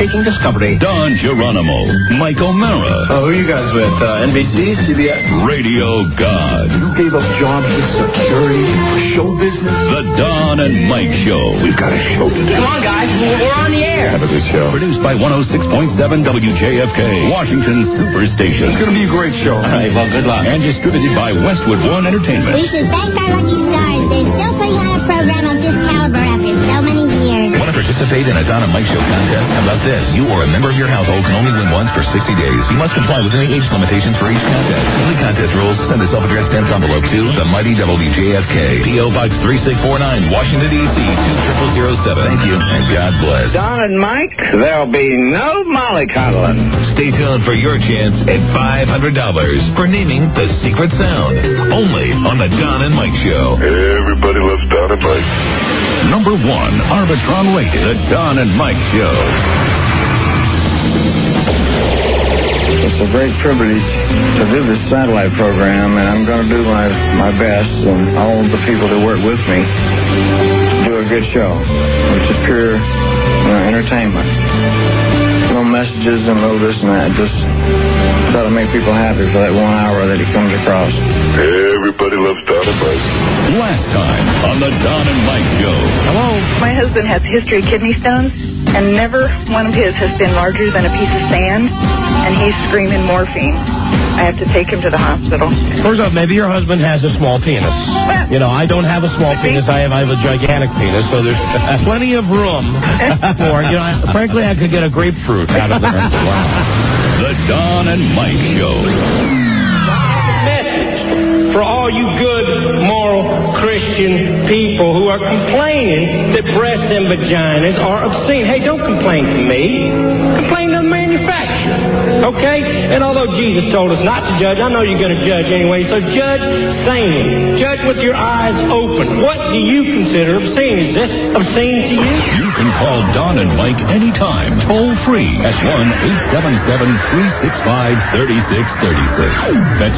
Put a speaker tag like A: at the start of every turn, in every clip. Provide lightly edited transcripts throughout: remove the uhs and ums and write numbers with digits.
A: groundbreaking discovery.
B: Don Geronimo, Mike O'Mara.
A: Who are you guys with? NBC, CBS?
B: Radio God.
A: You gave up jobs to security, show business?
B: The Don and Mike Show.
A: We've got a show to do.
C: Come on, guys. We're on the air.
A: Have a good show.
B: Produced by 106.7 WJFK, Washington Superstation.
A: It's going to be a great show.
B: All right, well, good luck. And distributed by Westwood One Entertainment.
D: We should thank our lucky stars. They're still putting on a program of this caliber after so many years.
E: Want to participate in a Don and Mike Show contest? How about this? You or a member of your household can only win once for 60 days. You must comply with any age limitations for each contest. Only contest rules. Send a self-addressed stamped envelope to the mighty WJFK, P.O. Box 3649, Washington, D.C. 20007. Thank you, and God bless.
F: Don and Mike, there'll be no mollycoddling.
E: Stay tuned for your chance at $500 for naming the secret sound. Only on the Don and Mike Show.
G: Everybody loves Don and Mike.
B: Number 1, Arbitron Radio, the Don and Mike Show.
F: It's a great privilege to do this satellite program, and I'm going to do my best, and all the people that work with me do a good show, which is pure entertainment. No messages and no this and that. Just try to make people happy for that 1 hour that he comes across.
G: Everybody loves Don and Mike.
B: Last time on the Don and Mike Show.
H: Hello. My husband has a history of kidney stones, and never one of his has been larger than a piece of sand, and he's screaming morphine. I have to take him to the hospital.
I: First off, maybe your husband has a small penis. You know, I don't have a small penis. I have a gigantic penis, so there's plenty of room for, frankly, I could get a grapefruit out of there. Wow.
B: The Don and Mike Show.
J: Message for all you good, moral, Christian people who are complaining that breasts and vaginas are obscene. Hey, don't complain to me. Complain to the manufacturer. Okay? And although Jesus told us not to judge, I know you're going to judge anyway, so judge sane. Judge with your eyes open. What do you consider obscene? Is this obscene to you?
B: You can call Don and Mike anytime, toll free at 1-877-365-3636. That's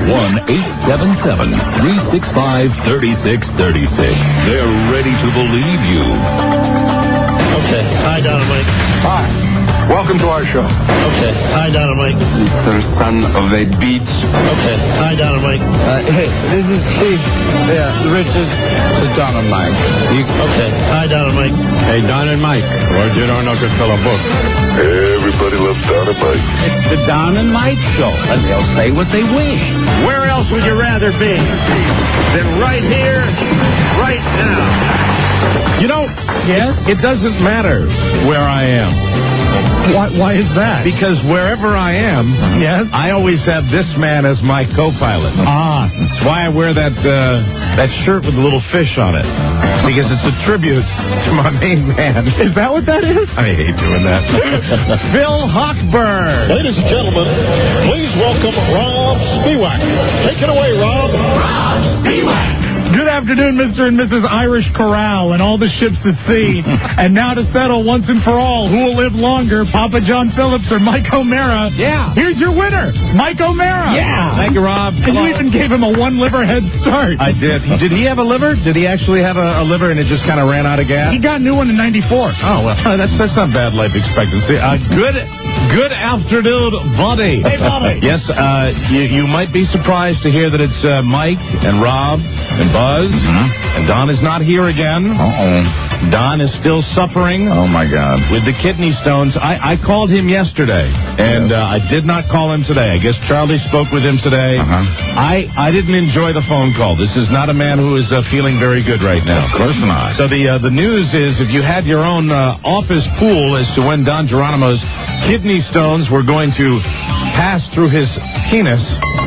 B: 1-877-365-3636. They're ready to believe you.
J: Okay. Hi, Don and Mike.
A: Hi. Welcome to our show.
J: Okay. Hi, Don and Mike.
G: Mr. Son of a Beach.
J: Okay. Hi, Don and Mike.
F: Hey, this is Steve. Yeah, Richard. It's Don and Mike.
J: Okay. Hi, Don and Mike.
I: Hey, Don and Mike. Or you don't know to fill a book.
G: Everybody loves Don and Mike.
I: It's the Don and Mike Show, and they'll say what they wish.
J: Where else would you rather be than right here, right now?
I: It doesn't matter where I am.
K: Why is that?
I: Because wherever I am,
K: yes,
I: I always have this man as my co-pilot. That's why I wear that shirt with the little fish on it. Because it's a tribute to my main man.
K: Is that what that is?
I: I hate doing that. Phil Hochberg.
J: Ladies and gentlemen, please welcome Rob Spiewak. Take it away, Rob.
K: Rob Spiewak. Good afternoon, Mr. and Mrs. Irish Corral and all the ships at sea. And now to settle once and for all who will live longer, Papa John Phillips or Mike O'Mara.
I: Yeah.
K: Here's your winner, Mike O'Mara.
I: Yeah. Thank you, Rob.
K: And you even gave him a 1-liver head start.
I: I did. Did he have a liver? Did he actually have a liver and it just kind of ran out of gas?
K: He got a new one in 94.
I: Oh, well, that's not bad life expectancy. Good afternoon, buddy.
K: Hey, buddy.
I: Yes, you might be surprised to hear that it's Mike and Rob and Buzz. And Don is not here again. Don is still suffering.
F: Oh, my God.
I: With the kidney stones. I called him yesterday, and I did not call him today. I guess Charlie spoke with him today. I didn't enjoy the phone call. This is not a man who is feeling very good right now.
F: Of course not.
I: So the news is if you had your own office pool as to when Don Geronimo's kidney stones were going to pass through his penis...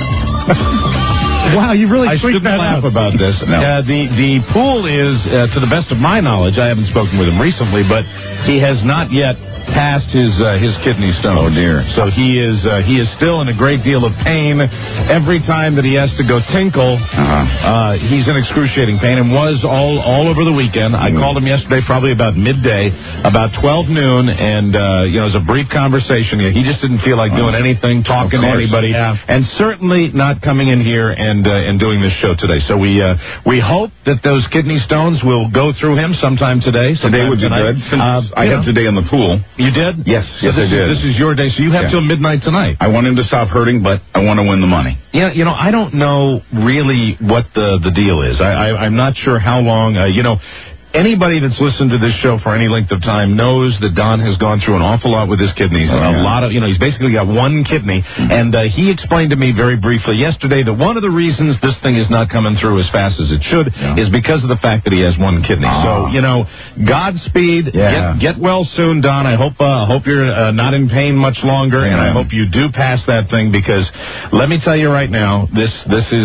K: Wow, you really
I: I
K: freaked
I: shouldn't
K: that
I: laugh
K: out.
I: about this.
F: No.
I: The pool is, to the best of my knowledge, I haven't spoken with him recently, but he has not yet passed his kidney stone.
F: Oh, dear.
I: So he is still in a great deal of pain. Every time that he has to go tinkle, he's in excruciating pain and was all over the weekend. I called him yesterday probably about midday, about 12 noon, and it was a brief conversation. He just didn't feel like doing anything, talking to anybody, and certainly not coming in here and and doing this show today. So we hope that those kidney stones will go through him sometime today.
B: Today would be good. Since I have today in the pool.
I: You did?
B: Yes, I did.
I: This is your day, so you have till midnight tonight.
B: I want him to stop hurting, but I want to win the money.
I: Yeah, I don't know really what the deal is. I'm not sure how long. Anybody that's listened to this show for any length of time knows that Don has gone through an awful lot with his kidneys. A lot of, he's basically got one kidney. And he explained to me very briefly yesterday that one of the reasons this thing is not coming through as fast as it should is because of the fact that he has one kidney. So, Godspeed.
B: Yeah.
I: Get well soon, Don. I hope you're not in pain much longer, and I hope you do pass that thing, because let me tell you right now, this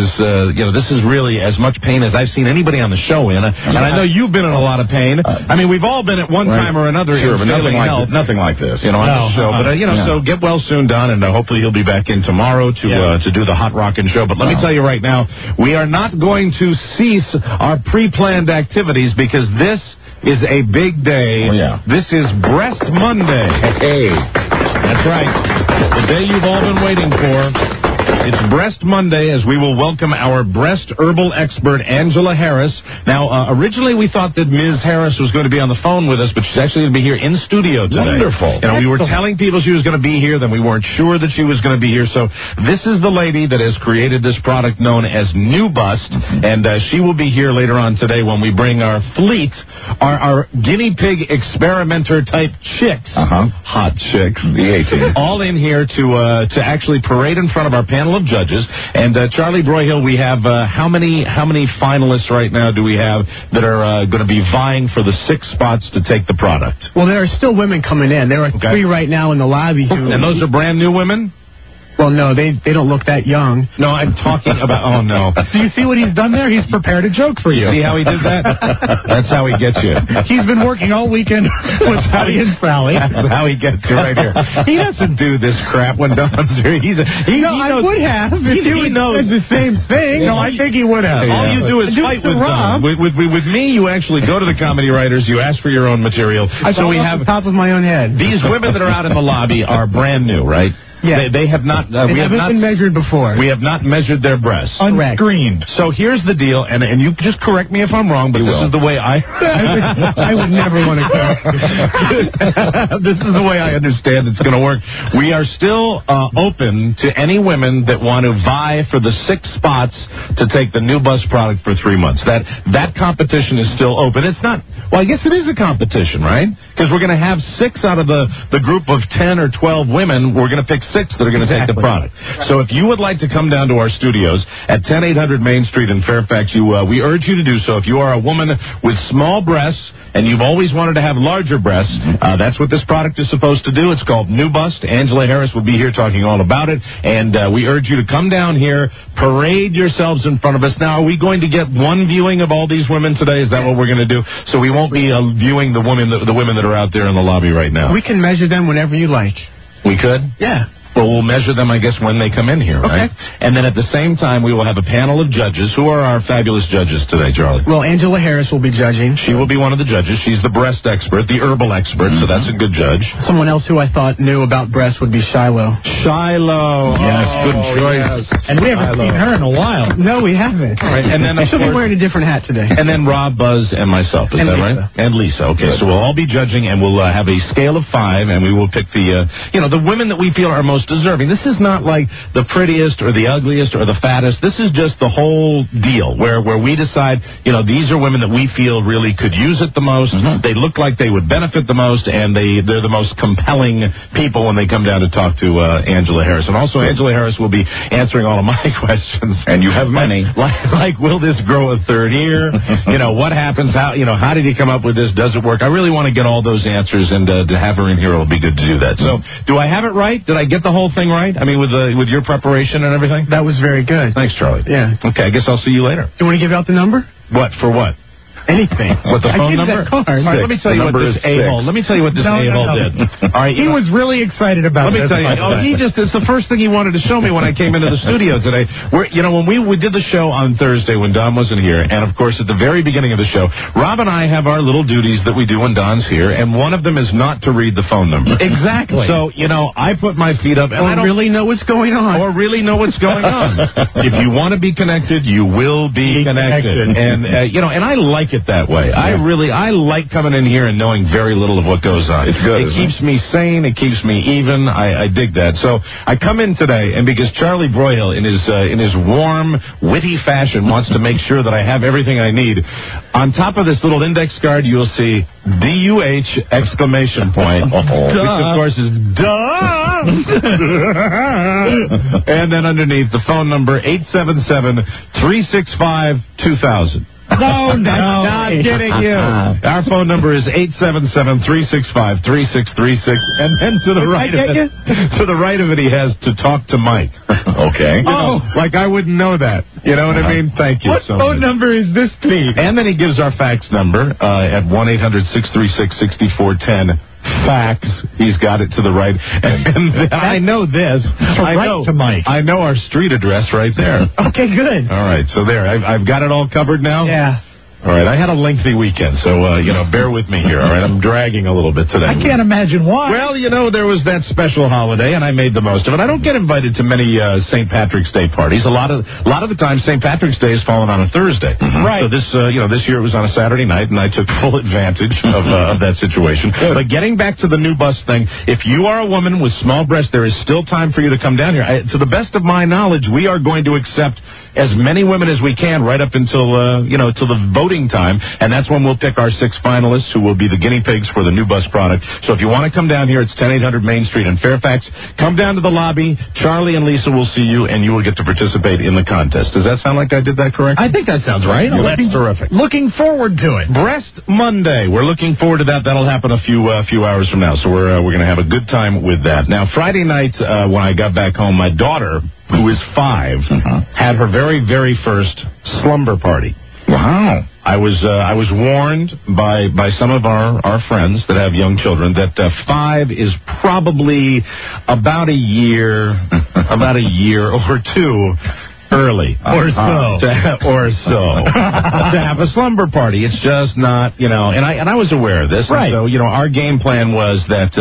I: is really as much pain as I've seen anybody on the show in. And I know you've been in a lot of pain. I mean, we've all been at one time or another.
B: Sure, but nothing like this.
I: On the show. But so get well soon, Don, and hopefully you'll be back in tomorrow to do the Hot Rockin' Show. But let me tell you right now, we are not going to cease our pre-planned activities, because this is a big day. This is Breast Monday.
B: Hey,
I: that's right. The day you've all been waiting for. It's Breast Monday, as we will welcome our breast herbal expert, Angela Harris. Now, originally we thought that Ms. Harris was going to be on the phone with us, but she's actually going to be here in studio today.
B: Wonderful.
I: We were telling people she was going to be here, then we weren't sure that she was going to be here. So this is the lady that has created this product known as New Bust, and she will be here later on today when we bring our fleet, our guinea pig experimenter type chicks, hot chicks,
B: the 18,
I: all in here to actually parade in front of our panel of judges. And Charlie Broyhill, we have how many finalists right now do we have that are going to be vying for the 6 spots to take the product?
L: Well, there are still women coming in. There are 3 right now in the lobby.
I: And those are brand new women?
L: Well, no, they don't look that young.
I: No, I'm talking about... Oh, no.
K: Do you see what he's done there? He's prepared a joke for you.
I: See how he did that? That's how he gets you.
K: He's been working all weekend with Patty and Sally.
I: That's how he gets you right here. He doesn't do this crap when Don's here.
K: I would have.
I: He knows
K: the same thing. No, I think he would have.
I: All you do is fight with Don. With me, you actually go to the Comedy Writers. You ask for your own material.
L: So we have the top of my own head.
I: These women that are out in the lobby are brand new, right?
L: Yeah.
I: They have not...
L: we have not been measured before.
I: We have not measured their breasts.
K: Unscreened.
I: So here's the deal, and you just correct me if I'm wrong, but this is the way
L: I would never want to correct.
I: This is the way I understand it's going to work. We are still open to any women that want to vie for the 6 spots to take the New Bust product for 3 months. That competition is still open. It's not... Well, I guess it is a competition, right? Because we're going to have 6 out of the group of 10 or 12 women. We're going to pick 6 that are going to take the product. So if you would like to come down to our studios at 10800 Main Street in Fairfax, we urge you to do so. If you are a woman with small breasts and you've always wanted to have larger breasts, that's what this product is supposed to do. It's called New Bust. Angela Harris will be here talking all about it, and we urge you to come down here, parade yourselves in front of us. Now, are we going to get one viewing of all these women today? Is that what we're going to do? So we won't be viewing the women that are out there in the lobby right now.
L: We can measure them whenever you like.
I: We could?
L: Yeah.
I: Well, we'll measure them, I guess, when they come in here, right?
L: Okay.
I: And then at the same time, we will have a panel of judges. Who are our fabulous judges today, Charlie?
L: Well, Angela Harris will be judging.
I: She will be one of the judges. She's the breast expert, the herbal expert, so that's a good judge.
L: Someone else who I thought knew about breasts would be Shiloh.
I: Shiloh. Yes, good choice.
K: Yes. And we haven't seen her in a while.
L: No, we haven't.
I: All right, and then
L: she'll be wearing a different hat today.
I: And then Rob, Buzz, and myself. Is that
L: Lisa.
I: right? And Lisa. Okay, so we'll all be judging, and we'll have a scale of 5, and we will pick the women that we feel are most deserving. This is not like the prettiest or the ugliest or the fattest. This is just the whole deal where we decide, these are women that we feel really could use it the most. They look like they would benefit the most, and they're the most compelling people when they come down to talk to Angela Harris. And also, Angela Harris will be answering all of my questions.
B: And you have many.
I: Like will this grow a 3rd ear? What happens? How did he come up with this? Does it work? I really want to get all those answers, and to have her in here will be good to do that. So, do I have it right? Did I get the whole thing right? I mean, with your preparation and everything?
L: That was very good.
I: Thanks, Charlie.
L: Yeah.
I: Okay, I guess I'll see you later.
L: You want to give out the number?
I: What? For what?
K: anything.
I: What, the
K: I
I: phone
K: gave
I: number?
K: That card.
I: All right, let me tell you what this a-hole. Let me tell you what this a-hole did. All right,
K: he was really excited about it.
I: Let me tell you. It's the first thing he wanted to show me when I came into the studio today. When we did the show on Thursday when Don wasn't here, and of course at the very beginning of the show, Rob and I have our little duties that we do when Don's here, and one of them is not to read the phone number.
K: Exactly.
I: So, I put my feet up, and I don't
K: really know what's going on.
I: Or really know what's going on. If you want to be connected, you will be connected. And, and I like it that way. Yeah. I like coming in here and knowing very little of what goes on.
E: It's good.
I: It keeps me sane. It keeps me even. I dig that. So I come in today, and because Charlie Broyhill, in his warm, witty fashion, wants to make sure that I have everything I need, on top of this little index card, you'll see DUH exclamation point, which of course is duh. And then underneath the phone number 877-365-2000.
K: No, I'm
I: not kidding you. Our phone number is 877-365-3636, and then to the right of it, he has to talk to Mike.
E: Okay.
I: Like I wouldn't know that. You know what I mean? Thank you.
K: What
I: so
K: phone
I: much.
K: number is this, please?
I: And then he gives our fax number at 1-800-636-6410. Fax. He's got it to the right. And I know this.
K: To Mike.
I: I know our street address right there.
K: Okay, good.
I: All right. So there. I've got it all covered now?
K: Yeah.
I: All right, I had a lengthy weekend, so, bear with me here, all right? I'm dragging a little bit today.
K: I can't imagine why.
I: Well, there was that special holiday, and I made the most of it. I don't get invited to many St. Patrick's Day parties. A lot of the time, St. Patrick's Day has fallen on a Thursday.
K: Mm-hmm. Right.
I: So this year it was on a Saturday night, and I took full advantage of that situation. Good. But getting back to the new bus thing, if you are a woman with small breasts, there is still time for you to come down here. To the best of my knowledge, we are going to accept as many women as we can right up until, till the voting time, and that's when we'll pick our 6 finalists who will be the guinea pigs for the new bus product. So if you want to come down here, it's 10800 Main Street in Fairfax. Come down to the lobby. Charlie and Lisa will see you, and you will get to participate in the contest. Does that sound like I did that correct?
K: I think that sounds right.
I: Well, that's terrific.
K: Looking forward to it.
I: Breast Monday. We're looking forward to that. That'll happen a few hours from now, so we're going to have a good time with that. Now, Friday night, when I got back home, my daughter, who is 5, had her very, very first slumber party.
E: Wow.
I: I was warned by some of our friends that have young children that 5 is probably about a year or 2 early.
K: Or so.
I: To have a slumber party. It's just not, and I was aware of this.
K: Right.
I: And so, our game plan was that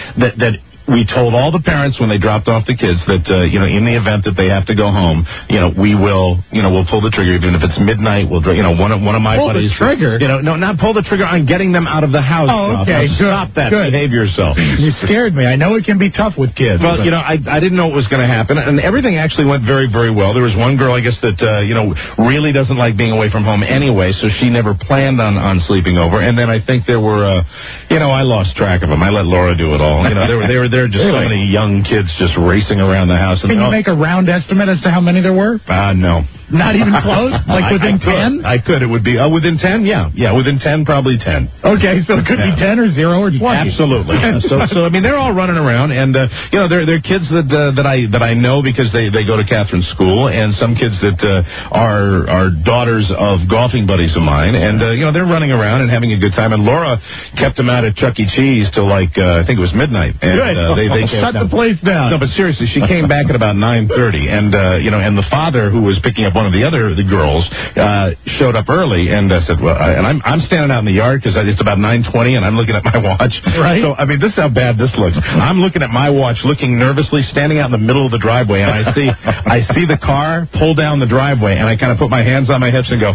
I: we told all the parents when they dropped off the kids that, in the event that they have to go home, we'll pull the trigger. Even if it's midnight, we'll, one of my buddies.
K: Pull the trigger?
I: No, not pull the trigger on getting them out of the house.
K: Oh, okay.
I: Stop that.
K: Good.
I: Behave yourself.
K: You scared me. I know it can be tough with kids.
I: Well, I didn't know what was going to happen, and everything actually went very, very well. There was one girl, I guess, that, really doesn't like being away from home anyway, so she never planned on sleeping over. And then I think there were, I lost track of them. I let Laura do it all. There were just so many young kids just racing around the house.
K: Can you make a round estimate as to how many there were?
I: No.
K: Not even close? Like within 10?
I: I could. It would be within 10, yeah. Yeah, within 10, probably 10.
K: Okay, so it could be 10 or 0 or 20.
I: Absolutely. So I mean, they're all running around, and, they're kids that I know because they go to Catherine's school, and some kids that are daughters of golfing buddies of mine, and, they're running around and having a good time, and Laura kept them out at Chuck E. Cheese till I think it was midnight. And,
K: good.
I: They
K: shut the place down.
I: No, but seriously, she came back at about 9:30, and and the father who was picking up one of the girls showed up early, and I said, well, and I'm standing out in the yard because it's about 9:20, and I'm looking at my watch.
K: Right.
I: So I mean, this is how bad this looks. I'm looking at my watch, looking nervously, standing out in the middle of the driveway, and I see the car pull down the driveway, and I kind of put my hands on my hips and go,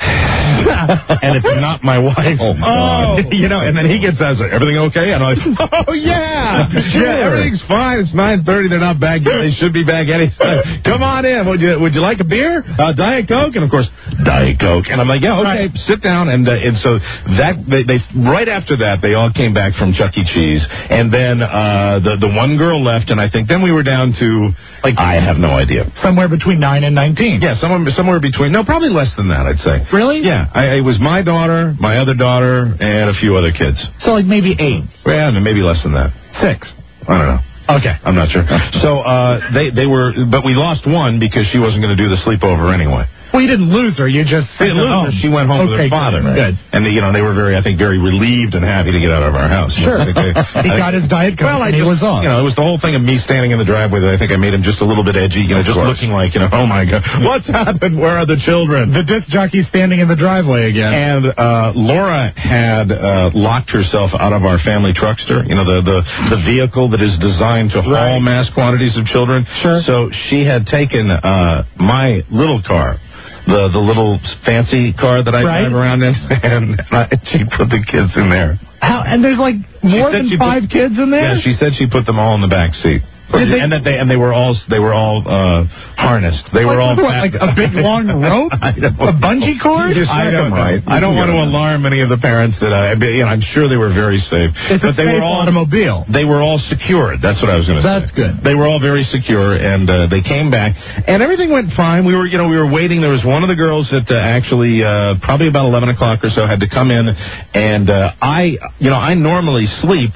I: and it's not my wife.
E: Oh, my God.
I: And then he gets out and says, everything okay? And I'm like, oh yeah, yeah, everything's fine. It's 9:30. They're not back yet. They should be back anytime. Come on in. Would you like a beer? Diet Coke? And of course, Diet Coke. And I'm like, yeah, okay, sit down. And so that they right after that, they all came back from Chuck E. Cheese, and then the one girl left, and I think then we were down to I have no idea,
K: somewhere between 9 and 19.
I: Yeah, somewhere between. No, probably less than that, I'd say.
K: Really?
I: Yeah, it was my daughter, my other daughter, and a few other kids.
K: So maybe 8.
I: Yeah, maybe less than that.
K: 6.
I: I don't know.
K: Okay.
I: I'm not sure. So they were, but we lost one because she wasn't going to do the sleepover anyway.
K: Well, you didn't lose her. You just
I: didn't lose her. She went home with her father.
K: Good.
I: And they were very, I think, very relieved and happy to get out of our house.
K: Sure. He got his Diet Coke.
I: Well,
K: he was on.
I: It was the whole thing of me standing in the driveway that I think I made him just a little bit edgy. Just looking like, oh my God, what's happened? Where are the children?
K: The disc jockey standing in the driveway again.
I: And Laura had locked herself out of our family truckster. The vehicle that is designed to haul mass quantities of children.
K: Sure.
I: So she had taken my little car, the little fancy car that I drive around in, and she put the kids in there.
K: And there's like more than 5 kids in there?
I: Yeah, she said she put them all in the back seat. And they were all harnessed. They were all
K: like a big long rope, a bungee cord.
I: I don't want to alarm any of the parents that I'm sure they were very safe.
K: But they were all automobile.
I: They were all secured. That's what I was going to say.
K: That's good.
I: They were all very secure, and they came back, and everything went fine. We were waiting. There was one of the girls that actually probably about 11 o'clock or so had to come in, and I normally sleep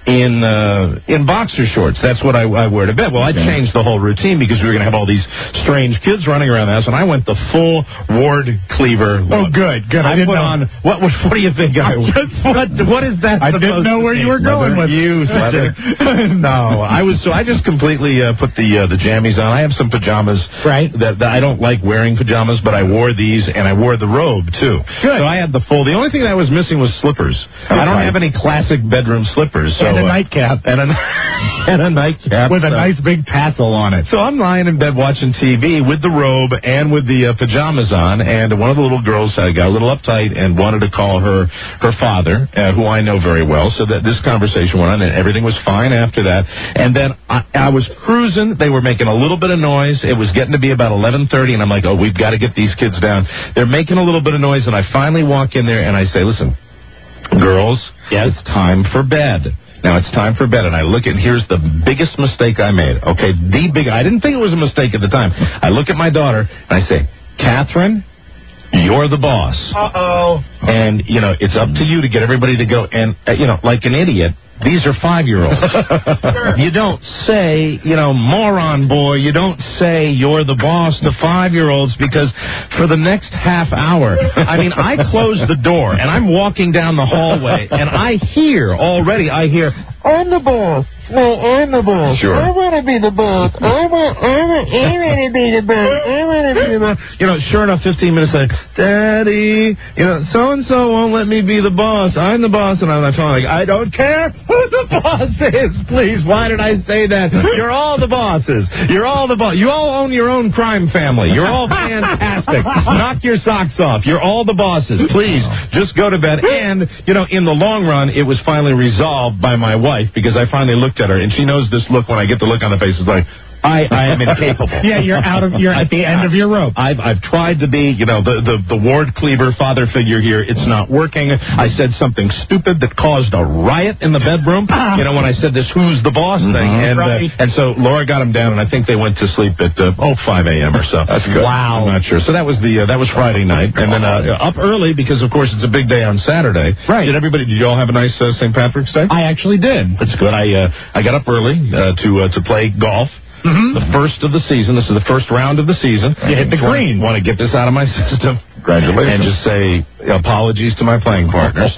I: in boxer shorts. That's what I wear to bed. Well, I changed the whole routine because we were going to have all these strange kids running around the house, and I went the full Ward Cleaver look.
K: Oh, good.
I: I put on. What do you think I was? What is that?
K: I didn't know where you were going with
I: you. No, I was. So I just completely put the jammies on. I have some pajamas.
K: Right.
I: That I don't like wearing pajamas, but I wore these, and I wore the robe too.
K: Good.
I: So I had the full. The only thing that I was missing was slippers. I don't have any classic bedroom slippers. So,
K: and a nightcap.
I: And a nightcap.
K: With a nice big tassel on it.
I: So I'm lying in bed watching TV with the robe and with the pajamas on, and one of the little girls got a little uptight and wanted to call her father, who I know very well, so that this conversation went on, and everything was fine after that. And then I was cruising. They were making a little bit of noise. It was getting to be about 11:30, and I'm like, we've got to get these kids down. They're making a little bit of noise, and I finally walk in there, and I say, listen, girls, it's time for bed. Now it's time for bed, and I look at, here's the biggest mistake I made. Okay, I didn't think it was a mistake at the time. I look at my daughter, and I say, Catherine, you're the boss.
K: Uh-oh.
I: And, it's up to you to get everybody to go. And, like an idiot, these are 5-year-olds. You don't say, moron boy, you don't say you're the boss to 5-year-olds, because for the next half hour, I close the door, and I'm walking down the hallway, and I hear, I'm the boss. No, I'm the boss.
G: Sure.
I: I want to be the boss. I want to be the boss. I want to be the boss. Sure enough, 15 minutes later, Daddy, so-and-so won't let me be the boss. I'm the boss. And I'm like, I don't care who the boss is. Please, why did I say that? You're all the bosses. You're all the boss. You all own your own crime family. You're all fantastic. Knock your socks off. You're all the bosses. Please, just go to bed. And, in the long run, it was finally resolved by my wife, because I finally looked at her, and she knows this look when I get the look on the face. It's like, I am incapable.
K: Yeah, you're at the end of your rope.
I: I've tried to be, the Ward Cleaver father figure here. It's not working. I said something stupid that caused a riot in the bedroom. When I said this "who's the boss" thing, and so Laura got him down, and I think they went to sleep at 5 a.m. or so.
G: That's good.
I: Wow. I'm not sure. So that was Friday night, and then up early because of course it's a big day on Saturday.
K: Right.
I: Did you all have a nice St. Patrick's Day?
K: I actually did.
I: That's good. I got up early to play golf.
K: Mm-hmm.
I: The first of the season. This is the first round of the season.
K: You hit the green.
I: Want to get this out of my system.
G: Congratulations.
I: And just say apologies to my playing partners.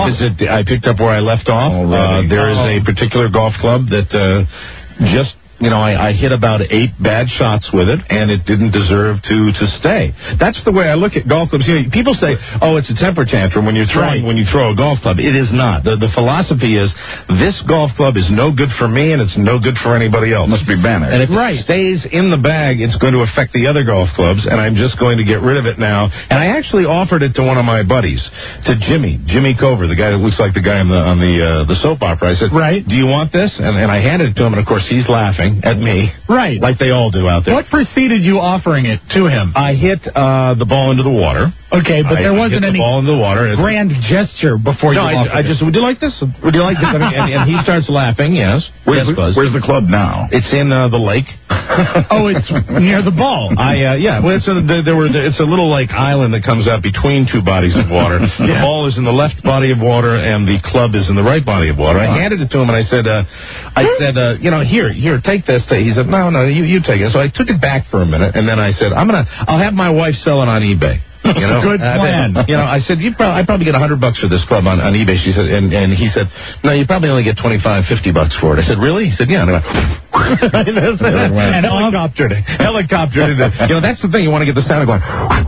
I: I picked up where I left off. There is a particular golf club that just... I hit about 8 bad shots with it, and it didn't deserve to stay. That's the way I look at golf clubs. People say, it's a temper tantrum when you're throwing when you throw a golf club. It is not. The philosophy is this golf club is no good for me, and it's no good for anybody else.
G: Must be banned.
I: And if it stays in the bag, it's going to affect the other golf clubs, and I'm just going to get rid of it now. And I actually offered it to one of my buddies, to Jimmy Cover, the guy that looks like the guy on the soap opera. I said, do you want this? And I handed it to him, and of course he's laughing at me.
K: Right.
I: Like they all do out there.
K: What preceded you offering it to him?
I: I hit the ball into the water.
K: Okay, but there wasn't
I: hit
K: any
I: the ball in the water.
K: grand gesture before you offered
I: I just, would you like this? Would you like this? And he starts laughing, yes.
B: Where's the club now?
I: It's in the lake.
K: Oh, it's near the ball.
I: Well, it's a little like island that comes out between two bodies of water. The ball is in the left body of water, and the club is in the right body of water. I handed it to him, and I said, here, take this. He said, no, you take it. So I took it back for a minute, and then I said, I'll have my wife sell it on eBay.
K: Good plan.
I: I said, I'd probably get $100 for this club on eBay. She said, and he said, no, you probably only get $25-50 for it. I said, really? He said, yeah. And I helicoptered it. That's the thing. You want to get the sound going.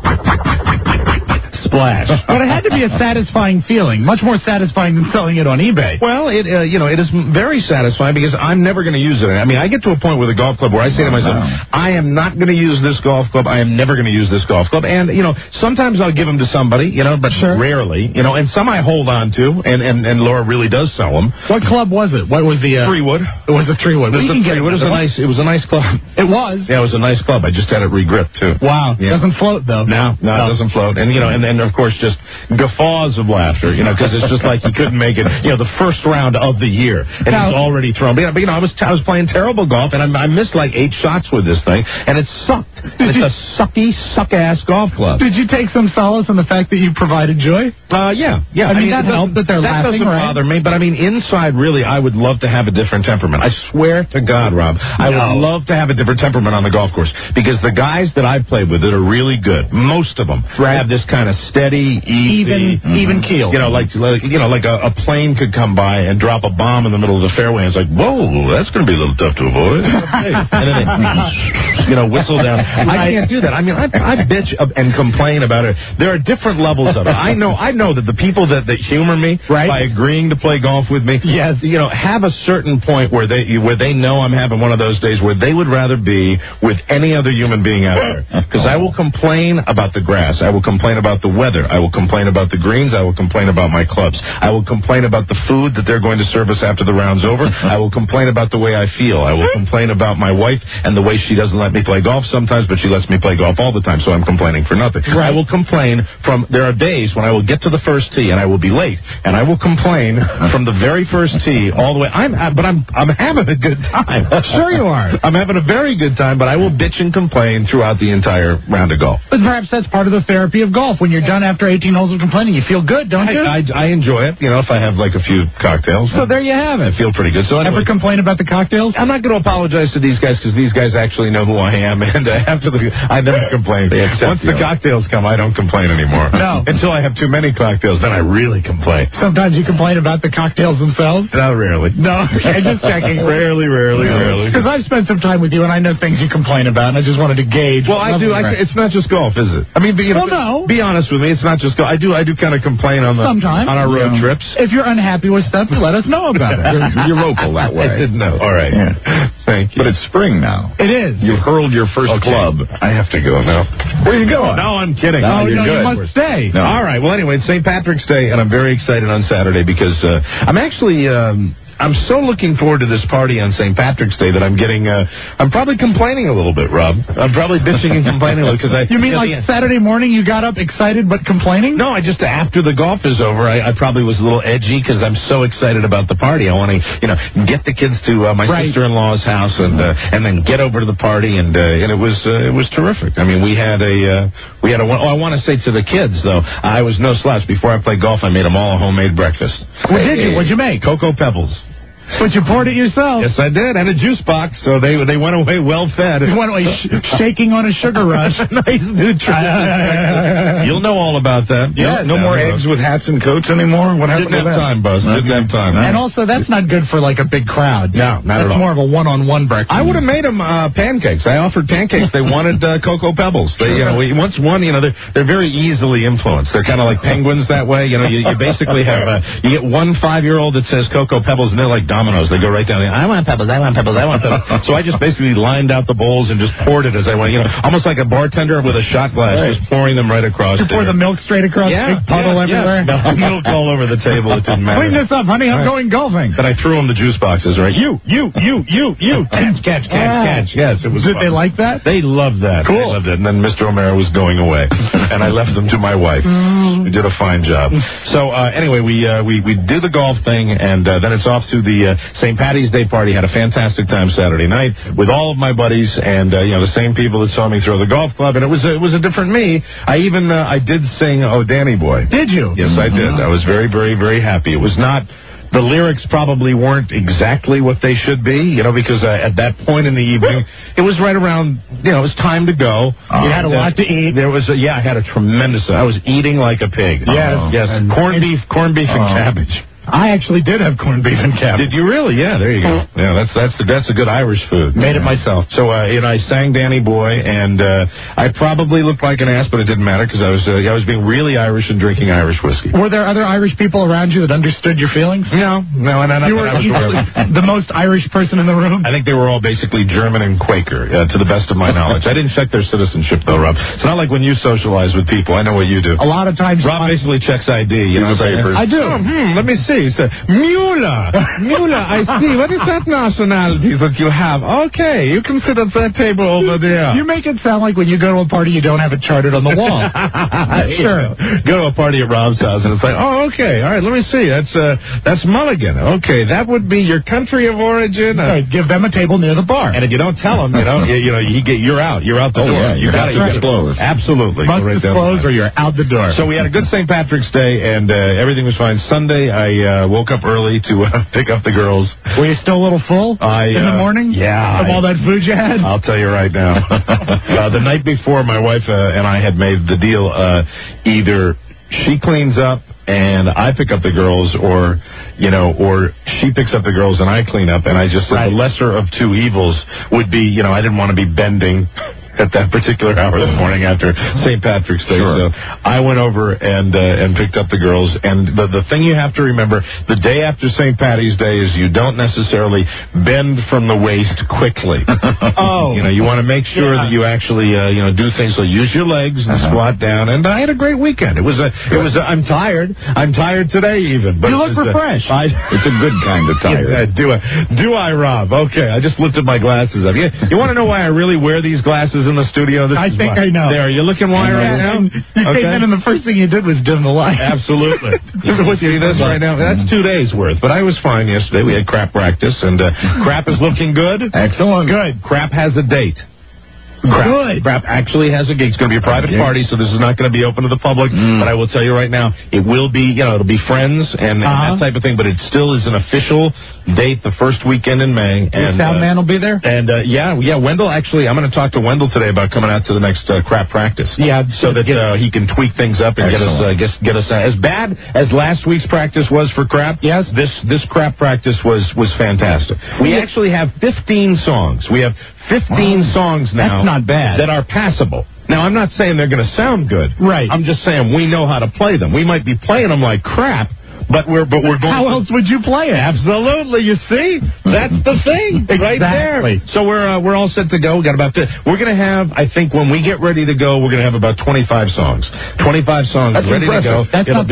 I: Splash.
K: But it had to be a satisfying feeling, much more satisfying than selling it on eBay.
I: Well, it is very satisfying because I'm never going to use it. I mean, I get to a point with a golf club where I say to myself, I am not going to use this golf club. I am never going to use this golf club. And, sometimes I'll give them to somebody, but rarely, and some I hold on to, and Laura really does sell them.
K: What club was it? What was the...
I: Three-wood.
K: It was a three-wood.
I: It was a nice club.
K: It was?
I: Yeah, it was a nice club. I just had it re-gripped, too.
K: Wow. Yeah. Doesn't float, though.
I: No, it doesn't float. And, and of course, just guffaws of laughter, because it's just like he couldn't make it, the first round of the year, and he's already thrown. But, I was playing terrible golf, and I missed like 8 shots with this thing, and it sucked. It's a suck-ass golf club.
K: Did you take some solace in the fact that you provided joy?
I: Yeah.
K: I mean that helped that they're laughing,
I: doesn't bother me, but inside, really, I would love to have a different temperament. I swear to God, Rob, I would love to have a different temperament on the golf course, because the guys that I've played with that are really good, most of them have this kind of steady, even keel. Like a plane could come by and drop a bomb in the middle of the fairway, and it's like, whoa, that's going to be a little tough to avoid. And then they, whistle down. I can't do that. I mean, I bitch and complain about it. There are different levels of it. I know that the people that humor me by agreeing to play golf with me, have a certain point where they know I'm having one of those days where they would rather be with any other human being out there. Because I will complain about the grass. I will complain about the weather. I will complain about the greens. I will complain about my clubs. I will complain about the food that they're going to serve us after the round's over. I will complain about the way I feel. I will complain about my wife and the way she doesn't let me play golf sometimes, but she lets me play golf all the time, so I'm complaining for nothing. I will complain there are days when I will get to the first tee and I will be late, and I will complain from the very first tee all the way. I'm having a good time.
K: Sure you are.
I: I'm having a very good time, but I will bitch and complain throughout the entire round of golf.
K: But perhaps that's part of the therapy of golf. When you're done after 18 holes of complaining, you feel good, don't you?
I: I enjoy it, if I have like a few cocktails.
K: So there you have it.
I: I feel pretty good. So anyway,
K: ever complain about the cocktails?
I: I'm not going to apologize to these guys, because these guys actually know who I am, and I never complain. Once the cocktails come, I don't complain anymore.
K: No.
I: Until I have too many cocktails, then I really complain.
K: Sometimes you complain about the cocktails themselves?
I: Not rarely.
K: No, okay, just checking.
I: Rarely.
K: Because I've spent some time with you, and I know things you complain about, and I just wanted to gauge.
I: Well, I do. It's not just golf, is it? I mean,
K: no.
I: Be honest with me. It's not just golf. I do kind of complain on our road trips.
K: If you're unhappy with stuff, let us know about it.
B: You're vocal that way.
I: I didn't know. All right.
B: Yeah.
I: Thank you.
B: But it's spring now.
K: It is.
B: You hurled your first club.
I: I have to go now.
B: Where are you going?
I: No, I'm kidding.
K: No,
B: you're good.
K: You must stay.
I: No. All right. Well, anyway, it's St. Patrick's Day, and I'm very excited on Saturday because I'm actually... I'm so looking forward to this party on St. Patrick's Day that I'm probably complaining a little bit, Rob. I'm probably bitching and complaining a little because
K: You mean like Saturday morning you got up excited but complaining?
I: No, after the golf is over, I probably was a little edgy because I'm so excited about the party. I want to, get the kids to my sister-in-law's house and then get over to the party and it was terrific. I mean, we had a I want to say to the kids though, I was no slouch. Before I played golf, I made them all a homemade breakfast.
K: What did you? What'd you make?
I: Cocoa Pebbles.
K: But you poured it yourself.
I: Yes, I did, and a juice box, so they went away well fed.
K: They went away shaking on a sugar rush.
I: Nice nutrition. You'll know all about that.
B: Yeah, no more eggs with hats and coats anymore. What happened
I: to that? Didn't have time, Buzz. Didn't have time.
K: And also, that's not good for like a big crowd.
I: No, not at all.
K: That's more of a one-on-one breakfast.
I: I would have made them pancakes. I offered pancakes. They wanted Cocoa Pebbles. They, they're very easily influenced. They're kind of like penguins that way. You basically have you get one 5-year-old that says Cocoa Pebbles, and they're like dominoes. They go right down. I want pebbles. I want pebbles. I want pebbles. So I just basically lined out the bowls and just poured it as I went. Almost like a bartender with a shot glass, just pouring them right across.
K: You pour the milk straight across, big puddle everywhere.
I: No, milk all over the table. It didn't matter.
K: Clean this up, honey. I'm going golfing.
I: But I threw them the juice boxes. Right, you. Catch. Yes, it was.
K: Did they like that?
I: They loved that.
K: Cool.
I: They loved it. And then Mr. O'Mara was going away, and I left them to my wife. Who did a fine job. So anyway, we do the golf thing, and then it's off to the St. Patty's Day party. Had a fantastic time Saturday night with all of my buddies, and the same people that saw me throw the golf club, and it was a different me. I did sing "Oh Danny Boy."
K: Did you?
I: Yes, I did. I was very, very, very happy. It was not. The lyrics probably weren't exactly what they should be, because at that point in the evening, it was right around, it was time to go.
K: You had a lot to eat.
I: There was I had a tremendous, I was eating like a pig. Yes. And corned beef and cabbage.
K: I actually did have corned beef and cabbage.
I: Did you really? Yeah, there you go. Yeah, that's a good Irish food.
K: Made it myself.
I: So I sang Danny Boy, and I probably looked like an ass, but it didn't matter because I was being really Irish and drinking Irish whiskey.
K: Were there other Irish people around you that understood your feelings?
I: No, and
K: you were the most Irish person in the room.
I: I think they were all basically German and Quaker, to the best of my knowledge. I didn't check their citizenship though, Rob. It's not like when you socialize with people. I know what you do.
K: A lot of times,
I: Rob basically checks ID.
K: I do.
I: Let me see. So, Mueller, I see. What is that nationality that you have? Okay, you can sit at that table over there.
K: You make it sound like when you go to a party, you don't have it charted on the wall.
I: Sure. Go to a party at Rob's house, and it's like, oh, okay, all right, let me see. That's Mulligan. Okay, that would be your country of origin.
K: Right, give them a table near the bar.
I: And if you don't tell them, you're out. You're out the door.
L: Yeah, you got to disclose.
I: Absolutely.
K: Must disclose or you're out the door.
I: So we had a good St. Patrick's Day, and everything was fine. Sunday, I woke up early to pick up the girls.
K: Were you still a little full in the morning?
I: Yeah.
K: From all that food you had?
I: I'll tell you right now. The night before, my wife and I had made the deal, either she cleans up and I pick up the girls, or she picks up the girls and I clean up, and I just said the lesser of two evils would be, I didn't want to be bending at that particular hour of the morning after St. Patrick's Day.
L: Sure.
I: So I went over and picked up the girls. And the thing you have to remember, the day after St. Patty's Day is you don't necessarily bend from the waist quickly. You want to make sure that you actually do things. So use your legs and squat down. And I had a great weekend. I'm tired. I'm tired today even. But
K: you look refreshed.
L: It's a good kind of tired.
I: Do I, Rob? Okay, I just lifted my glasses up. You want to know why I really wear these glasses in the studio?
K: I think I know.
I: There, you looking why right now?
K: You came in and the first thing you did was dim the light.
I: Absolutely. You see this right now? That's 2 days worth. But I was fine yesterday. We had crap practice, and crap is looking good.
K: Excellent.
I: Good. Crap has a date.
K: Good.
I: Crap actually has a gig. It's going to be a private party, so this is not going to be open to the public. But I will tell you right now, it will be, it'll be friends and that type of thing. But it still is an official date, the first weekend in May.
K: And Sound Man will be there.
I: And Wendell. Actually, I'm going to talk to Wendell today about coming out to the next crap practice.
K: Yeah,
I: so that he can tweak things up and get us as bad as last week's practice was for crap.
K: Yes,
I: this crap practice was fantastic. We actually have 15 songs. We have 15 songs now.
K: That's not bad.
I: That are passable. Now, I'm not saying they're going to sound good.
K: Right.
I: I'm just saying we know how to play them. We might be playing them like crap, but we're going.
K: How else would you play it?
I: Absolutely. You see, that's the thing right there. So we're all set to go. We got about we're going to have. I think when we get ready to go, we're going to have about 25 songs. 25 songs
K: that's
I: ready
K: impressive.
I: to go.
K: That's not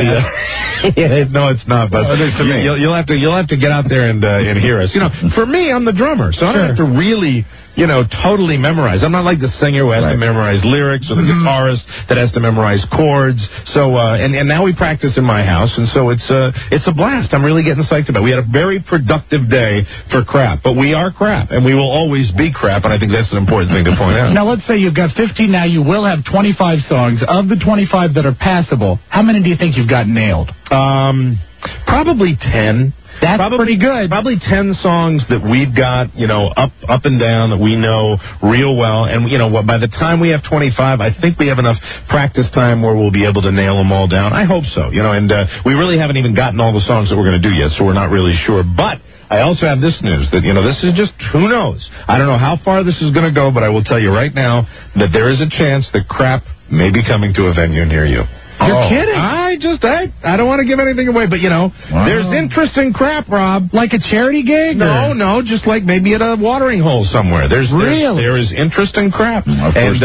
K: bad.
I: No, it's not. But you'll have to get out there and hear us. For me, I'm the drummer, so I don't have to really. Totally memorize. I'm not like the singer who has to memorize lyrics or the guitarist that has to memorize chords. So, and now we practice in my house, and so it's a blast. I'm really getting psyched about it. We had a very productive day for crap, but we are crap, and we will always be crap, and I think that's an important thing to point out.
K: Now, let's say you've got 15 now. You will have 25 songs. Of the 25 that are passable, how many do you think you've got nailed?
I: Probably 10.
K: That's pretty good.
I: Probably 10 songs that we've got, up and down that we know real well. And, by the time we have 25, I think we have enough practice time where we'll be able to nail them all down. I hope so, and we really haven't even gotten all the songs that we're going to do yet, so we're not really sure. But I also have this news that, this is just, who knows? I don't know how far this is going to go, but I will tell you right now that there is a chance that crap may be coming to a venue near you.
K: You're kidding?
I: I don't want to give anything away, but, there's interesting crap, Rob.
K: Like a charity gig?
I: No, just like maybe at a watering hole somewhere. There is interesting crap. And,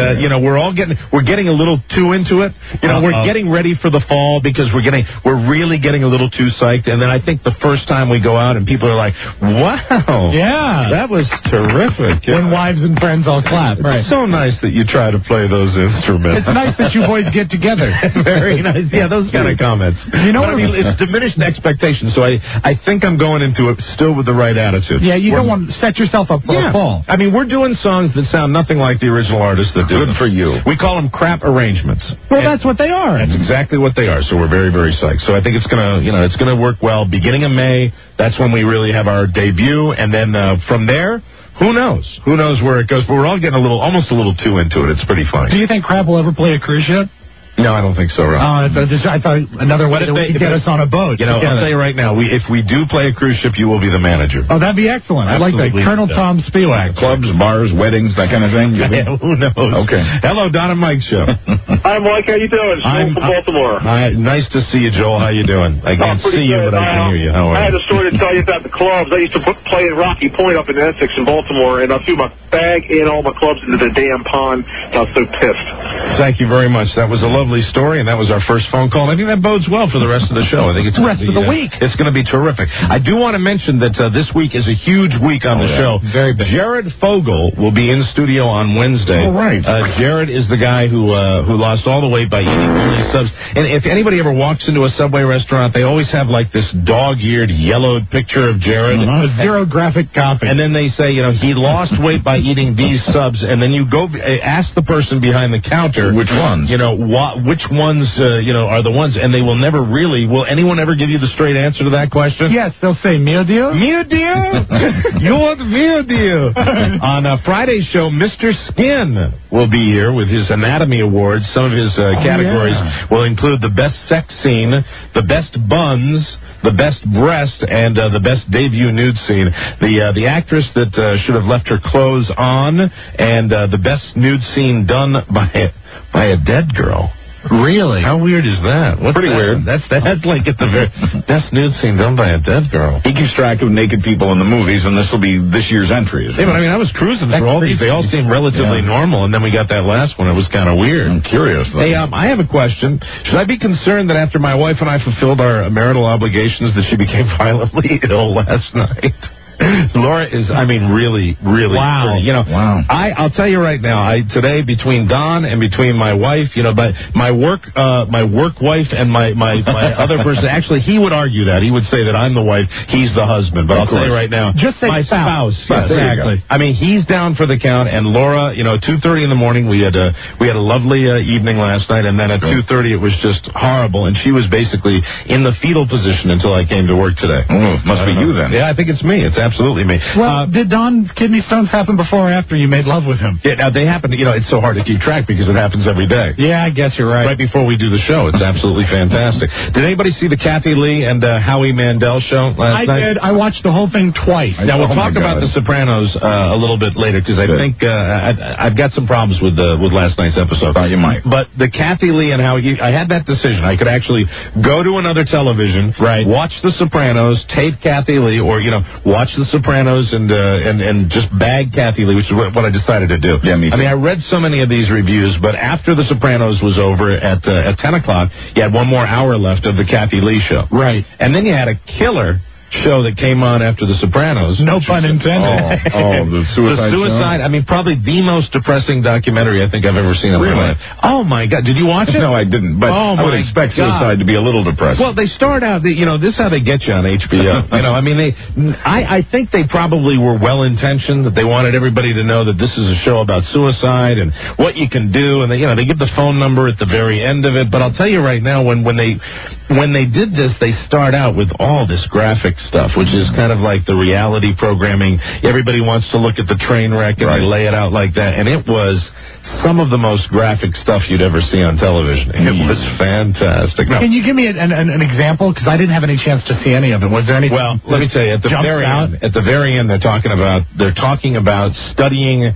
I: we're getting a little too into it. We're getting ready for the fall because we're really getting a little too psyched. And then I think the first time we go out and people are like, wow.
K: Yeah.
I: That was terrific.
K: When wives and friends all clap.
I: It's so nice that you try to play those instruments.
K: It's nice that you boys get together.
I: Very nice. Yeah, those kind of comments. It's diminished expectations, so I think I'm going into it still with the right attitude.
K: Yeah, you don't want to set yourself up for a fall.
I: I mean, we're doing songs that sound nothing like the original artists that do them.
B: Good for you.
I: We call them crap arrangements.
K: Well, that's what they are.
I: That's exactly what they are, so we're very, very psyched. So I think it's going to work well. Beginning of May, that's when we really have our debut, and then from there, who knows? Who knows where it goes? But we're all getting almost a little too into it. It's pretty funny.
K: Do you think crap will ever play a cruise ship?
I: No, I don't think so, Rob.
K: I thought another way to get us on a boat.
I: I'll tell you right now, if we do play a cruise ship, you will be the manager.
K: Oh, that'd be excellent. I like that. Colonel Tom Spiewak.
B: Clubs, bars, weddings, that kind of thing?
I: Yeah, who knows?
B: Okay.
I: Hello, Don and Mike Show.
M: Hi, Mike. How you doing? Joel from Baltimore.
I: Nice to see you, Joel. How you doing? I can't see you, but I can hear you. How are
M: I
I: you?
M: had a story to tell you about the clubs. I used to play in Rocky Point up in Essex in Baltimore, and I threw my bag and all my clubs into the damn pond. I was so pissed.
I: Thank you very much. That was a lovely story, and that was our first phone call. I think that bodes well for the rest of the show. I think it's
K: the rest of the week.
I: It's going to be terrific. I do want to mention that this week is a huge week on the show.
K: Very big.
I: Jared Fogle will be in studio on Wednesday.
B: Oh, right.
I: Jared is the guy who lost all the weight by eating only subs. And if anybody ever walks into a Subway restaurant, they always have like this dog-eared, yellowed picture of Jared.
K: Zero graphic copy.
I: And then they say, he lost weight by eating these subs. And then you go ask the person behind the counter.
B: Which ones?
I: Which ones, are the ones. And they will never really, will anyone ever give you the straight answer to that question?
K: Yes, they'll say, mio Dio?
I: Mio Dio? You want mio Dio? On Friday's show, Mr. Skin will be here with his Anatomy Awards. Some of his categories will include the best sex scene, the best buns, the best breast, and the best debut nude scene. The actress that should have left her clothes on, and the best nude scene done by a dead girl.
K: Really?
I: How weird is that?
B: Pretty weird.
I: That's like at the very best nude scene done by a dead girl.
B: He keeps track of naked people in the movies, and this will be this year's entry.
I: Yeah, but I was cruising through all these. They all seem relatively normal, and then we got that last one. It was kind of weird.
B: I'm curious, though.
I: Hey, I have a question. Should I be concerned that after my wife and I fulfilled our marital obligations that she became violently ill last night? Laura is, really, really.
K: Wow.
I: Pretty.
B: Wow.
I: I'll tell you right now. Today between Don and between my wife, but my work wife and my other person. Actually, he would argue that. He would say that I'm the wife, he's the husband. But I'll tell you right now,
K: just say
I: my spouse.
K: Yes, exactly.
I: He's down for the count, and Laura, 2:30 in the morning. We had a lovely evening last night, and then at 2:30 it was just horrible, and she was basically in the fetal position until I came to work today.
B: Oh, must be you then.
I: Yeah, I think it's me. It's absolutely me.
K: Well, did Don's kidney stones happen before or after you made love with him?
I: Yeah, now they happen. It's so hard to keep track because it happens every day.
K: Yeah, I guess you're right.
I: Right before we do the show, it's absolutely fantastic. Did anybody see the Kathy Lee and Howie Mandel show last night?
K: I did. I watched the whole thing twice.
I: Now we'll talk about The Sopranos a little bit later because I think I've got some problems with last night's episode.
B: Thought you might.
I: But the Kathy Lee and Howie, I had that decision. I could actually go to another television, watch The Sopranos, tape Kathy Lee, or watch The Sopranos and just bag Kathy Lee, which is what I decided to do.
B: Yeah, me too.
I: I read so many of these reviews, but after The Sopranos was over at 10 o'clock, you had one more hour left of the Kathy Lee show.
K: Right.
I: And then you had a killer show that came on after The Sopranos.
K: No pun intended.
B: The Suicide
I: Show? Probably the most depressing documentary I think I've ever seen in my life. Oh, my God. Did you watch it?
B: No, I didn't. But I would expect Suicide to be a little depressing.
I: Well, they start out, this is how they get you on HBO. I think they probably were well-intentioned, that they wanted everybody to know that this is a show about suicide and what you can do. And, they give the phone number at the very end of it. But I'll tell you right now, when they did this, they start out with all this graphic stuff, which is kind of like the reality programming. Everybody wants to look at the train wreck, and they lay it out like that. And it was some of the most graphic stuff you'd ever see on television. It was fantastic. No.
K: Can you give me an example? Because I didn't have any chance to see any of it. Was there any?
I: Well, let me tell you, at the very end, they're talking about studying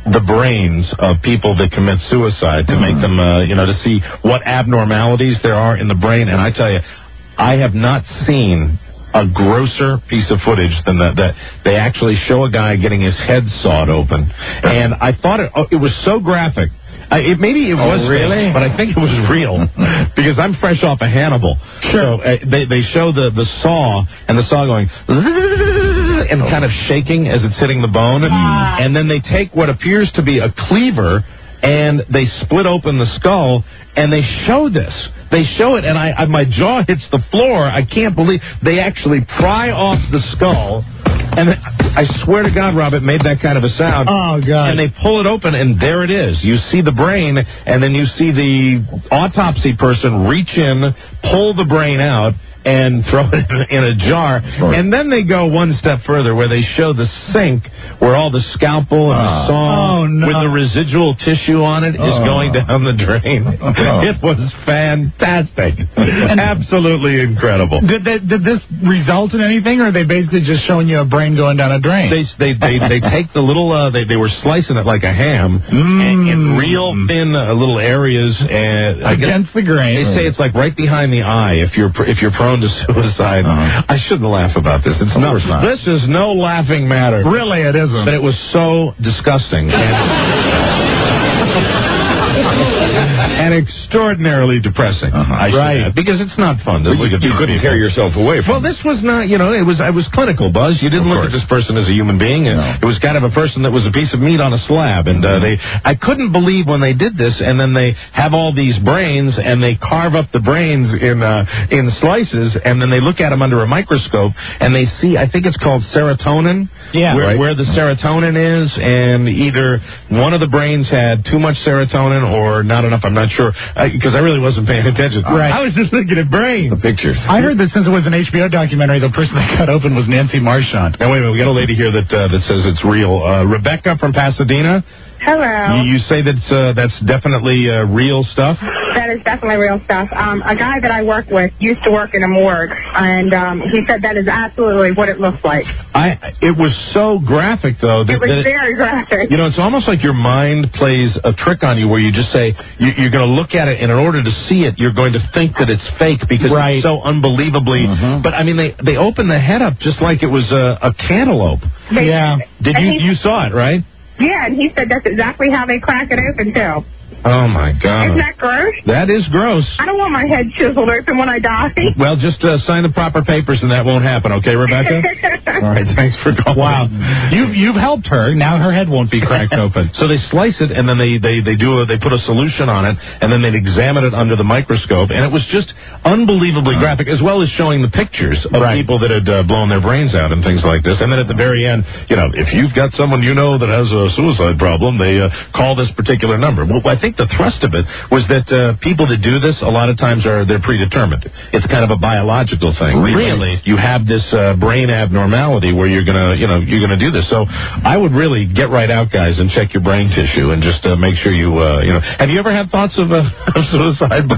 I: the brains of people that commit suicide to make them, to see what abnormalities there are in the brain. And I tell you, I have not seen a grosser piece of footage than that they actually show a guy getting his head sawed open. And I thought it was so graphic. Maybe it was
K: really,
I: but I think it was real because I'm fresh off of Hannibal.
K: Sure.
I: So they show the saw and the saw going and kind of shaking as it's hitting the bone, and then they take what appears to be a cleaver and they split open the skull and they show this. They show it, and my jaw hits the floor. I can't believe they actually pry off the skull. And I swear to God, Rob, it made that kind of a sound.
K: Oh, God.
I: And they pull it open, and there it is. You see the brain, and then you see the autopsy person reach in, pull the brain out, and throw it in a jar. Sure. And then they go one step further where they show the sink where all the scalpel and the saw with the residual tissue on it is going down the drain. It was fantastic. Absolutely incredible.
K: Did this result in anything, or are they basically just showing you a brain going down a drain?
I: They take the little, they were slicing it like a ham in real thin little areas.
K: Against the grain.
I: They say it's like right behind the eye if you're prone to suicide. I shouldn't laugh about this. It's not. This is no laughing matter.
K: Really, it isn't.
I: But it was so disgusting and extraordinarily depressing. Right, because it's not fun to look at.
E: You couldn't tear yourself away from.
I: Well, this was not. I was clinical, Buzz. You didn't look at this person as a human being. It was kind of a person that was a piece of meat on a slab, and I couldn't believe when they did this, and then they have all these brains, and they carve up the brains in slices, and then they look at them under a microscope, and they see. I think it's called serotonin.
K: Yeah,
I: where the serotonin is, and either one of the brains had too much serotonin or not enough. I'm not sure because I really wasn't paying attention.
K: Right.
I: I was just looking at brains.
E: The pictures.
K: I heard that since it was an HBO documentary, the person that cut open was Nancy Marchand.
I: Now wait a minute, we got a lady here that says it's real. Rebecca from Pasadena.
N: Hello.
I: You say that's definitely real stuff?
N: That is definitely real stuff. A guy that I work with used to work in a morgue, and he said that is absolutely what it looks like.
I: It was so graphic, though.
N: It was very graphic.
I: It's almost like your mind plays a trick on you where you just say, you're going to look at it, and in order to see it, you're going to think that it's fake because it's so unbelievably... But, I mean, they opened the head up just like it was a cantaloupe. Did you saw it, right?
N: Yeah, and he said that's exactly how they crack it open, too.
I: Oh, my God.
N: Isn't that gross?
I: That is gross.
N: I don't want my head chiseled open when I die.
I: Well, just sign the proper papers and that won't happen, okay, Rebecca? All right, thanks for calling.
K: Wow. You've helped her. Now her head won't be cracked open.
I: So they slice it, and then they put a solution on it, and then they'd examine it under the microscope, and it was just unbelievably graphic, as well as showing the pictures of people that had blown their brains out and things like this. And then at the very end, if you've got someone that has a suicide problem, they call this particular number. Well, I think the thrust of it was that people that do this a lot of times they're predetermined. It's kind of a biological thing. Really, you have this brain abnormality where you're gonna do this. So I would really get right out, guys, and check your brain tissue and just make sure you Have you ever had thoughts of suicide?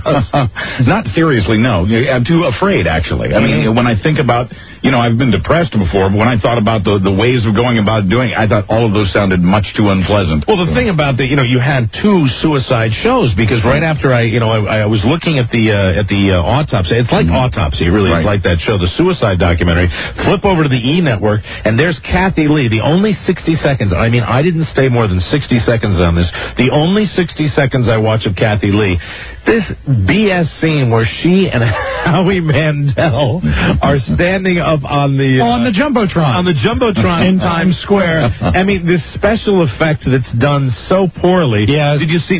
E: Not seriously, no. I'm too afraid, actually. I mean, when I think about, I've been depressed before, but when I thought about the ways of going about doing it, I thought all of those sounded much too unpleasant.
I: Well, the thing about you had two suicide shows because right after I was looking at the autopsy. It's like Autopsy, really. It's like that show, the suicide documentary. Flip over to the E! Network, and there's Kathy Lee. The only 60 seconds. I mean, I didn't stay more than 60 seconds on this. The only 60 seconds I watch of Kathy Lee. This BS scene where she and Howie Mandel are standing up on the
K: Jumbotron.
I: On the Jumbotron in Times Square. I mean, this special effect that's done so poorly.
K: Yeah.
I: Did you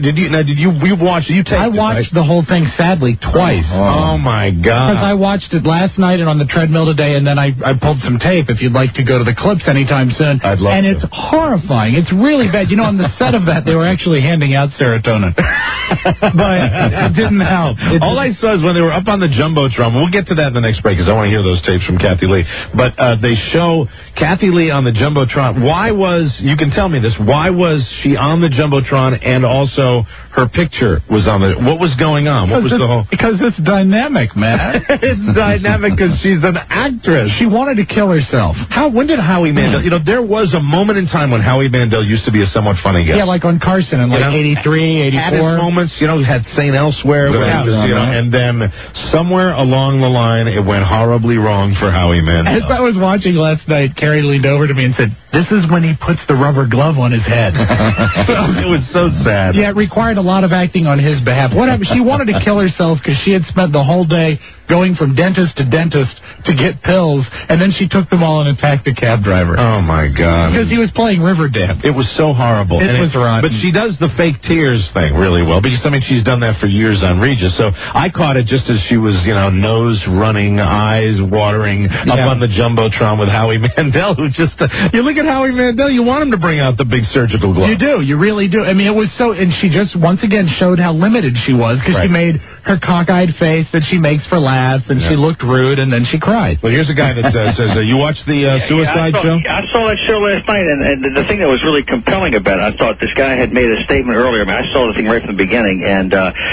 I: watch it?
K: I watched the whole thing, sadly, twice.
I: Oh my God.
K: Because I watched it last night and on the treadmill today, and then I pulled some tape if you'd like to go to the clips anytime soon.
I: I'd love to.
K: And it's horrifying. It's really bad. On the set of that, they were actually handing out serotonin. But it didn't help.
I: All I saw is when they were up on the Jumbotron. We'll get to that in the next break because I want to hear those tapes from Kathy Lee. But they show Kathy Lee on the Jumbotron. You can tell me this, why was she on the Jumbotron and also her picture was on the, what was going on? What was the whole...
K: Because it's dynamic, man.
I: It's dynamic because she's an actress.
K: She wanted to kill herself.
I: When did Howie Mandel, there was a moment in time when Howie Mandel used to be a somewhat funny guy.
K: Yeah, like on Carson in 83, 84.
I: Had his moments, had St. Elsewhere, and then somewhere along the line it went horribly wrong for Howie Mandel.
K: As I was watching last night, Carrie leaned over to me and said, "This is when he puts the rubber glove on his head."
I: It was so sad.
K: Yeah, it required a lot of acting on his behalf. What happened? She wanted to kill herself because she had spent the whole day going from dentist to dentist to get pills, and then she took them all and attacked the cab driver.
I: Oh, my God.
K: Because he was playing Riverdance.
I: It was so horrible.
K: It was rotten.
I: But she does the fake tears thing really well, because, she's done that for years on Regis. So I caught it just as she was, nose running, eyes watering, up on the Jumbotron with Howie Mandel, who just, you look at Howie Mandel, you want him to bring out the big surgical glove.
K: You do. You really do. It was so, and she just once again showed how limited she was, because she made her cockeyed face that she makes for laughs, and she looked rude, and then she cried.
I: Well, here's a guy that says, you watched the Suicide Show?
C: I saw that show last night, and the thing that was really compelling about it, I thought this guy had made a statement earlier. I saw the thing right from the beginning, and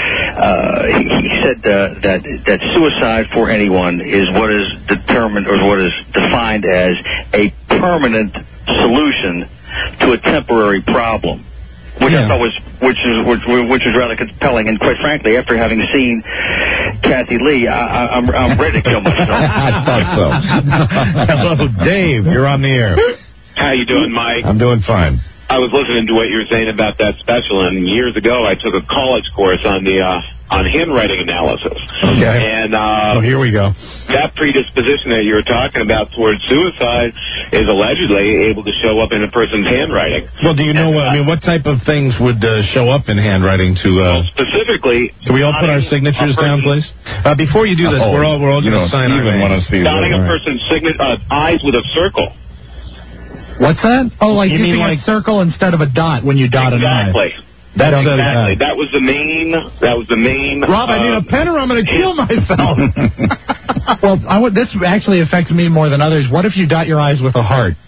C: he said that suicide for anyone is what is determined or what is defined as a permanent solution to a temporary problem. Which I thought which is rather compelling, and quite frankly, after having seen Kathy Lee, I'm ready to kill myself.
I: I thought so. Hello, Dave. You're on the air.
O: How you doing, Mike?
I: I'm doing fine.
O: I was listening to what you were saying about that special, and years ago I took a college course on handwriting analysis.
I: Okay.
O: And
I: here we go.
O: That predisposition that you were talking about towards suicide is allegedly able to show up in a person's handwriting.
I: Well, do you know what type of things would show up in handwriting to?
O: Specifically,
I: can we all put our signatures down, please? Before you do this, we're all going to sign our names.
O: Dotting a person's eyes with a circle.
K: What's that? Oh, like using a circle instead of a dot when you dot an eye.
O: Exactly. Exactly. That was the main.
I: Rob, I need a pen or I'm going to kill myself.
K: Well, this actually affects me more than others. What if you dot your eyes with a heart?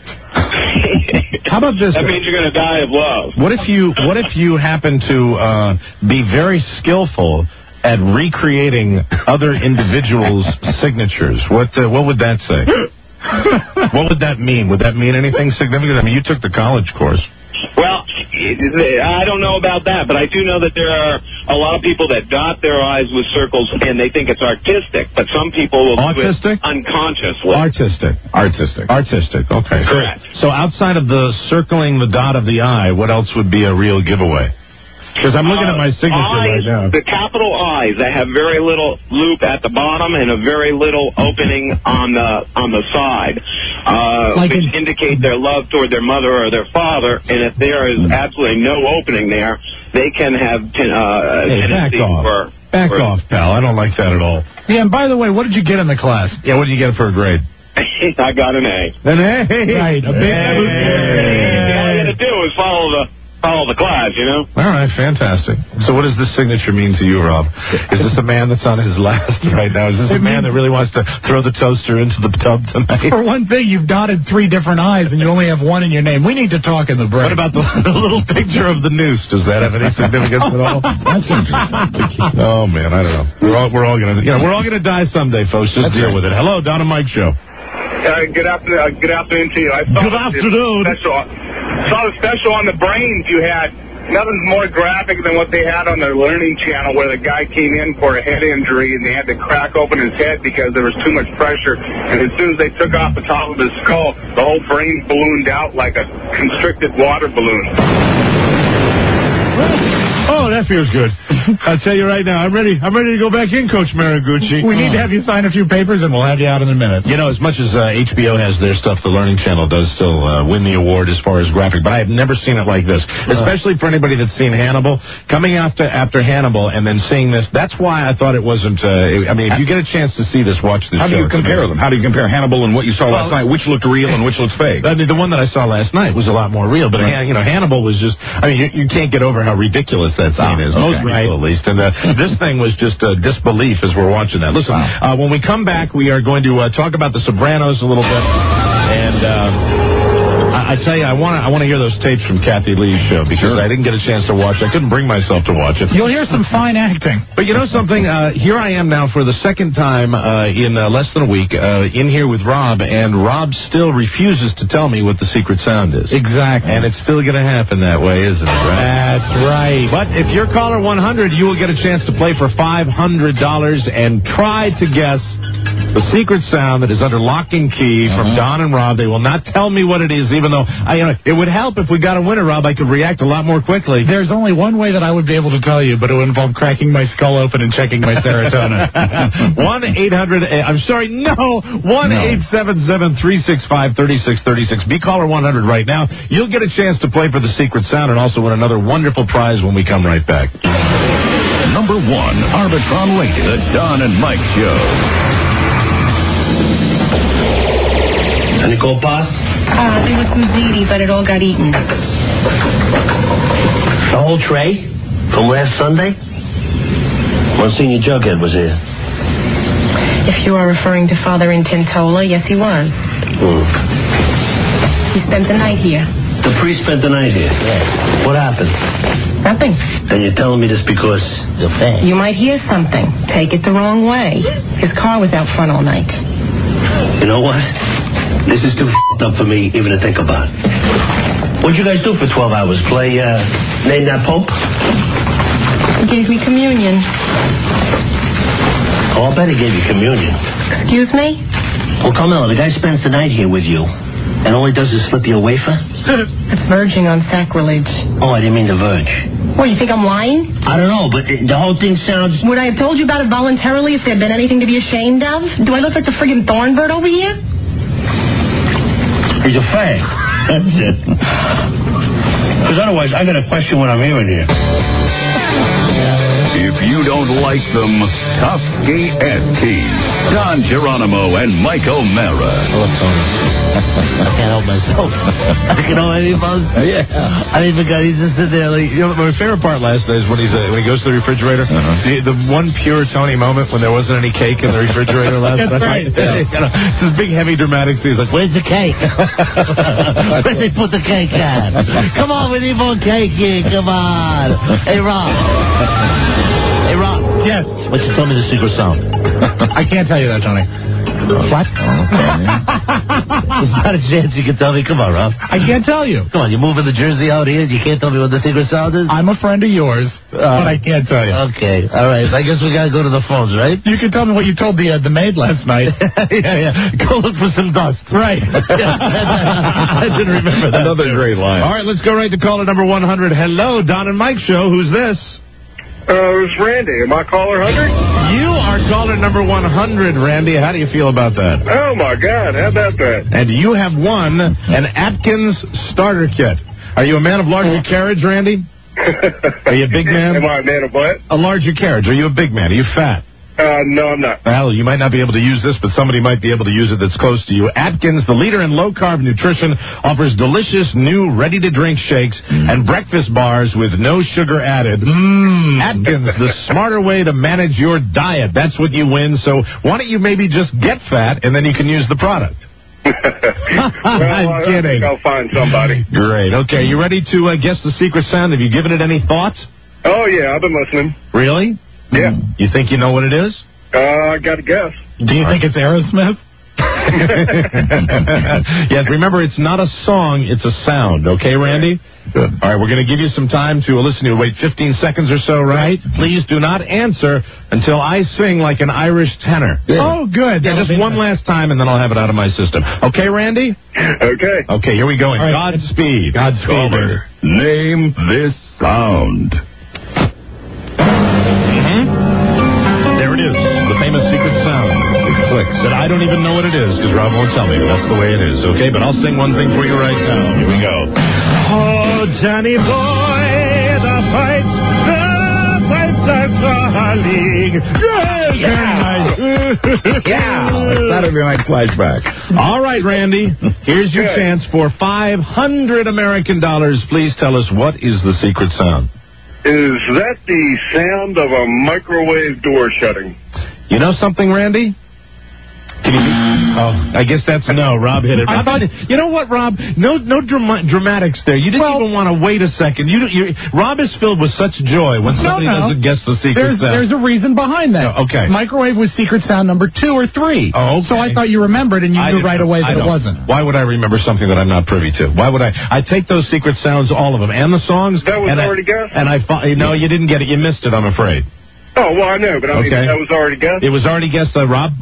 I: How about this?
O: That means you're going to die of love.
I: What if you happen to be very skillful at recreating other individuals' signatures? What would that say? What would that mean? Would that mean anything significant? You took the college course.
O: Well, I don't know about that, but I do know that there are a lot of people that dot their eyes with circles and they think it's artistic, but some people will do it unconsciously. Artistic. Okay. Correct.
I: So outside of the circling the dot of the eye, what else would be a real giveaway? Because I'm looking at my signature right now.
O: The capital I's that have very little loop at the bottom and a very little opening on the side, which indicate their love toward their mother or their father. And if there is absolutely no opening there, they can have
I: back off. Back off, pal. I don't like that at all.
K: Yeah, and by the way, what did you get in the class?
I: Yeah, what did you get for a grade?
O: I got an A.
I: An A?
K: Right, a big A.
O: All you had to do was follow the class,
I: All right, fantastic. So what does this signature mean to you, Rob? Is this a man that's on his last right now? Is this a man that really wants to throw the toaster into the tub tonight?
K: For one thing, you've dotted 3 different eyes and you only have 1 in your name. We need to talk in the break.
I: What about the little picture of the noose? Does that have any significance at all? That's interesting. Oh, man, I don't know. We're all gonna die someday, folks. Just deal with it. Hello, Don and Mike Show.
M: Good afternoon to you.
I: Good afternoon.
M: Saw the special on the brains you had. Nothing's more graphic than what they had on their Learning Channel, where the guy came in for a head injury and they had to crack open his head because there was too much pressure. And as soon as they took off the top of his skull, the whole brain ballooned out like a constricted water balloon.
I: Oh, that feels good. I'll tell you right now, I'm ready to go back in, Coach Maraguchi.
K: We need to have you sign a few papers, and we'll have you out in a minute.
I: As much as HBO has their stuff, the Learning Channel does still win the award as far as graphic, but I have never seen it like this, especially for anybody that's seen Hannibal. Coming after Hannibal and then seeing this, that's why I thought it wasn't, if you get a chance to see this, watch this show.
B: How do you compare them? How do you compare Hannibal and what you saw last night? Which looked real and which looked fake?
I: The one that I saw last night was a lot more real, but Hannibal was just, you can't get over how ridiculous that's. pain is. Most people, at least. And this thing was just disbelief as we're watching that. Listen, when we come back, we are going to talk about The Sopranos a little bit. And I tell you, I want to hear those tapes from Kathy Lee's show because I didn't get a chance to watch it. I couldn't bring myself to watch it.
K: You'll hear some fine acting.
I: But you know something? Here I am now for the second time in less than a week in here with Rob, and Rob still refuses to tell me what the secret sound is.
K: Exactly.
I: And it's still going to happen that way, isn't it? Right?
K: That's right.
I: But if you're caller 100, you will get a chance to play for $500 and try to guess the secret sound that is under lock and key from Don and Rob. They will not tell me what it is, even though it would help if we got a winner, Rob. I could react a lot more quickly.
K: There's only one way that I would be able to tell you, but it would involve cracking my skull open and checking my serotonin.
I: 1-877-365-3636. Be caller 100 right now. You'll get a chance to play for the secret sound and also win another wonderful prize when we come right back.
B: Number 1, Arbitron Radio, the Don and Mike Show.
P: Any cold pasta?
Q: There was some ziti, but it all got eaten.
P: The whole tray? From last Sunday? Monsignor Jughead was here.
Q: If you are referring to Father Intentola, yes, he was. He spent the night here.
P: The priest spent the night here?
Q: Yes.
P: What happened?
Q: Nothing.
P: And you're telling me this because you're fat?
Q: You might hear something. Take it the wrong way. His car was out front all night.
P: You know what? This is too f***ed up for me even to think about. What'd you guys do for 12 hours? Play, Name That Pope?
Q: He gave me communion.
P: Oh, I'll bet he gave you communion.
Q: Excuse me?
P: Well, Carmela, the guy spends the night here with you, and all he does is slip you a wafer?
Q: That's verging on sacrilege.
P: Oh, I didn't mean to verge.
Q: What, you think I'm lying?
P: I don't know, but the whole thing sounds...
Q: Would I have told you about it voluntarily if there had been anything to be ashamed of? Do I look like the friggin' Thornbird over here?
P: He's a fag. That's it. Because otherwise, I got to question what I'm hearing here.
B: If you don't like them, Toski Eski, Don Geronimo, and Mike O'Mara.
P: I can't help myself. You know what I mean, Buzz?
I: Yeah.
P: I even got, he's just sitting there like...
I: You know, my favorite part last night is when he goes to the refrigerator. The one pure Tony moment when there wasn't any cake in the refrigerator last night.
K: That's right.
I: You know, it's this big, heavy, dramatic scene. He's like,
P: where's the cake? Where'd they put the cake at? Come on, we need more cake here. Come on. Hey, Rob. Hey, Rob.
K: Yes.
P: Why don't you tell me the secret sound?
K: I can't tell you that, Tony. What?
P: There's not a chance you can tell me. Come on, Rob.
K: I can't tell you.
P: Come on, you're moving the jersey out here. You can't tell me what the secret sound is?
K: I'm a friend of yours, but I can't tell you.
P: Okay, all right. I guess we got to go to the phones, right?
K: You can tell me what you told the maid last night.
P: yeah. Go look for some dust.
K: Right.
I: I didn't remember that. Another great line. All right, let's go right to caller number 100. Hello, Don and Mike Show. Who's this?
M: It's Randy. Am I caller 100?
I: You are caller number 100, Randy. How do you feel about that?
M: Oh, my God. How about that?
I: And you have won an Atkins starter kit. Are you a man of larger carriage, Randy? Are you a big man?
M: Am I a man of what?
I: A larger carriage. Are you a big man? Are you fat?
M: No, I'm not.
I: Well, you might not be able to use this, but somebody might be able to use it that's close to you. Atkins, the leader in low-carb nutrition, offers delicious new ready-to-drink shakes and breakfast bars with no sugar added. Atkins, the smarter way to manage your diet. That's what you win. So why don't you maybe just get fat, and then you can use the product? I'm kidding.
M: I think I'll find somebody.
I: Great. Okay, you ready to guess the secret sound? Have you given it any thoughts?
M: Oh, yeah, I've been listening.
I: Really?
M: Yeah.
I: You think you know what it is?
M: I got to guess.
K: Do you think it's Aerosmith?
I: Yes, remember, it's not a song, it's a sound. Okay, Randy? Good. All right, we're going to give you some time to listen to it. Wait 15 seconds or so, right? Please do not answer until I sing like an Irish tenor.
K: Yeah. Oh, good.
I: Yeah, just one last time, and then I'll have it out of my system. Okay, Randy?
M: Okay.
I: Okay, here we go. Godspeed.
B: Godspeed. Name this sound.
I: There it is, the famous secret sound. It clicks. And I don't even know what it is because Rob won't tell me. That's the way it is, okay? But I'll sing one thing for you right now. Here we go. Oh, Johnny boy, the fights are calling. Yeah.
L: That'll be my flashback.
I: All right, Randy. Here's your chance for $500 American. Please tell us, what is the secret sound?
G: Is that the sound of a microwave door shutting?
I: You know something, Randy? I guess that's no. Rob hit it. I thought, you know what, Rob? No dramatics there. You didn't even want to wait a second. Rob is filled with such joy when somebody doesn't guess the secret sound.
K: There's a reason behind that.
I: Okay.
K: Microwave was secret sound number 2 or 3.
I: Oh, okay.
K: So I thought you remembered, and you knew right away that it wasn't.
I: Why would I remember something that I'm not privy to? Why would I? I take those secret sounds, all of them, and the songs.
G: That was already guessed?
I: And no, you didn't get it. You missed it, I'm afraid.
G: Oh, well, I know, but I mean, that was already guessed?
I: It was already guessed. Rob,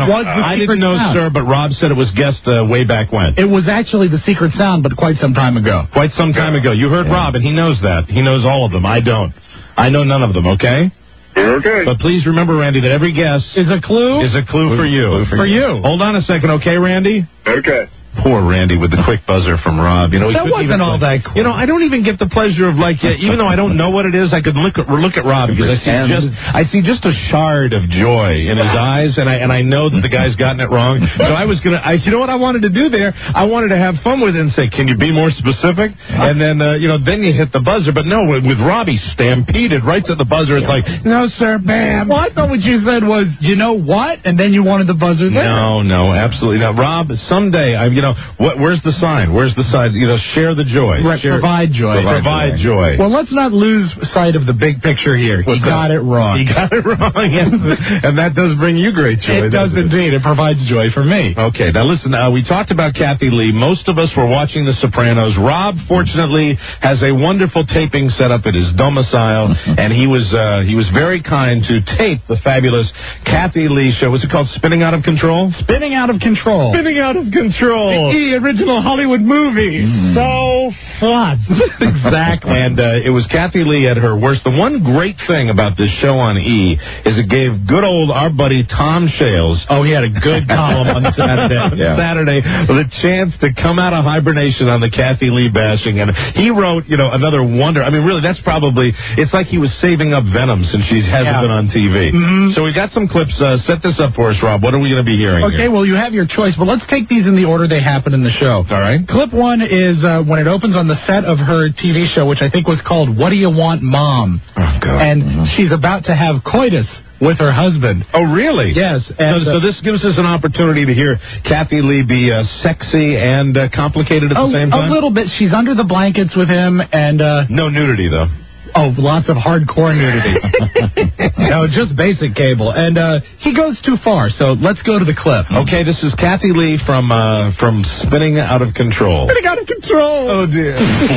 I: I didn't know, sir, but Rob said it was guessed way back when.
K: It was actually the secret sound, but quite some time ago.
I: Quite some time ago. You heard Rob, and he knows that. He knows all of them. I don't. I know none of them, okay?
G: Okay.
I: But please remember, Randy, that every guess
K: is a clue
I: for you.
K: For you.
I: Hold on a second, okay, Randy?
G: Okay.
I: Poor Randy with the quick buzzer from Rob.
K: That wasn't all that cool.
I: I don't even get the pleasure of even though I don't know what it is, I could look at Rob because I see just a shard of joy in his eyes, and I know that the guy's gotten it wrong. So I was you know what I wanted to do there? I wanted to have fun with it and say, can you be more specific? And then then you hit the buzzer. But no, with Rob, he stampeded right to the buzzer. It's like, no, sir, bam.
K: Well, I thought what you said was, you know what? And then you wanted the buzzer there.
I: No, absolutely not. Rob, someday where's the sign? Where's the sign? Share the joy.
K: Right, provide joy.
I: Provide joy.
K: Well, let's not lose sight of the big picture here. He got it wrong.
I: He got it wrong, and that does bring you great joy.
K: It does indeed. It provides joy for me.
I: Okay, now listen, we talked about Kathy Lee. Most of us were watching The Sopranos. Rob, fortunately, has a wonderful taping set up at his domicile, and he was very kind to tape the fabulous Kathy Lee show. Was it called Spinning Out of Control?
K: Spinning Out of Control.
I: Spinning Out of Control.
K: The original Hollywood movie. So fun.
I: Exactly. And it was Kathy Lee at her worst. The one great thing about this show on E is it gave good old our buddy Tom Shales.
K: Oh, he had a good column on
I: Saturday. The chance to come out of hibernation on the Kathy Lee bashing. And he wrote, another wonder. I mean, really, that's probably, it's like he was saving up venom since she hasn't been on TV.
K: Mm-hmm.
I: So we got some clips. Set this up for us, Rob. What are we going to be hearing?
K: Okay, well, you have your choice, but let's take these in the order they happen in the show.
I: All right.
K: Clip 1 is when it opens on the set of her TV show, which I think was called What Do You Want, Mom?
I: Oh, God.
K: And she's about to have coitus with her husband.
I: Oh, really?
K: Yes. And,
I: so this gives us an opportunity to hear Kathy Lee be sexy and complicated at the same time?
K: A little bit. She's under the blankets with him, and...
I: no nudity, though.
K: Oh, lots of hardcore nudity. No, just basic cable. And he goes too far, so let's go to the clip.
I: Okay, this is Kathy Lee from Spinning Out of Control.
K: Spinning Out of Control!
I: Oh, dear.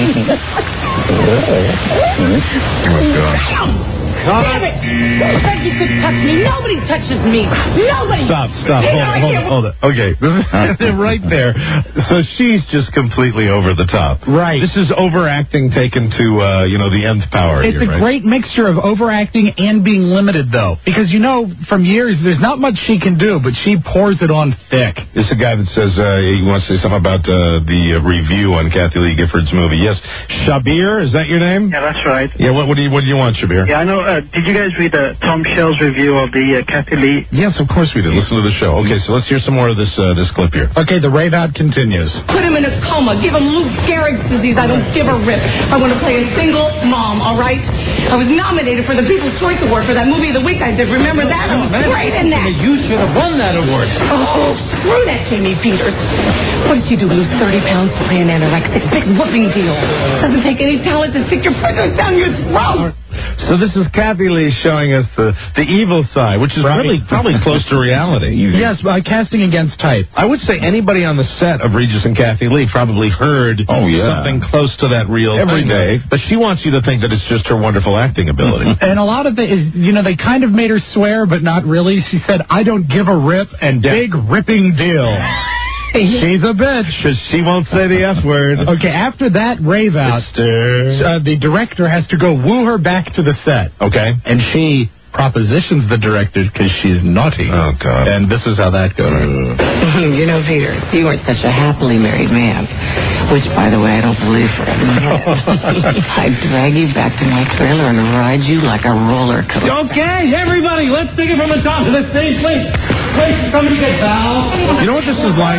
K: Oh, gosh.
Q: Damn it! Said you could touch me. Nobody touches me. Nobody.
I: Stop. Hold it. Okay. Right there. So she's just completely over the top.
K: Right.
I: This is overacting taken to, the nth power.
K: It's a great mixture of overacting and being limited, though. Because, from years, there's not much she can do, but she pours it on thick.
I: This is a guy that says he wants to say something about the review on Kathy Lee Gifford's movie. Yes. Shabir, is that your name?
R: Yeah, that's right.
I: Yeah, what do you want, Shabir?
R: Yeah, I know. Did you guys read Tom Shell's review of the Kathy Lee?
I: Yes, of course we did. Listen to the show. Okay, so let's hear some more of this clip here.
K: Okay, the rave out continues.
Q: Put him in a coma. Give him Lou Gehrig's disease. I don't give a rip. I want to play a single mom, all right? I was nominated for the People's Choice Award for that movie of the week I did. Remember that? I was great in that.
J: You should have won that award.
Q: Oh, screw that Jamie Peters. What did she do, lose 30 pounds to play an anorexic? Big whooping deal. Doesn't take any talent to stick your prisoners down your throat.
I: So this is Kathy Lee showing us the evil side, which is really probably close to reality.
K: Yes, by casting against type.
I: I would say anybody on the set of Regis and Kathy Lee probably heard something close to that real
K: every day.
I: But she wants you to think that it's just her wonderful acting ability.
K: And a lot of it is, they kind of made her swear, but not really. She said, I don't give a rip, and big ripping deal. She's a bitch.
I: She won't say the F word.
K: Okay, after that rave out, the director has to go woo her back to the set.
I: Okay.
K: And she propositions the director because she's naughty.
I: Oh, God.
K: And this is how that goes.
S: Peter, you weren't such a happily married man, which, by the way, I don't believe for a minute. I'd drag you back to my trailer and ride you like a roller coaster.
J: Okay, everybody, let's take it from the top of the stage, please. Please, somebody get Val.
I: You know what this is like?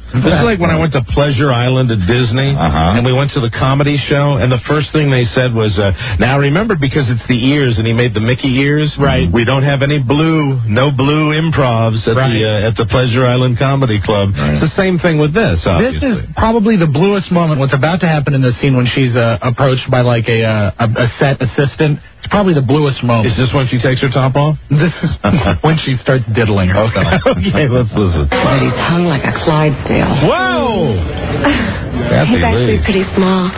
I: This is like when I went to Pleasure Island at Disney, and we went to the comedy show, and the first thing they said was, now remember, because it's the ears, and he made the Mickey ears, right? We don't have any no blue improvs at the Pleasure Island Comedy Club. Right. It's the same thing with this, obviously.
K: This is probably the bluest moment, what's about to happen in this scene when she's approached by like a set assistant. It's probably the bluest moment.
I: Is this when she takes her top off?
K: This is when she starts diddling herself.
I: Okay, let's listen.
S: But he's hung like a Clydesdale.
I: Whoa!
S: He's actually pretty small.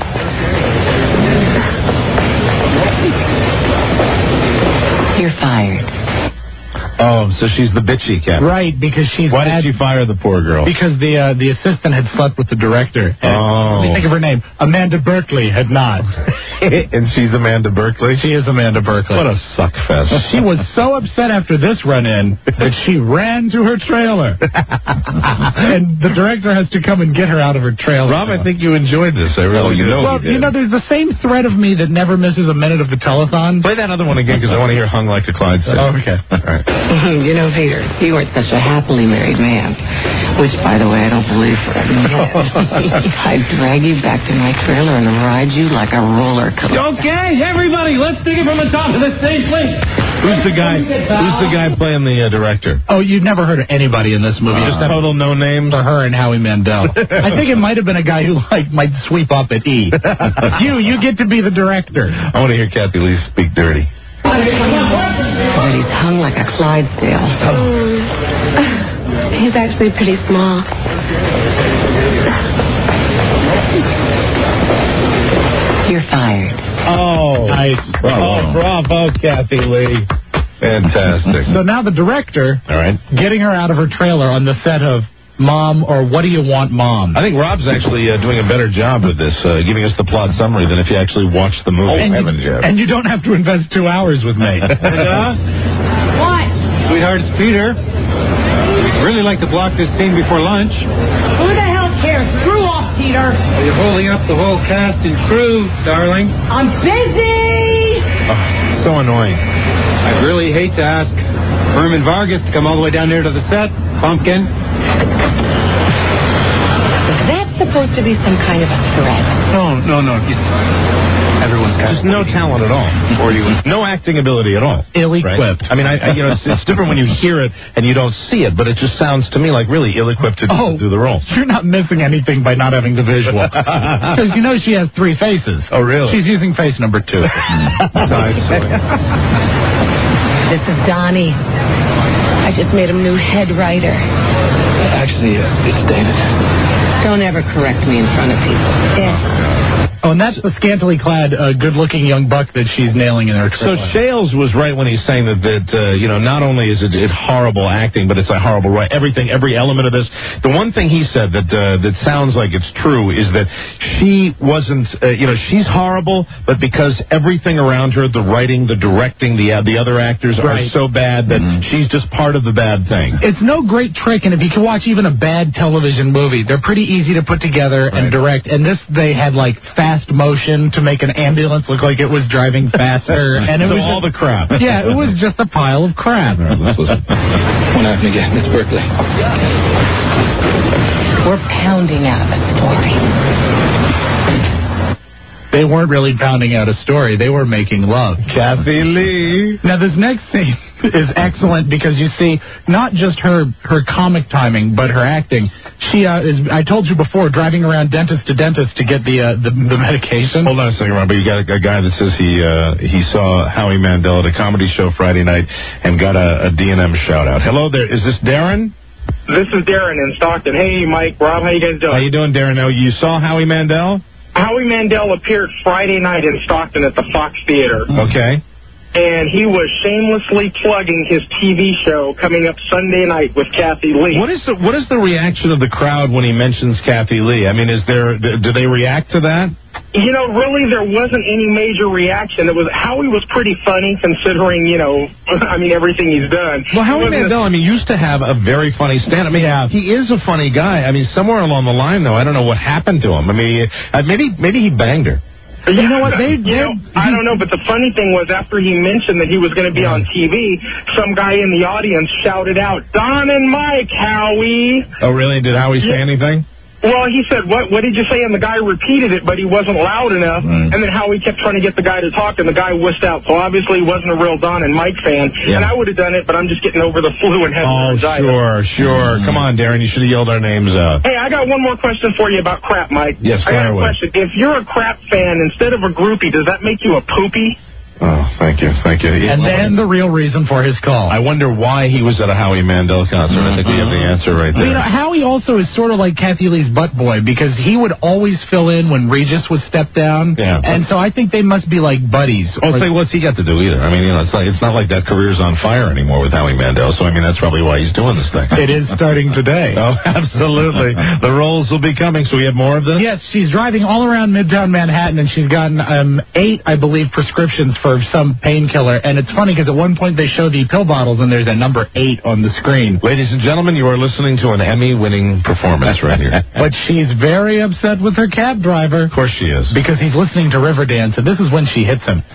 S: You're fired.
I: Oh, so she's the bitchy cat.
K: Right, because she's...
I: Why did she fire the poor girl?
K: Because the assistant had slept with the director. Let me think of her name. Amanda Berkeley had not.
I: And she's Amanda Berkeley?
K: She is Amanda Berkeley.
I: What a suckfest.
K: She was so upset after this run-in that she ran to her trailer. And the director has to come and get her out of her trailer.
I: Rob, I think you enjoyed this. I really
K: you know, there's the same thread of me that never misses a minute of the telethon.
I: Play that other one again, because I want to hear Hung Like a Clydesdale.
K: Oh, okay.
I: All right.
S: You know, Peter, you weren't such a happily married man, which, by the way, I don't believe for a minute. I'd drag you back to my trailer and ride you like a roller coaster.
J: Okay, everybody, let's take it from the top of the stage, please.
I: Who's the guy playing the director?
K: Oh, you've never heard of anybody in this movie.
I: Just total no names?
K: For her and Howie Mandel. I think it might have been a guy who might sweep up at E. You get to be the director.
I: I want to hear Kathy Lee speak dirty.
S: But he's hung like a Clydesdale. He's actually pretty small. You're fired.
I: Oh, nice. Bravo, Kathy Lee. Fantastic.
K: So now the director, getting her out of her trailer on the set of Mom, or What Do You Want, Mom?
I: I think Rob's actually doing a better job with this, giving us the plot summary than if you actually watched the movie.
K: And you don't have to invest 2 hours with me.
Q: What?
T: Sweetheart, it's Peter. We'd really like to block this scene before lunch.
Q: Who the hell cares? Screw off, Peter.
T: Well, you're holding up the whole cast and crew, darling.
Q: I'm busy.
I: Oh, so annoying.
T: I'd really hate to ask Herman Vargas to come all the way down there to the set, Pumpkin.
S: Is that supposed to be some kind of a threat?
T: No. Everyone's got
I: just no talent at all. Or no acting ability at all.
K: Ill-equipped.
I: Right? I mean, it's different when you hear it and you don't see it, but it just sounds to me like really ill-equipped to do the role.
K: You're not missing anything by not having the visual. Because you know she has 3 faces.
I: Oh, really?
K: She's using face number 2.
S: This is Donnie. I just made him new head writer.
T: Actually, it's David.
S: Don't ever correct me in front of people.
K: Oh, and that's the scantily clad, good-looking young buck that she's nailing in her trailer.
I: So Shales was right when he's saying that not only is it horrible acting, but it's a horrible right. Every element of this. The one thing he said that sounds like it's true is that she wasn't, she's horrible, but because everything around her, the writing, the directing, the other actors are so bad that she's just part of the bad thing.
K: It's no great trick, and if you can watch even a bad television movie, they're pretty easy to put together and direct. And this, they had like fast motion to make an ambulance look like it was driving faster, and it was
I: all the crap.
K: Yeah, it was just a pile of crap.
T: All right, let's listen. One after again. It's Berkeley.
S: We're pounding out a story.
K: They weren't really pounding out a story. They were making love.
I: Kathy Lee.
K: Now, this next scene is excellent because you see not just her comic timing, but her acting. She is, I told you before, driving around dentist to dentist to get the medication.
I: Hold on a second, Rob. You got a guy that says he saw Howie Mandel at a comedy show Friday night and got a D&M shout-out. Hello there. Is this Darren?
M: This is Darren in Stockton. Hey, Mike, Rob, how you guys doing?
I: How you doing, Darren? Now, you saw Howie Mandel?
M: Howie Mandel appeared Friday night in Stockton at the Fox Theater.
I: Okay.
M: And he was shamelessly plugging his TV show coming up Sunday night with Kathy Lee.
I: What is the reaction of the crowd when he mentions Kathy Lee? I mean, do they react to that?
M: You know, really, there wasn't any major reaction. Howie was pretty funny considering, everything he's done.
I: Well, Howie Mandel, used to have a very funny stand. He is a funny guy. Somewhere along the line, though, I don't know what happened to him. Maybe he banged her.
K: You know what?
M: I don't know, but the funny thing was after he mentioned that he was going to be on TV, some guy in the audience shouted out, "Don and Mike, Howie."
I: Oh, really? Did Howie say anything?
M: Well, he said, what did you say? And the guy repeated it, but he wasn't loud enough.
I: Right.
M: And then Howie kept trying to get the guy to talk, and the guy wussed out. So obviously he wasn't a real Don and Mike fan.
I: Yeah.
M: And I would have done it, but I'm just getting over the flu and having
I: Sure. Come on, Darren. You should have yelled our names out.
M: Hey, I got one more question for you about crap, Mike.
I: Yes,
M: I got
I: fire
M: a
I: away.
M: question. If you're a crap fan, instead of a groupie, does that make you a poopy?
I: Oh, thank you.
K: And then the real reason for his call.
I: I wonder why he was at a Howie Mandel concert. I think we have the answer right there.
K: Well, you know, Howie also is sort of like Kathy Lee's butt boy because he would always fill in when Regis would step down.
I: Yeah.
K: And so I think they must be like buddies.
I: Well, say, what's he got to do either? I mean, it's not like that career's on fire anymore with Howie Mandel. So, I mean, that's probably why he's doing this thing.
K: It is starting today.
I: Oh, absolutely. The roles will be coming. So we have more of this?
K: Yes, she's driving all around Midtown Manhattan, and she's gotten 8, I believe, prescriptions for some painkiller. And it's funny because at one point they show the pill bottles, and there's a number 8 on the screen.
I: Ladies and gentlemen, you are listening to an Emmy-winning performance right here.
K: But she's very upset with her cab driver.
I: Of course she is.
K: Because he's listening to Riverdance, and this is when she hits him.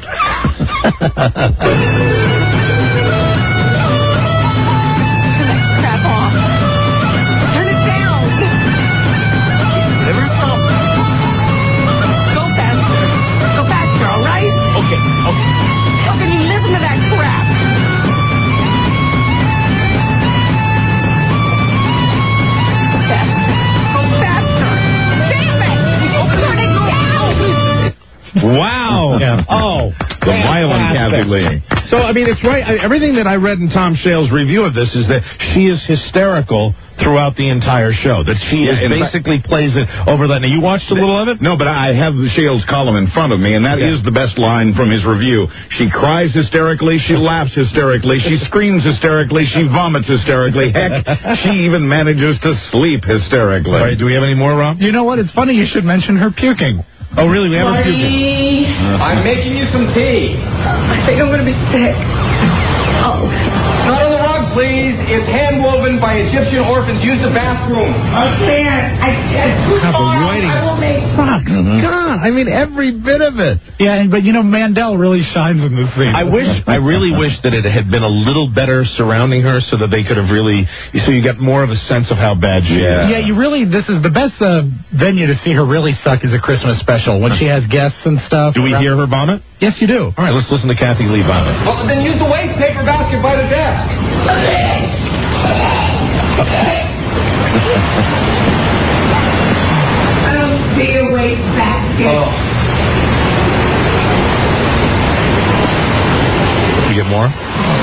I: Wow.
K: Yeah.
I: Oh. The violent Kathy Lee. So, I mean, it's right. Everything that I read in Tom Shale's review of this is that she is hysterical throughout the entire show. That she basically plays it over that. Now, you watched a little of it?
U: No, but I have Shale's column in front of me, and that is the best line from his review. She cries hysterically, she laughs hysterically, she screams hysterically, she vomits hysterically. Heck, she even manages to sleep hysterically.
I: All right, do we have any more, Rob?
K: You know what? It's funny you should mention her puking.
I: Oh, really? We have her puking.
T: I'm making you some tea.
Q: I think I'm going to be sick. Oh.
T: Not on the rug, please. It's hand-woven by Egyptian orphans. Use the bathroom.
Q: I can't. I will make
K: Fuck.
I: God, I mean, every bit of it.
K: Yeah, but you know, Mandel really shines in this scene.
I: I really wish that it had been a little better surrounding her so that they could have really, so you got more of a sense of how bad she is.
K: Yeah, this is the best venue to see her really suck is a Christmas special when she has guests and stuff.
I: Do we hear her vomit?
K: Yes, you do.
I: All right, let's listen to Kathy Lee vomit.
T: Well, then use the waste paper basket by the desk.
Q: I don't see a waste basket.
I: You get more?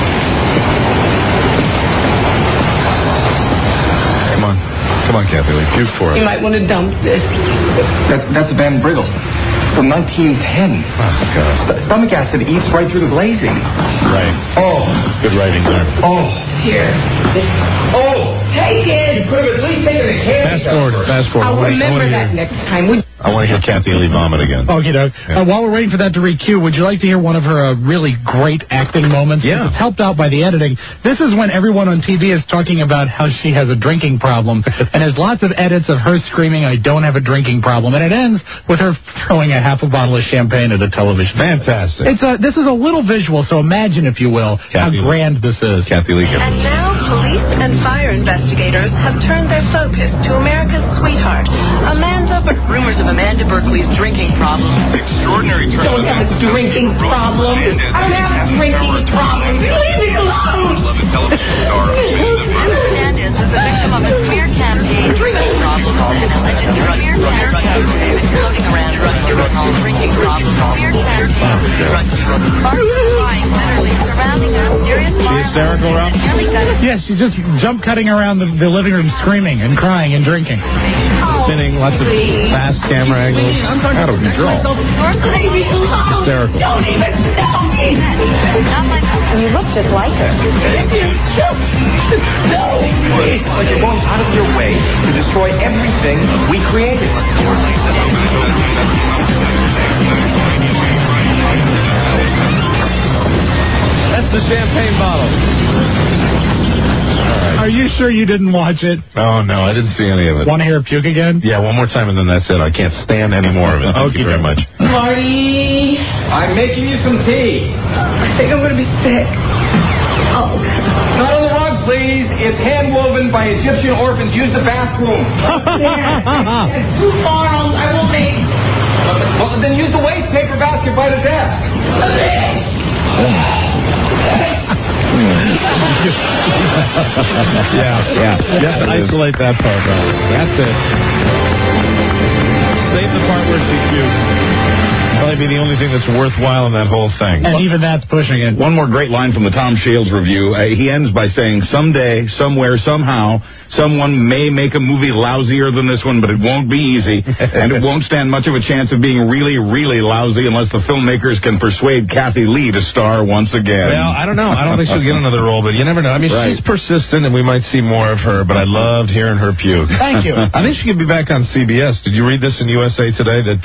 I: Come on, Kathy Lee. Puke for us.
Q: You might want to dump this.
T: That's Van Briggle from 1910.
I: Oh, God.
T: Stomach acid eats right through the glazing.
I: Right.
T: Oh.
I: Good writing there.
T: Oh.
Q: Here.
T: Oh.
Q: Take it.
T: You could have at least taken a can.
I: Fast forward.
Q: I'll remember that next time.
I: I want to hear Kathy Lee vomit again.
K: Okay, Doug. While we're waiting for that to re-cue, would you like to hear one of her really great acting moments?
I: Yeah.
K: It's helped out by the editing. This is when everyone on TV is talking about how she has a drinking problem, and there's lots of edits of her screaming, "I don't have a drinking problem," and it ends with her throwing a half a bottle of champagne at a television.
I: Fantastic.
K: This is a little visual, so imagine, if you will, how grand this is.
I: Kathy Lee.
V: And now police and fire investigators have turned their focus to America's sweetheart, Amanda, but rumors of Amanda Berkeley's drinking problem.
Q: Extraordinary turn. Don't have a drinking problem. I don't have a drinking problem. Leave me alone.
V: Amanda Hernandez is a victim of a smear campaign drinking problem, an alleged smear campaign floating around drinking problem, smear campaign, crying bitterly surrounding her mysterious
I: hysterical, Rob?
K: Yes, she's just jump cutting around the living room screaming and crying and drinking.
I: Spinning, lots of fast camera angles. Out of control. Hysterical.
Q: Don't even tell me.
V: You look just like her.
Q: No.
T: But you're going out of your way to destroy everything we created.
I: That's the champagne bottle.
K: Are you you sure you didn't watch it?
I: Oh, no, I didn't see any of it.
K: Want to hear her puke again?
I: Yeah, one more time and then that's it. I can't stand any more of it. Thank you very much.
Q: Marty,
T: I'm making you some tea.
Q: I think I'm going to be sick. Oh.
T: Not on the rug, please. It's hand-woven by Egyptian orphans. Use the bathroom.
Q: It's too far. I won't make.
T: Well, then use the waste paper basket by the desk.
I: Yeah. Just isolate that part. That's it. Save the part where she pukes. Probably be the only thing that's worthwhile in that whole thing.
K: And even that's pushing it.
U: One more great line from the Tom Shields review. He ends by saying, someday, somewhere, somehow, someone may make a movie lousier than this one, but it won't be easy, and it won't stand much of a chance of being really, really lousy unless the filmmakers can persuade Kathy Lee to star once again.
I: Well, I don't know. I don't think she'll get another role, but you never know. I mean, she's persistent, and we might see more of her, but I loved hearing her puke.
K: Thank you.
I: I think she could be back on CBS. Did you read this in USA Today that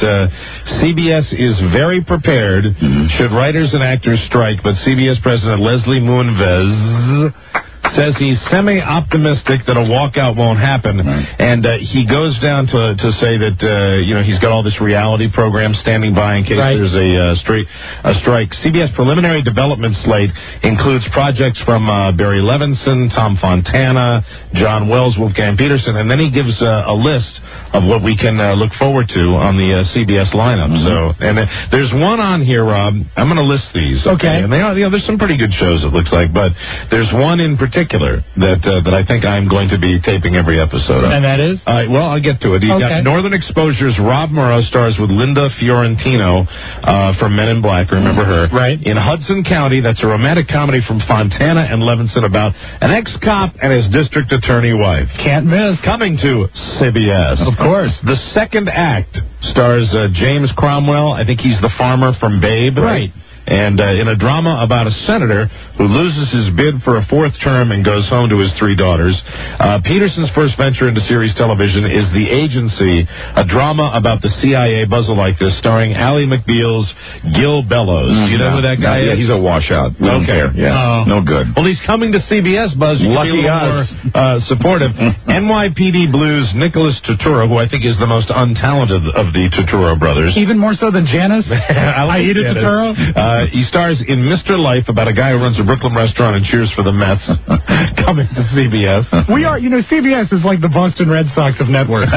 I: CBS is very prepared should writers and actors strike, but CBS President Leslie Moonves says he's semi-optimistic that a walkout won't happen, and he goes down to say that he's got all this reality program standing by in case there's a strike. CBS preliminary development slate includes projects from Barry Levinson, Tom Fontana, John Wells, Wolfgang Peterson, and then he gives a list of what we can look forward to on the CBS lineup. So, and there's one on here, Rob. I'm going to list these. Okay. And they are, there's some pretty good shows, it looks like, but there's one in particular that I think I'm going to be taping every episode of.
K: And that is?
I: Well, I'll get to it. You got Northern Exposure's Rob Morrow stars with Linda Fiorentino from Men in Black. Remember her?
K: Right.
I: In Hudson County, that's a romantic comedy from Fontana and Levinson about an ex-cop and his district attorney wife.
K: Can't miss.
I: Coming to CBS.
K: Of course.
I: The second act stars James Cromwell. I think he's the farmer from Babe.
K: Right.
I: And in a drama about a senator who loses his bid for a fourth term and goes home to his three daughters. Peterson's first venture into series television is The Agency, a drama about the CIA Buzzle Like This, starring Ally McBeal's Gil Bellows. You know who that guy is?
U: He's a washout. We don't care. Yeah. No good.
I: Well, he's coming to CBS, Buzz. You
U: Lucky
I: us. More supportive. NYPD Blues' Nicholas Turturro, who I think is the most untalented of the Turturro brothers.
K: Even more so than Janice? Aida Turturro?
I: He stars in Mr. Life about a guy who runs a Brooklyn restaurant and cheers for the Mets. Coming to CBS.
K: We are, CBS is like the Boston Red Sox of networks.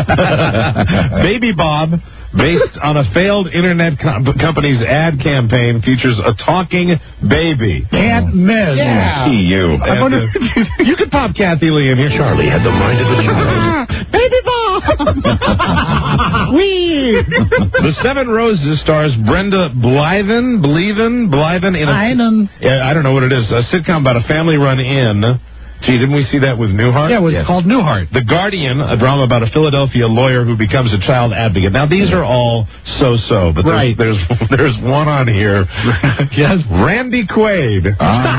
I: Baby Bob, based on a failed internet company's ad campaign, features a talking baby.
K: Can't miss.
I: Yeah. You.
K: I wonder
I: you could pop Kathy Lee in here. Charlie had the mind of a child.
K: Baby Bob. Wee.
I: The Seven Roses stars Brenda Blythen in a... I don't know what it is. A sitcom about a family-run inn. Gee, didn't we see that with Newhart?
K: Yeah, it was called Newhart.
I: The Guardian, a drama about a Philadelphia lawyer who becomes a child advocate. Now, these are all so-so, but there's one on here.
K: Yes.
I: Randy Quaid.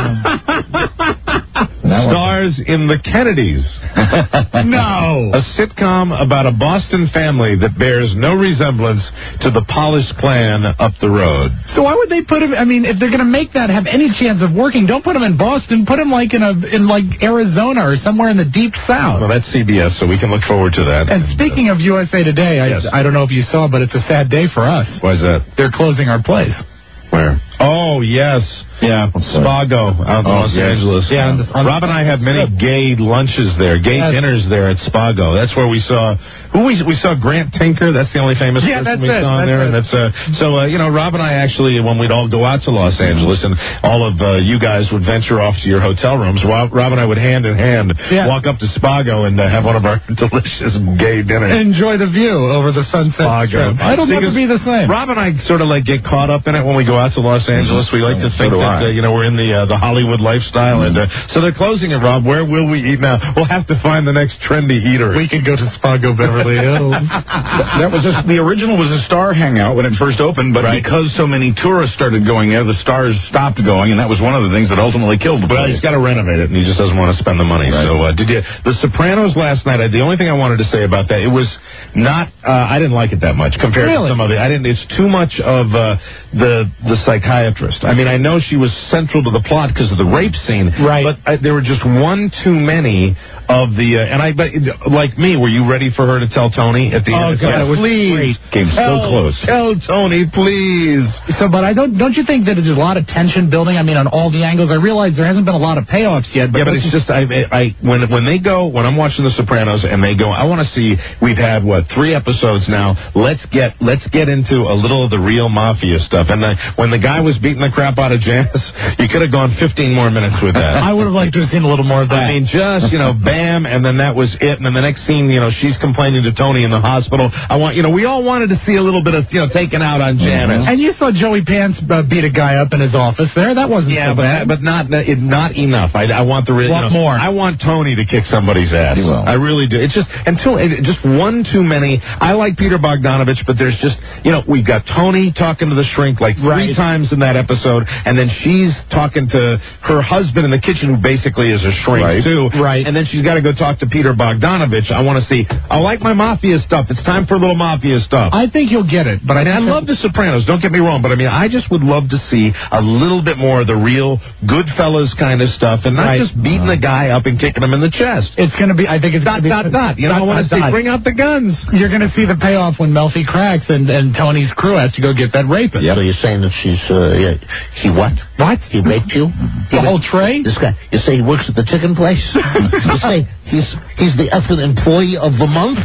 I: Stars in The Kennedys.
K: No.
I: A sitcom about a Boston family that bears no resemblance to the polished clan up the road.
K: So why would they put him, if they're going to make that have any chance of working, don't put him in Boston, put him in Arizona or somewhere in the deep south.
I: Well, that's CBS, so we can look forward to that.
K: And speaking of USA Today, I don't know if you saw, but it's a sad day for us.
I: Why is that?
K: They're closing our place.
I: Where? Oh, yes. Yeah, Spago out in Los Angeles. Yeah, Rob and I had many gay lunches there, gay dinners there at Spago. That's where we saw we saw Grant Tinker. That's the only famous person we saw there. And Rob and I actually, when we'd all go out to Los Angeles, and all of you guys would venture off to your hotel rooms, Rob and I would hand in hand walk up to Spago and have one of our delicious gay dinners.
K: Enjoy the view over the Sunset Strip. It'll never be the same.
I: Rob and I sort of get caught up in it when we go out to Los Angeles. We like to think that we're in the Hollywood lifestyle, and so they're closing it. Rob, where will we eat now? We'll have to find the next trendy eater.
K: We can go to Spago Beverly Hills.
U: That was the original was a Star Hangout when it first opened, but because so many tourists started going there, the Stars stopped going, and that was one of the things that ultimately killed the place.
I: Well, he's got to renovate it, and he just doesn't want to spend the money. Right. So, The Sopranos last night? The only thing I wanted to say about that, it was not. I didn't like it that much compared to some of it. It's too much of the psychiatrist. I mean, I know she was central to the plot because of the rape scene.
K: Right.
I: But there were just one too many of the, and I bet, like me, were you ready for her to tell Tony at the end?
K: Oh, God, it was
I: please.
U: Came so close.
I: Tell Tony, please.
K: So, but don't you think that there's a lot of tension building? I mean, on all the angles. I realize there hasn't been a lot of payoffs yet. But
I: yeah, but it's just, when they go, when I'm watching The Sopranos and they go, I want to see, we've had, 3 episodes now, let's get into a little of the real mafia stuff. And when the guy was beating the crap out of Janice, you could have gone 15 more minutes with that.
K: I would have liked to have seen a little more of that.
I: I mean, just, bam, and then that was it. And then the next scene, she's complaining to Tony in the hospital. We all wanted to see a little bit of, taking out on Janice.
K: And you saw Joey Pants beat a guy up in his office there. That wasn't so bad.
I: but not enough. I want the real,
K: more.
I: I want Tony to kick somebody's ass. I really do. It's just, just one too many. I like Peter Bogdanovich, but there's just, we've got Tony talking to the shrink like 3 times in that episode, and then she's talking to her husband in the kitchen, who basically is a shrink too.
K: Right.
I: And then she's got to go talk to Peter Bogdanovich. I want to see, I like my mafia stuff. It's time for a little mafia stuff.
K: I think you'll get it. But
I: I love The Sopranos. Don't get me wrong, but I just would love to see a little bit more of the real Goodfellas kind of stuff, and not just beating the guy up and kicking him in the chest.
K: It's going to be, I think it's
I: dot. I want to see, bring out the guns.
K: You're going to see the payoff when Melfi cracks and Tony's crew has to go get that rapist.
P: So you're saying that he what?
K: What?
P: He raped you?
K: The whole tray?
P: This guy, you say he works at the chicken place? You say he's the effing employee of the month?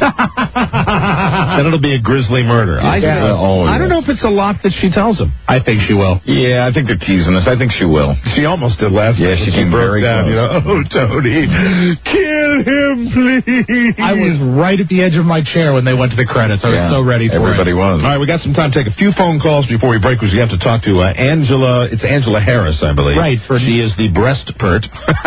I: Then it'll be a grisly murder. I don't know if it's a lot that she tells him.
K: I think she will.
U: Yeah, I think they're teasing us. I think she will.
I: She almost did last time.
U: Yeah, she broke down.
I: Oh, Tony, kill him, please.
K: I was right at the edge of my chair when they went to the credits. I was so ready for
U: Everybody
K: it.
U: was.
I: All right, we got some time to take a few phone calls before we break, because we have to talk to Angela. It's Angela Harris, I believe.
K: Right.
I: She is the breast pert.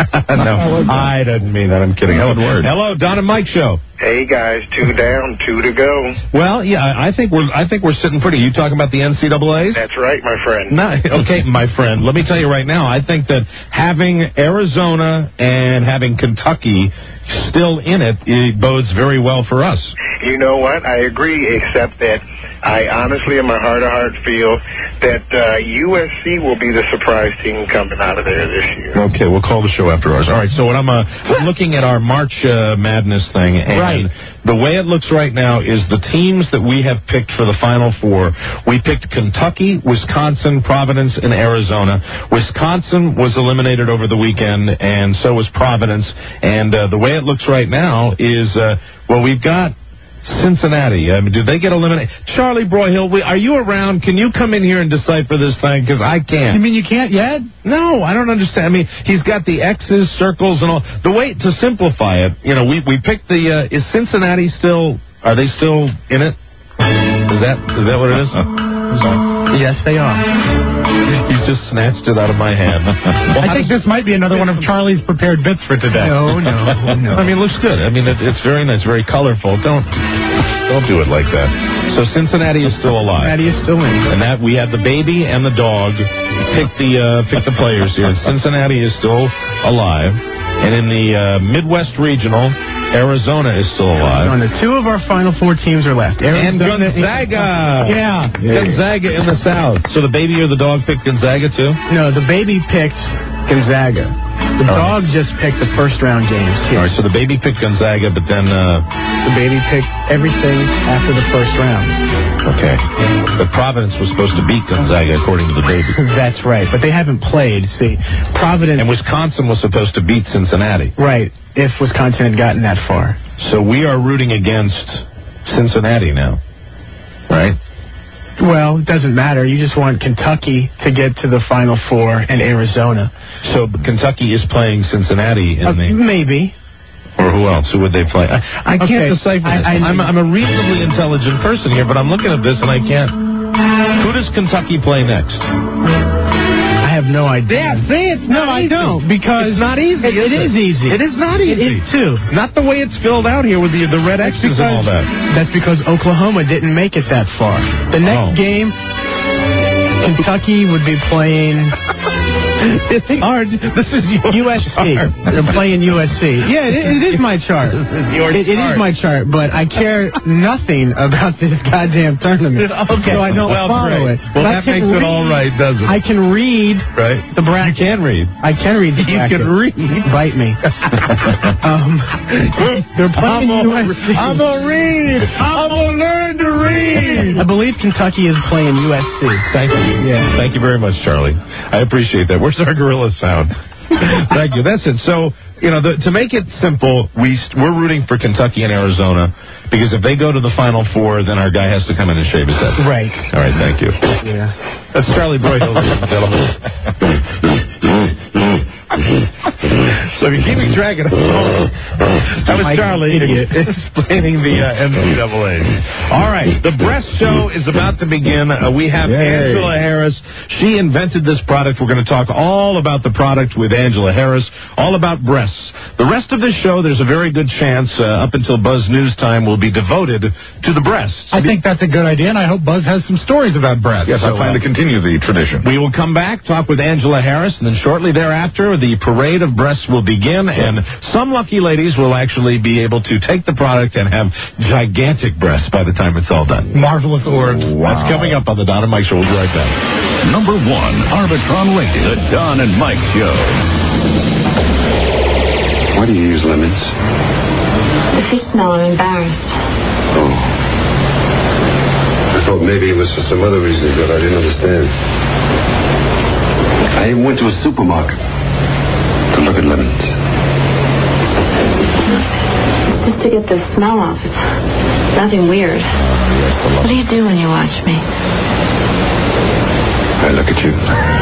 I: No, I didn't mean that. I'm kidding. Hello, Don and Mike show.
G: Hey guys, 2 down, 2 to go.
I: Well, yeah, I think we're sitting pretty. You talking about the NCAAs?
G: That's right, my friend.
I: Okay, my friend. Let me tell you right now. I think that having Arizona and having Kentucky still in it bodes very well for us.
G: You know what? I agree, except that I honestly, in my heart of hearts, feel that USC will be the surprise team coming out of there this year.
I: Okay, we'll call the show after ours. All right, so what I'm looking at our March Madness thing, and the way it looks right now is the teams that we have picked for the Final Four. We picked Kentucky, Wisconsin, Providence, and Arizona. Wisconsin was eliminated over the weekend, and so was Providence. And the way it looks right now is, we've got Cincinnati. Did they get eliminated? Charlie Broyhill, are you around? Can you come in here and decipher this thing? Because I can't.
K: You mean you can't yet?
I: No, I don't understand. He's got the X's, circles, and all. The way to simplify it, we picked the. Is Cincinnati still? Are they still in it? Is that what it is?
K: Yes, they are.
I: He's just snatched it out of my hand.
K: I think this might be another one of Charlie's prepared bits for today.
L: No.
I: It looks good. It's very nice, very colorful. Don't do it like that. So Cincinnati is still alive.
L: Cincinnati is still in.
I: And that we have the baby and the dog. Pick the players here. Cincinnati is still alive. And in the Midwest Regional, Arizona is still alive.
L: Two of our Final Four teams are left.
I: And Gonzaga.
K: Yeah.
I: Gonzaga in the South. So the baby or the dog picked Gonzaga too?
L: No, the baby picked Gonzaga. The dog just picked the first-round games.
I: All right, so the baby picked Gonzaga, but then
L: the baby picked everything after the first round.
I: Okay. But Providence was supposed to beat Gonzaga, according to the baby.
L: That's right, but they haven't played. See, Providence...
I: And Wisconsin was supposed to beat Cincinnati.
L: Right, if Wisconsin had gotten that far.
I: So we are rooting against Cincinnati now, right?
L: Well, it doesn't matter. You just want Kentucky to get to the Final Four and Arizona.
I: So Kentucky is playing Cincinnati in the...
L: Maybe.
I: Or who else? Who would they play? I can't decipher this. I'm a reasonably intelligent person here, but I'm looking at this and I can't... Who does Kentucky play next?
L: I have no idea.
K: Yeah, see, it's not easy.
L: I don't, because...
I: It's not easy,
L: It is easy.
I: It is not easy.
L: It is, too.
I: Not the way it's filled out here with the red X's and all that.
L: That's because Oklahoma didn't make it that far. The next game, Kentucky would be playing
I: It's hard. This is your
L: USC.
I: chart.
L: I'm playing USC. Yeah, it is my chart. It is my chart, but I care nothing about this goddamn tournament.
I: Okay.
L: So I don't follow
I: great.
L: it.
I: Well,
L: But
I: that makes it all right, doesn't it?
L: I can read
I: Right.
L: the bracket.
I: You can read.
L: I can read the
I: You
L: bracket.
I: can read.
L: Bite me. They're playing USC.
I: I'm gonna read. I'm gonna learn to read.
L: I believe Kentucky is playing USC.
I: Thank you.
L: Yeah.
I: Thank you very much, Charlie. I appreciate that. Where's our gorilla sound? Thank you. That's it. So, to make it simple, we're rooting for Kentucky and Arizona because if they go to the Final Four, then our guy has to come in and shave his head.
L: Right.
I: All right. Thank you.
L: Yeah.
I: That's Charlie Broyhill, ladies and gentlemen. So if you're keeping track of the phone, that was Charlie explaining the NCAA. All right, the breast show is about to begin. We have Angela Harris. She invented this product. We're going to talk all about the product with Angela Harris, all about breasts. The rest of the show, there's a very good chance up until Buzz News Time will be devoted to the breasts.
K: I think that's a good idea, and I hope Buzz has some stories about breasts.
U: Yes, I plan to continue the tradition.
I: We will come back, talk with Angela Harris, and then shortly thereafter, the parade of breasts will begin, and some lucky ladies will actually be able to take the product and have gigantic breasts by the time it's all done.
K: Marvelous orbs.
U: Wow.
I: That's coming up on the Don and Mike Show. We'll be right back.
B: Number 1, Arbitron rated, The Don and Mike Show.
D: Why do you use lemons?
H: If you smell, I'm embarrassed.
D: Oh. I thought maybe it was for some other reason that I didn't understand. I went to a supermarket to look at lemons.
H: Just to get the smell off. It's nothing weird. What do you do when you watch me?
D: I look at you.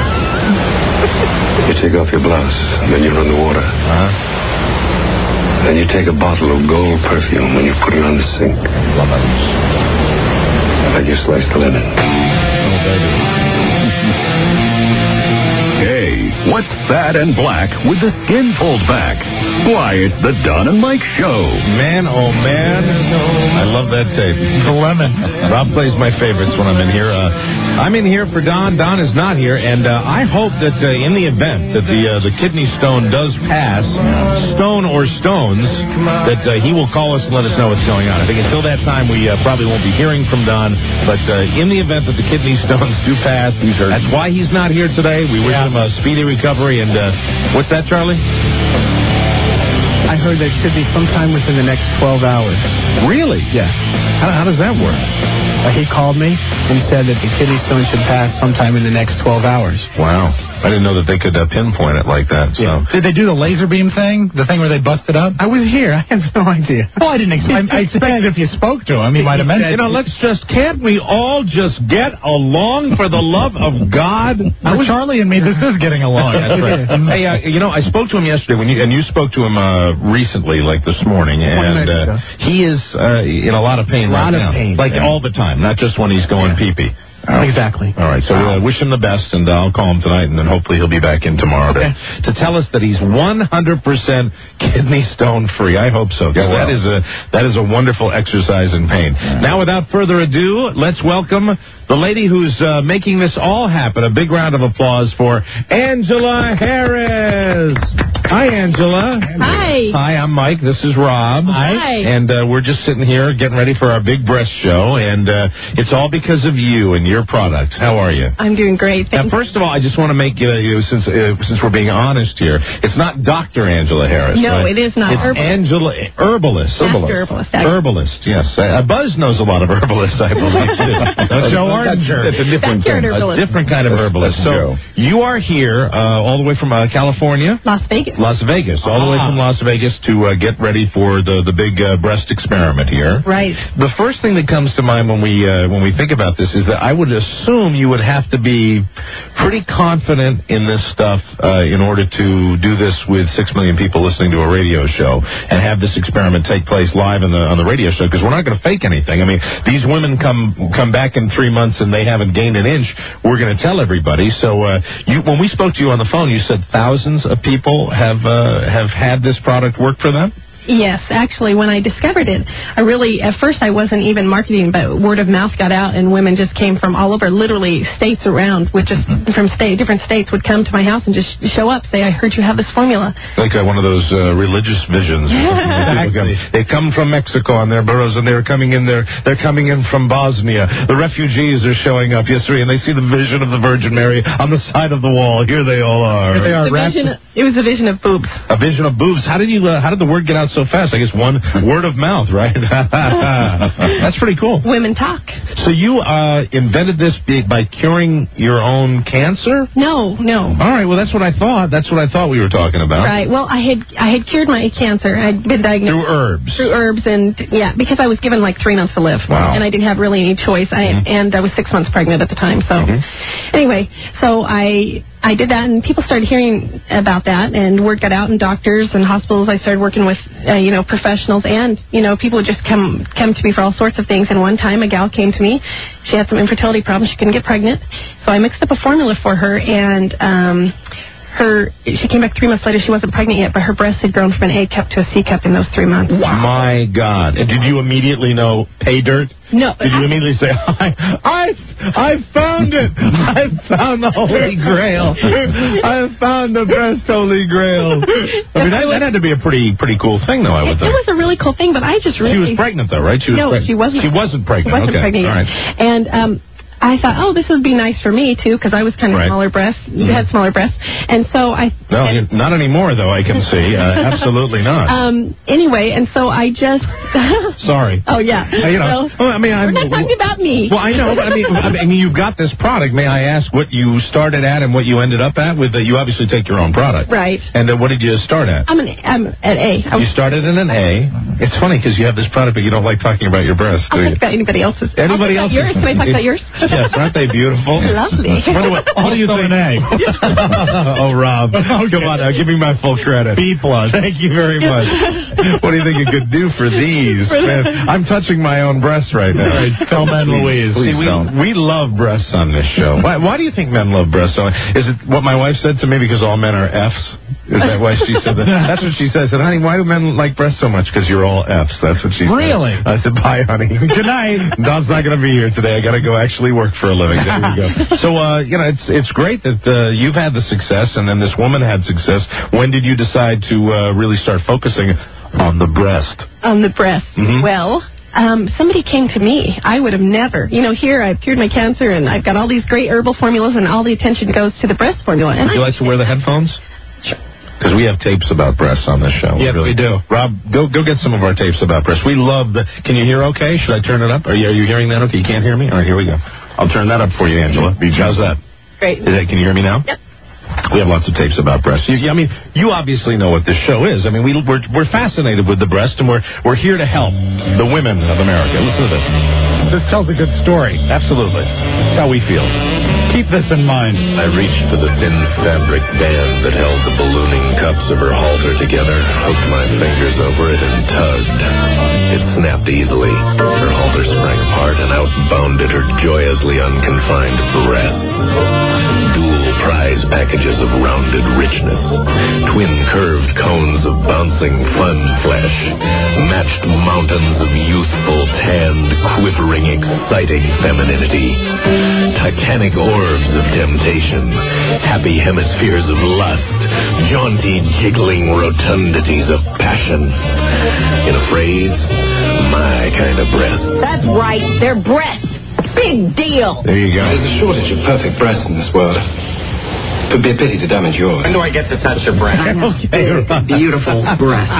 D: You take off your blouse, and then you run the water. Then you take a bottle of gold perfume and you put it on the sink. Then you slice the lemon.
B: Hey, what's fat and black with the skin pulled back? Why, it's the Don and Mike Show.
I: Man, oh man, I love that tape.
K: The lemon.
I: Rob plays my favorites when I'm in here. I'm in here for Don. Don is not here, and I hope that in the event that the kidney stone does pass, stone or stones, that he will call us and let us know what's going on. I think until that time we probably won't be hearing from Don, but in the event that the kidney stones do pass, that's why he's not here today. We wish him a speedy recovery, and what's that, Charlie?
L: I heard that should be sometime within the next 12 hours.
I: Really?
L: Yeah.
I: How does that work?
L: He called me and said that the kidney stone should pass sometime in the next 12 hours.
I: Wow. I didn't know that they could pinpoint it like that. So.
L: Yeah.
K: Did they do the laser beam thing? The thing where they busted up?
L: I was here. I have no idea.
K: Well, I didn't expect. I expected if you spoke to him, he might have mentioned.
I: Can't we all just get along for the love of God?
K: For Charlie and me, this is getting along.
I: That's right. Hey, I spoke to him yesterday and you spoke to him recently, like this morning, and he is in a lot of pain right now.
L: Pain.
I: Like all the time, not just when he's going pee-pee.
L: Exactly.
I: All right, so wish him the best, and I'll call him tonight, and then hopefully he'll be back in tomorrow to tell us that he's 100% kidney stone free. I hope so, because that is a wonderful exercise in pain. Now, without further ado, let's welcome the lady who's making this all happen. A big round of applause for Angela Harris. Hi, Angela.
W: Hi.
I: Hi, I'm Mike. This is Rob.
W: Hi.
I: And we're just sitting here getting ready for our big breast show, and it's all because of you and your products. How are you?
W: I'm doing great.
I: Now, first of all, I just want to make since we're being honest here, it's not Dr. Angela Harris.
W: No,
I: right?
W: it is not.
I: It's Angela Herbalist. Herbalist. Yes. Buzz knows a lot of herbalists, I believe. Joe Ardinger. That's a different kind of herbalist. So you are here all the way from California,
W: Las Vegas.
I: All the way from Las Vegas to get ready for the big breast experiment here.
W: Right.
I: The first thing that comes to mind when we think about this is that I would assume you would have to be pretty confident in this stuff in order to do this with 6 million people listening to a radio show and have this experiment take place live on the radio show, because we're not going to fake anything. I mean, these women come back in 3 months and they haven't gained an inch. We're going to tell everybody. So when we spoke to you on the phone, you said thousands of people have had this product work for them?
A: Yes, actually, when I discovered it, at first I wasn't even marketing, but word of mouth got out, and women just came from all over, literally states around, from different states would come to my house and just show up, say, I heard you have this formula.
I: Like one of those religious visions. They come from Mexico on their burros, and they're coming in from Bosnia. The refugees are showing up, yes, sir, and they see the vision of the Virgin Mary on the side of the wall. Here they all are.
A: Here they are. It was a vision of boobs.
I: A vision of boobs. How did the word get out so fast? I guess one word of mouth, right? That's pretty cool.
A: Women talk.
I: So you invented this by curing your own cancer?
A: No.
I: All right. Well, that's what I thought. That's what I thought we were talking about.
A: Right. Well, I had cured my cancer. I'd been diagnosed
I: through herbs,
A: and because I was given like 3 months to live.
I: Wow.
A: And I didn't have really any choice. And I was 6 months pregnant at the time. So anyway, so I did that, and people started hearing about that, and word got out in doctors and hospitals. I started working with, professionals, and, people would just come to me for all sorts of things. And one time, a gal came to me. She had some infertility problems. She couldn't get pregnant. So I mixed up a formula for her, and she came back 3 months later. She wasn't pregnant yet, but her breast had grown from an A cup to a C cup in those 3 months.
I: Wow. My God. And did you immediately know pay dirt?
A: No.
I: Did you immediately say, I found it. I found the Holy Grail. I found the breast Holy Grail. I mean, that had to be a pretty cool thing, though, I would think.
A: It was a really cool thing, but I just really...
I: She was pregnant, though, right?
A: No, she wasn't.
I: She wasn't pregnant.
A: She wasn't pregnant yet.
I: All right.
A: And I thought, this would be nice for me, too, because I was kind of smaller breasts. You had smaller breasts. And so I...
I: No, not anymore, though, I can see. Absolutely not.
A: Anyway, and so I just...
I: Sorry.
A: Oh, yeah.
I: We're not
A: talking about me.
I: Well, I know, but I mean, you've got this product. May I ask what you started at and what you ended up at? You obviously take your own product.
A: Right.
I: And then what did you start at?
A: I'm at A.
I: You started in an A. It's funny because you have this product, but you don't like talking about your breasts, do you?
A: I'll talk about anybody else's.
I: Anybody else's?
A: Yours? Can I talk about yours?
I: Yes, aren't they beautiful?
A: Lovely.
I: By the way, what do you think? An A. Oh, Rob. Okay. Come on now, give me my full credit. B+. Thank you very much. What do you think you could do for these? Man, I'm touching my own breasts right now.
U: Right, tell men Louise.
I: See, we love breasts on this show. Why do you think men love breasts? Is it what my wife said to me because all men are Fs? Is that why she said that? That's what she said. I said, honey, why do men like breasts so much? Because you're all Fs. That's what she said.
U: Really?
I: I said, bye, honey.
U: Good night.
I: Don's not going to be here today. I got to go actually work for a living. There we go. So, it's great that you've had the success, and then this woman had success. When did you decide to really start focusing on the breast?
A: On the breast. Mm-hmm. Well... somebody came to me. I would have never. Here I've cured my cancer, and I've got all these great herbal formulas, and all the attention goes to the breast formula. And
I: would you like to wear the headphones?
A: Sure.
I: Because we have tapes about breasts on this show.
U: Yes, we do.
I: Rob, go get some of our tapes about breasts. We love the... Can you hear okay? Should I turn it up? Are you hearing that okay? You can't hear me? All right, here we go. I'll turn that up for you, Angela. How's that?
A: Great.
I: Can you hear me now?
A: Yep.
I: We have lots of tapes about breasts. You obviously know what this show is. I mean, we're fascinated with the breast, and we're here to help the women of America. Listen to this.
U: This tells a good story.
I: Absolutely. That's how we feel.
U: Keep this in mind.
F: I reached for the thin fabric band that held the ballooning cups of her halter together, hooked my fingers over it, and tugged. It snapped easily. Her halter sprang apart, and out bounded her joyously unconfined breast. Dual prize packages of rounded richness, twin curved cones of bouncing fun flesh, matched mountains of youthful, tanned, quivering, exciting femininity, titanic orbs of temptation, happy hemispheres of lust, jaunty, jiggling rotundities of passion. In a phrase, my kind of breast.
W: That's right, they're breasts. Big deal.
I: There you go.
D: There's a shortage of perfect breasts in this world. It would be a pity to damage yours.
X: When do I get to touch your breast?
S: Beautiful breast.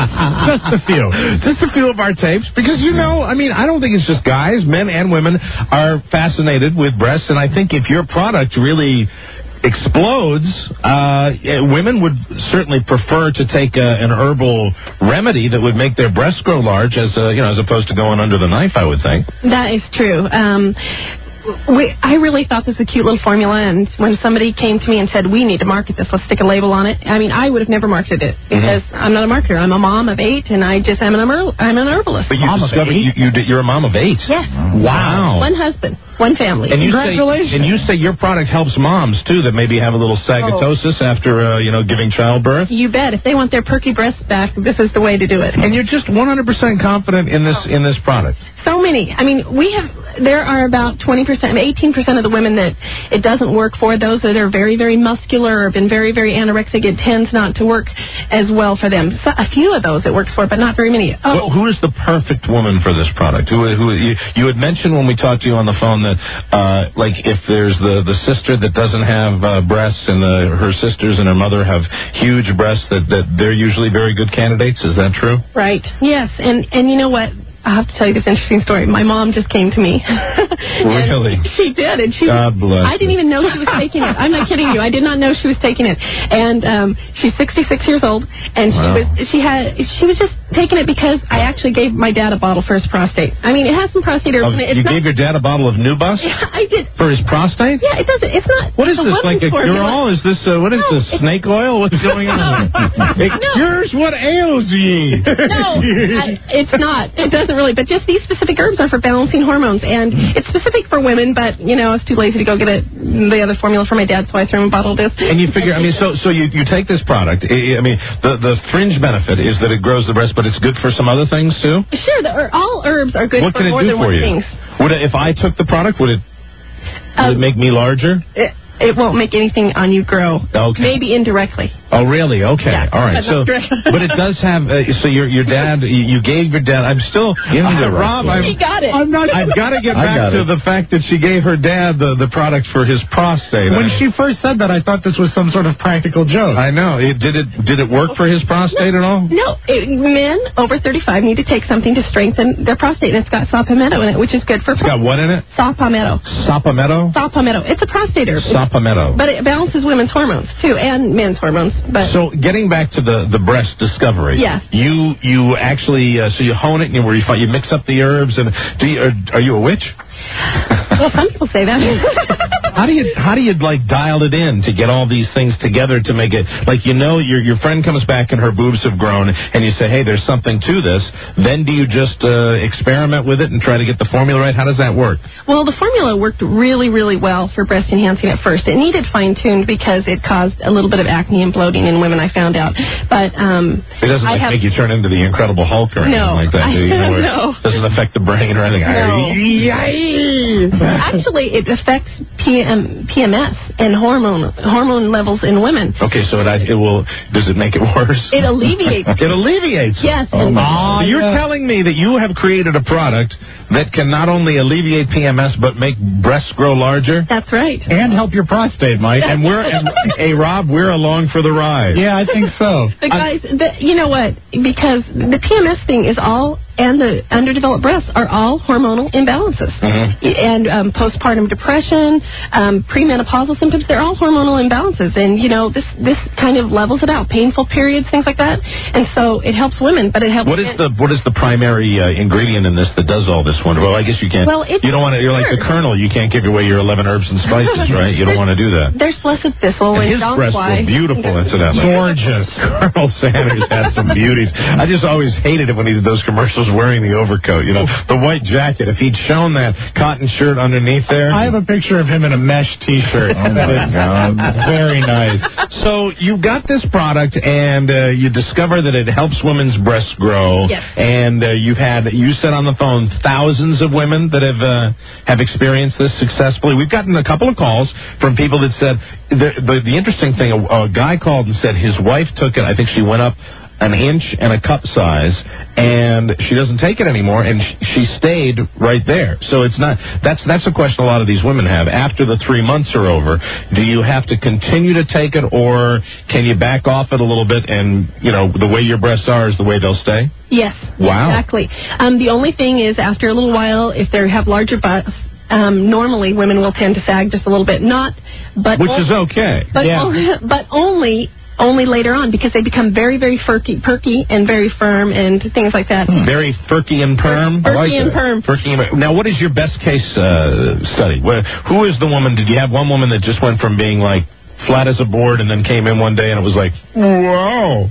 I: Just a few of our tapes, because I don't think it's just guys. Men and women are fascinated with breasts, and I think if your product really explodes, women would certainly prefer to take an herbal remedy that would make their breasts grow large, as opposed to going under the knife, I would think.
A: That is true. I really thought this was a cute little formula, and when somebody came to me and said, we need to market this, let's stick a label on it, I mean, I would have never marketed it because I'm not a marketer. I'm a mom of 8, and I just am an herbalist.
I: But you discovered you're a mom of 8?
A: Yes.
I: Wow.
A: 1 husband, 1 family.
I: And
A: Congratulations.
I: You say your product helps moms, too, that maybe have a little sagitosis after, giving childbirth?
A: You bet. If they want their perky breasts back, this is the way to do it.
I: And you're just 100% confident in this product?
A: So many. I mean, there are about 20%, 18% of the women that it doesn't work for. Those that are very, very muscular or have been very, very anorexic, it tends not to work as well for them. So a few of those it works for, but not very many.
I: Well, who is the perfect woman for this product? Who you had mentioned when we talked to you on the phone that, like, if there's the sister that doesn't have breasts and her sisters and her mother have huge breasts, that they're usually very good candidates. Is that true?
A: Right. Yes. And you know what? I have to tell you this interesting story. My mom just came to me.
I: Really?
A: She did, and
I: God bless
A: I didn't even know she was taking it. I'm not kidding you. I did not know she was taking it. And she's 66 years old, and she was just taking it because I actually gave my dad a bottle for his prostate. I mean, it has some prostate herbs in it.
I: You gave your dad a bottle of Nubus?
A: Yeah, I did.
I: For his prostate?
A: Yeah, it doesn't. It's not.
I: What is this? Like a cure-all? Is this what is this? Snake oil? What's going on? It cures what ails ye.
A: No, it's not. It doesn't really. But just these specific herbs are for balancing hormones, and it's specific for women. But I was too lazy to go get the other formula for my dad, so I threw him a bottle of this.
I: And you figure, so you take this product. The fringe benefit is that it grows the breast, but it's good for some other things too.
A: Sure, all herbs are good for more than one thing.
I: If I took the product, would it make me larger?
A: It won't make anything on you grow.
I: Okay.
A: Maybe indirectly.
I: Oh, really? Okay.
A: Yeah,
I: all right. So, but it does have. So your dad, you gave your dad. I'm still Rob.
A: He got it.
I: I've got to get back to the fact that she gave her dad the product for his prostate.
K: When she first said that, I thought this was some sort of practical joke.
I: I know. Did it work for his prostate at all?
A: No. Men over 35 need to take something to strengthen their prostate, and it's got saw palmetto in it, which is good for.
I: It's got what in it?
A: Saw palmetto.
I: Saw palmetto.
A: Saw palmetto. It's a prostate herb.
I: Saw palmetto.
A: But it balances women's hormones too, and men's hormones. But
I: so getting back to the breast discovery,
A: yeah,
I: you actually so you hone it and you mix up the herbs and are you a witch?
A: Well, some people say that.
I: How do you like dial it in to get all these things together to make it like your friend comes back and her boobs have grown and you say, hey, there's something to this. Then do you just experiment with it and try to get the formula right? How does that work?
A: Well, the formula worked really, really well for breast enhancing at first. It needed fine-tuned because it caused a little bit of acne and bloating in women, I found out. But
I: it doesn't make you turn into the Incredible Hulk or anything like that.
A: No.
I: It doesn't affect the brain or anything.
A: No. Actually, it affects PMS and hormone levels in women.
I: Okay, so does it make it worse?
A: It alleviates.
I: It alleviates.
A: Yes.
I: So you're telling me that you have created a product that can not only alleviate PMS but make breasts grow larger?
A: That's right.
K: And help your prostate, Mike.
I: And hey, Rob, we're along for the ride.
K: Yeah, I think so.
A: The guys, you know what? Because the PMS thing is all, and the underdeveloped breasts are all hormonal imbalances.
I: Mm-hmm.
A: And postpartum depression, premenopausal symptoms, they're all hormonal imbalances. And, this kind of levels it out. Painful periods, things like that. And so it helps women, but it helps
I: What is the primary ingredient in this that does all this wonder? Well, I guess you can't.
A: Well,
I: you don't want to. You're like the Colonel. You can't give away your 11 herbs and spices, right? You don't want to do that.
A: There's blessed thistle and
I: his breasts were beautiful, incidentally.
K: Gorgeous.
I: Colonel Sanders had some beauties. I just always hated it when he did those commercials wearing the overcoat, the white jacket. If he'd shown that cotton shirt underneath there.
K: I have a picture of him in a mesh T-shirt.
I: Oh, my God.
K: Very nice.
I: So you got this product, and you discover that it helps women's breasts grow.
A: Yes.
I: And you said on the phone thousands of women that have experienced this successfully. We've gotten a couple of calls from people that said the interesting thing. A guy called and said his wife took it. I think she went up an inch and a cup size, and she doesn't take it anymore, and she stayed right there. So it's not. That's a question a lot of these women have. After the 3 months are over, do you have to continue to take it, or can you back off it a little bit, and the way your breasts are is the way they'll stay?
A: Yes.
I: Wow.
A: Exactly. The only thing is, after a little while, if they have larger butts, normally women will tend to sag just a little bit. Which
I: is okay.
A: But only only later on because they become very, very perky and very firm and things like that.
I: Very furky and perm?
A: Furky and perm.
I: Furky and perm. Now, what is your best case study? Who is the woman? Did you have one woman that just went from being like flat as a board and then came in one day and it was like, wow?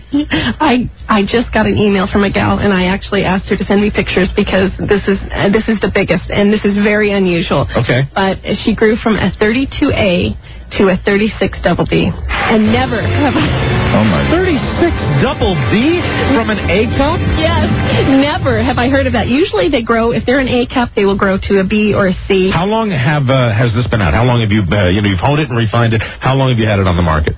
A: I just got an email from a gal and I actually asked her to send me pictures because this is the biggest and this is very unusual.
I: Okay.
A: But she grew from a 32A to a 36 double D and never have
I: Oh my
A: 36
I: double D from an A cup?
A: Yes. Never have I heard of that. Usually they grow, if they're an A cup, they will grow to a B or a C.
I: How long has this been out? How long have you, you've honed it and refined it. How long have you had it on the market?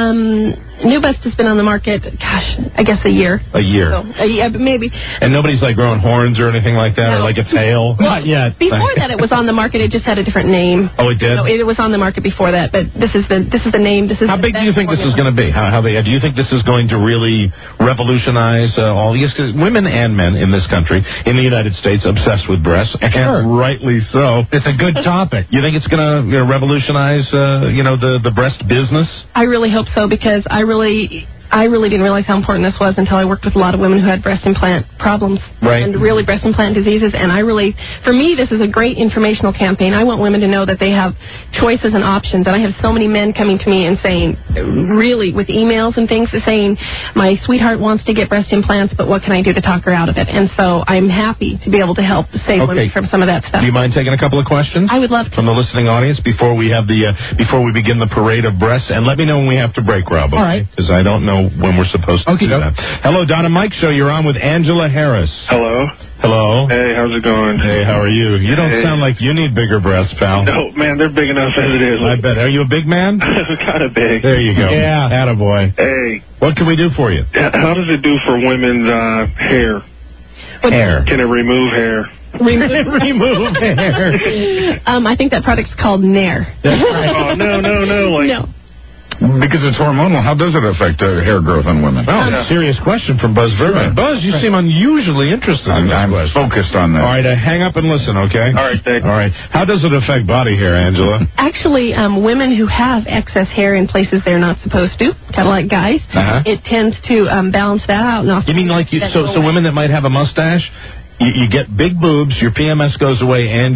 A: New Bust has been on the market, gosh, I guess a year.
I: A year.
A: So, yeah, maybe.
I: And nobody's like growing horns or anything like that, or like a tail?
A: Not yet. Before that, it was on the market. It just had a different name.
I: Oh, it did?
A: No, it was on the market before that, but this is the name. This is
I: how big do you think this is going to be? Do you think this is going to really revolutionize all these? Because women and men in this country, in the United States, obsessed with breasts, and rightly so.
K: It's a good topic.
I: You think it's going to revolutionize, the breast business?
A: I really hope so because I really didn't realize how important this was until I worked with a lot of women who had breast implant problems and really breast implant diseases. And for me, this is a great informational campaign. I want women to know that they have choices and options. And I have so many men coming to me and saying, really, with emails and things, saying, my sweetheart wants to get breast implants, but what can I do to talk her out of it? And so I'm happy to be able to help save women from some of that stuff.
I: Do you mind taking a couple of questions?
A: I would love to.
I: From the listening audience before we have before we begin the parade of breasts. And let me know when we have to break, Rob. Okay? All right. Because I don't know when we're supposed to do that. Hello, Don and Mike Show. You're on with Angela Harris.
C: Hello.
I: Hello.
C: Hey, how's it going?
I: Hey, how are you? You don't sound like you need bigger breasts, pal.
C: No, man, they're big enough as it is.
I: I bet. Are you a big man?
C: Kind of big.
I: There you go.
K: Yeah.
I: Attaboy.
C: Hey.
I: What can we do for you?
C: How does it do for women's hair?
I: Hair.
C: Can it remove hair?
I: Remove hair.
A: I think that product's called Nair.
I: That's right.
C: Oh, no.
A: No.
U: Because it's hormonal, how does it affect hair growth on women?
I: Well, serious question from Buzz Verman. Buzz, you seem unusually interested in that.
U: I'm focused on that.
I: All right, hang up and listen, okay?
C: All right, thanks.
I: All right. How does it affect body hair, Angela?
A: Actually, women who have excess hair in places they're not supposed to, kind of like guys, it tends to balance that out.
I: You mean like so women that might have a mustache? You get big boobs, your PMS goes away, and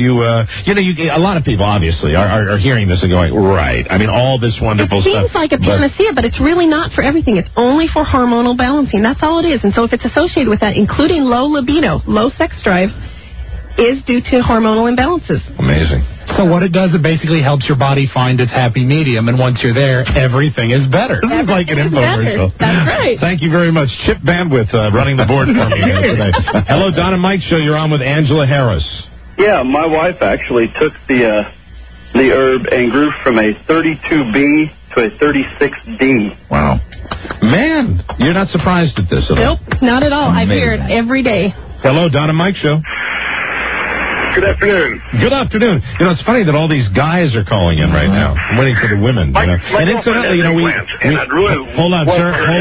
I: a lot of people obviously are hearing this and going, right. I mean, all this wonderful stuff.
A: It seems like a panacea, but it's really not for everything. It's only for hormonal balancing. That's all it is. And so if it's associated with that, including low libido, low sex drive, is due to hormonal imbalances.
I: Amazing.
K: So what it does, it basically helps your body find its happy medium, and once you're there, everything is better.
I: This is like an infomercial.
A: That's right.
I: Thank you very much. Chip Bandwidth running the board for me today. Hello, Don and Mike Show. You're on with Angela Harris.
E: Yeah, my wife actually took the herb and grew from a 32B to a 36D.
I: Wow. Man, you're not surprised at this at all?
A: Nope, not at all. I hear it every day.
I: Hello, Don and Mike Show.
C: Good afternoon.
I: Good afternoon. It's funny that all these guys are calling in right now. I'm waiting for the women. And incidentally, hold on,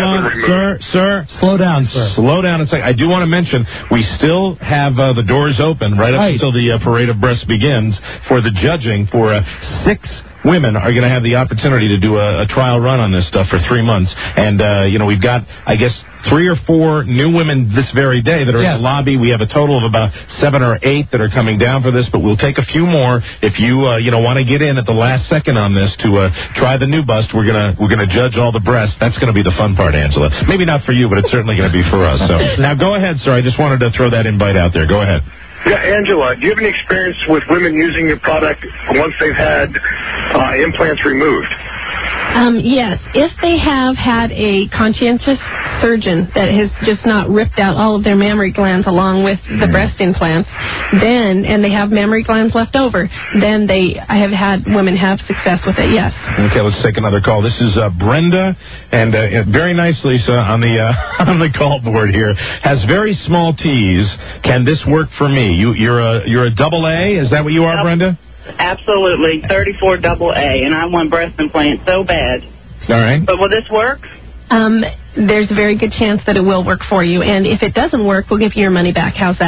I: sir.
K: Slow down, sir.
I: Slow down a second. I do want to mention we still have the doors open right up until the parade of breasts begins for the judging for 6 women are going to have the opportunity to do a trial run on this stuff for 3 months. And, we've got, I guess, 3 or 4 new women this very day that are in the lobby. We have a total of about 7 or 8 that are coming down for this, but we'll take a few more if you want to get in at the last second on this to try the new bust. We're gonna judge all the breasts. That's going to be the fun part, Angela. Maybe not for you, but it's certainly going to be for us. So now go ahead, sir. I just wanted to throw that invite out there. Go ahead.
C: Yeah, Angela, do you have any experience with women using your product once they've had implants removed?
A: Yes, if they have had a conscientious surgeon that has just not ripped out all of their mammary glands along with the breast implants, and they have mammary glands left over, then I have had women have success with it, yes.
I: Okay, let's take another call. This is Brenda, and very nice, Lisa, on the call board here, has very small T's. Can this work for me? You're a double A? Is that what you are, Brenda?
N: Absolutely, 34 double A, and I want breast implant so bad.
I: All right.
N: But will this work?
A: There's a very good chance that it will work for you, and if it doesn't work, we'll give you your money back. How's that?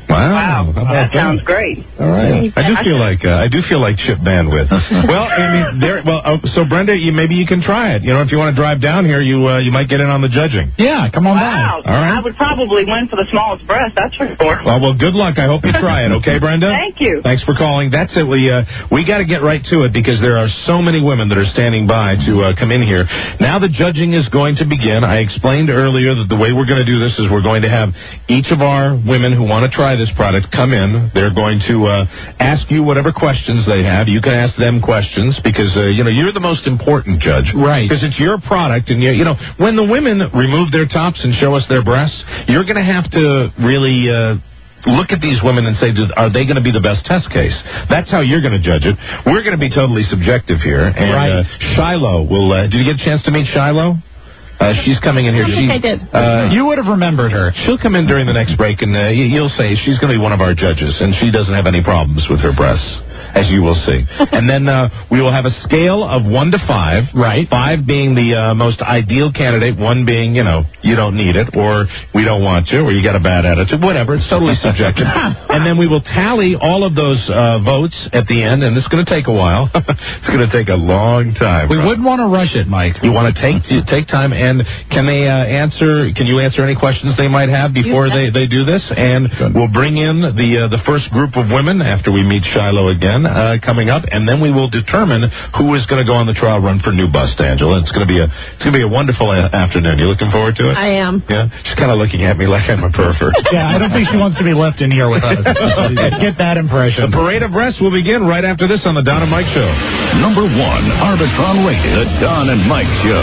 U: Wow,
N: That sounds great.
U: All right. I do feel like chip bandwidth. Well, I mean, so Brenda, maybe you can try it. You know, if you want to drive down here, you might get in on the judging.
K: Yeah, come on
N: Wow.
U: All right.
N: I would probably win for the smallest breast, that's for sure.
U: Well, good luck. I hope you try it. Okay, Brenda?
N: Thank you.
U: Thanks for calling. That's it. We got to get right to it because there are so many women that are standing by to come in here. Now the judging is going to begin. I explained earlier that the way we're going to do this is we're going to have each of our women who want to try this product come in. They're going to ask you whatever questions they have. You can ask them questions because, you're the most important judge.
K: Right.
U: Because it's your product. And, when the women remove their tops and show us their breasts, you're going to have to really look at these women and say, are they going to be the best test case? That's how you're going to judge it. We're going to be totally subjective here. And Shiloh will... did you get a chance to meet Shiloh? She's coming in here.
A: I think I did.
K: You would have remembered her.
U: She'll come in during the next break, and you'll say she's going to be one of our judges, and she doesn't have any problems with her breasts, as you will see. And then we will have a scale of 1 to 5.
K: Right.
U: 5 being the most ideal candidate, 1 being, you don't need it, or we don't want you, or you got a bad attitude, whatever. It's totally subjective. And then we will tally all of those votes at the end, and this is going to take a while. It's going to take a long time.
K: We wouldn't want to rush it, Mike.
U: You want to take time, and can they can you answer any questions they might have before they do this? And we'll bring in the first group of women after we meet Shiloh again coming up, and then we will determine who is going to go on the trial run for new bust, Angela. It's going to be a wonderful afternoon. You looking forward to it?
A: I am.
U: Yeah, she's kind of looking at me like I'm a pervert.
K: Yeah, I don't think she wants to be left in here with us. Get that impression.
U: The parade of breasts will begin right after this on the Don and Mike Show.
B: Number 1, Arbitron rated, the Don and Mike Show.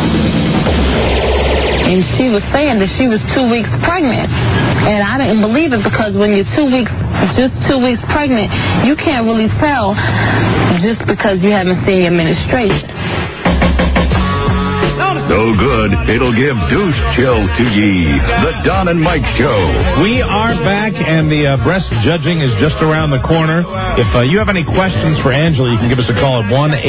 J: And she was saying that she was 2 weeks pregnant. And I didn't believe it because when you're 2 weeks pregnant, you can't really tell just because you haven't seen your menstruation.
B: So good, it'll give douche chill to ye. The Don and Mike Show.
U: We are back, and the breast judging is just around the corner. If you have any questions for Angela, you can give us a call at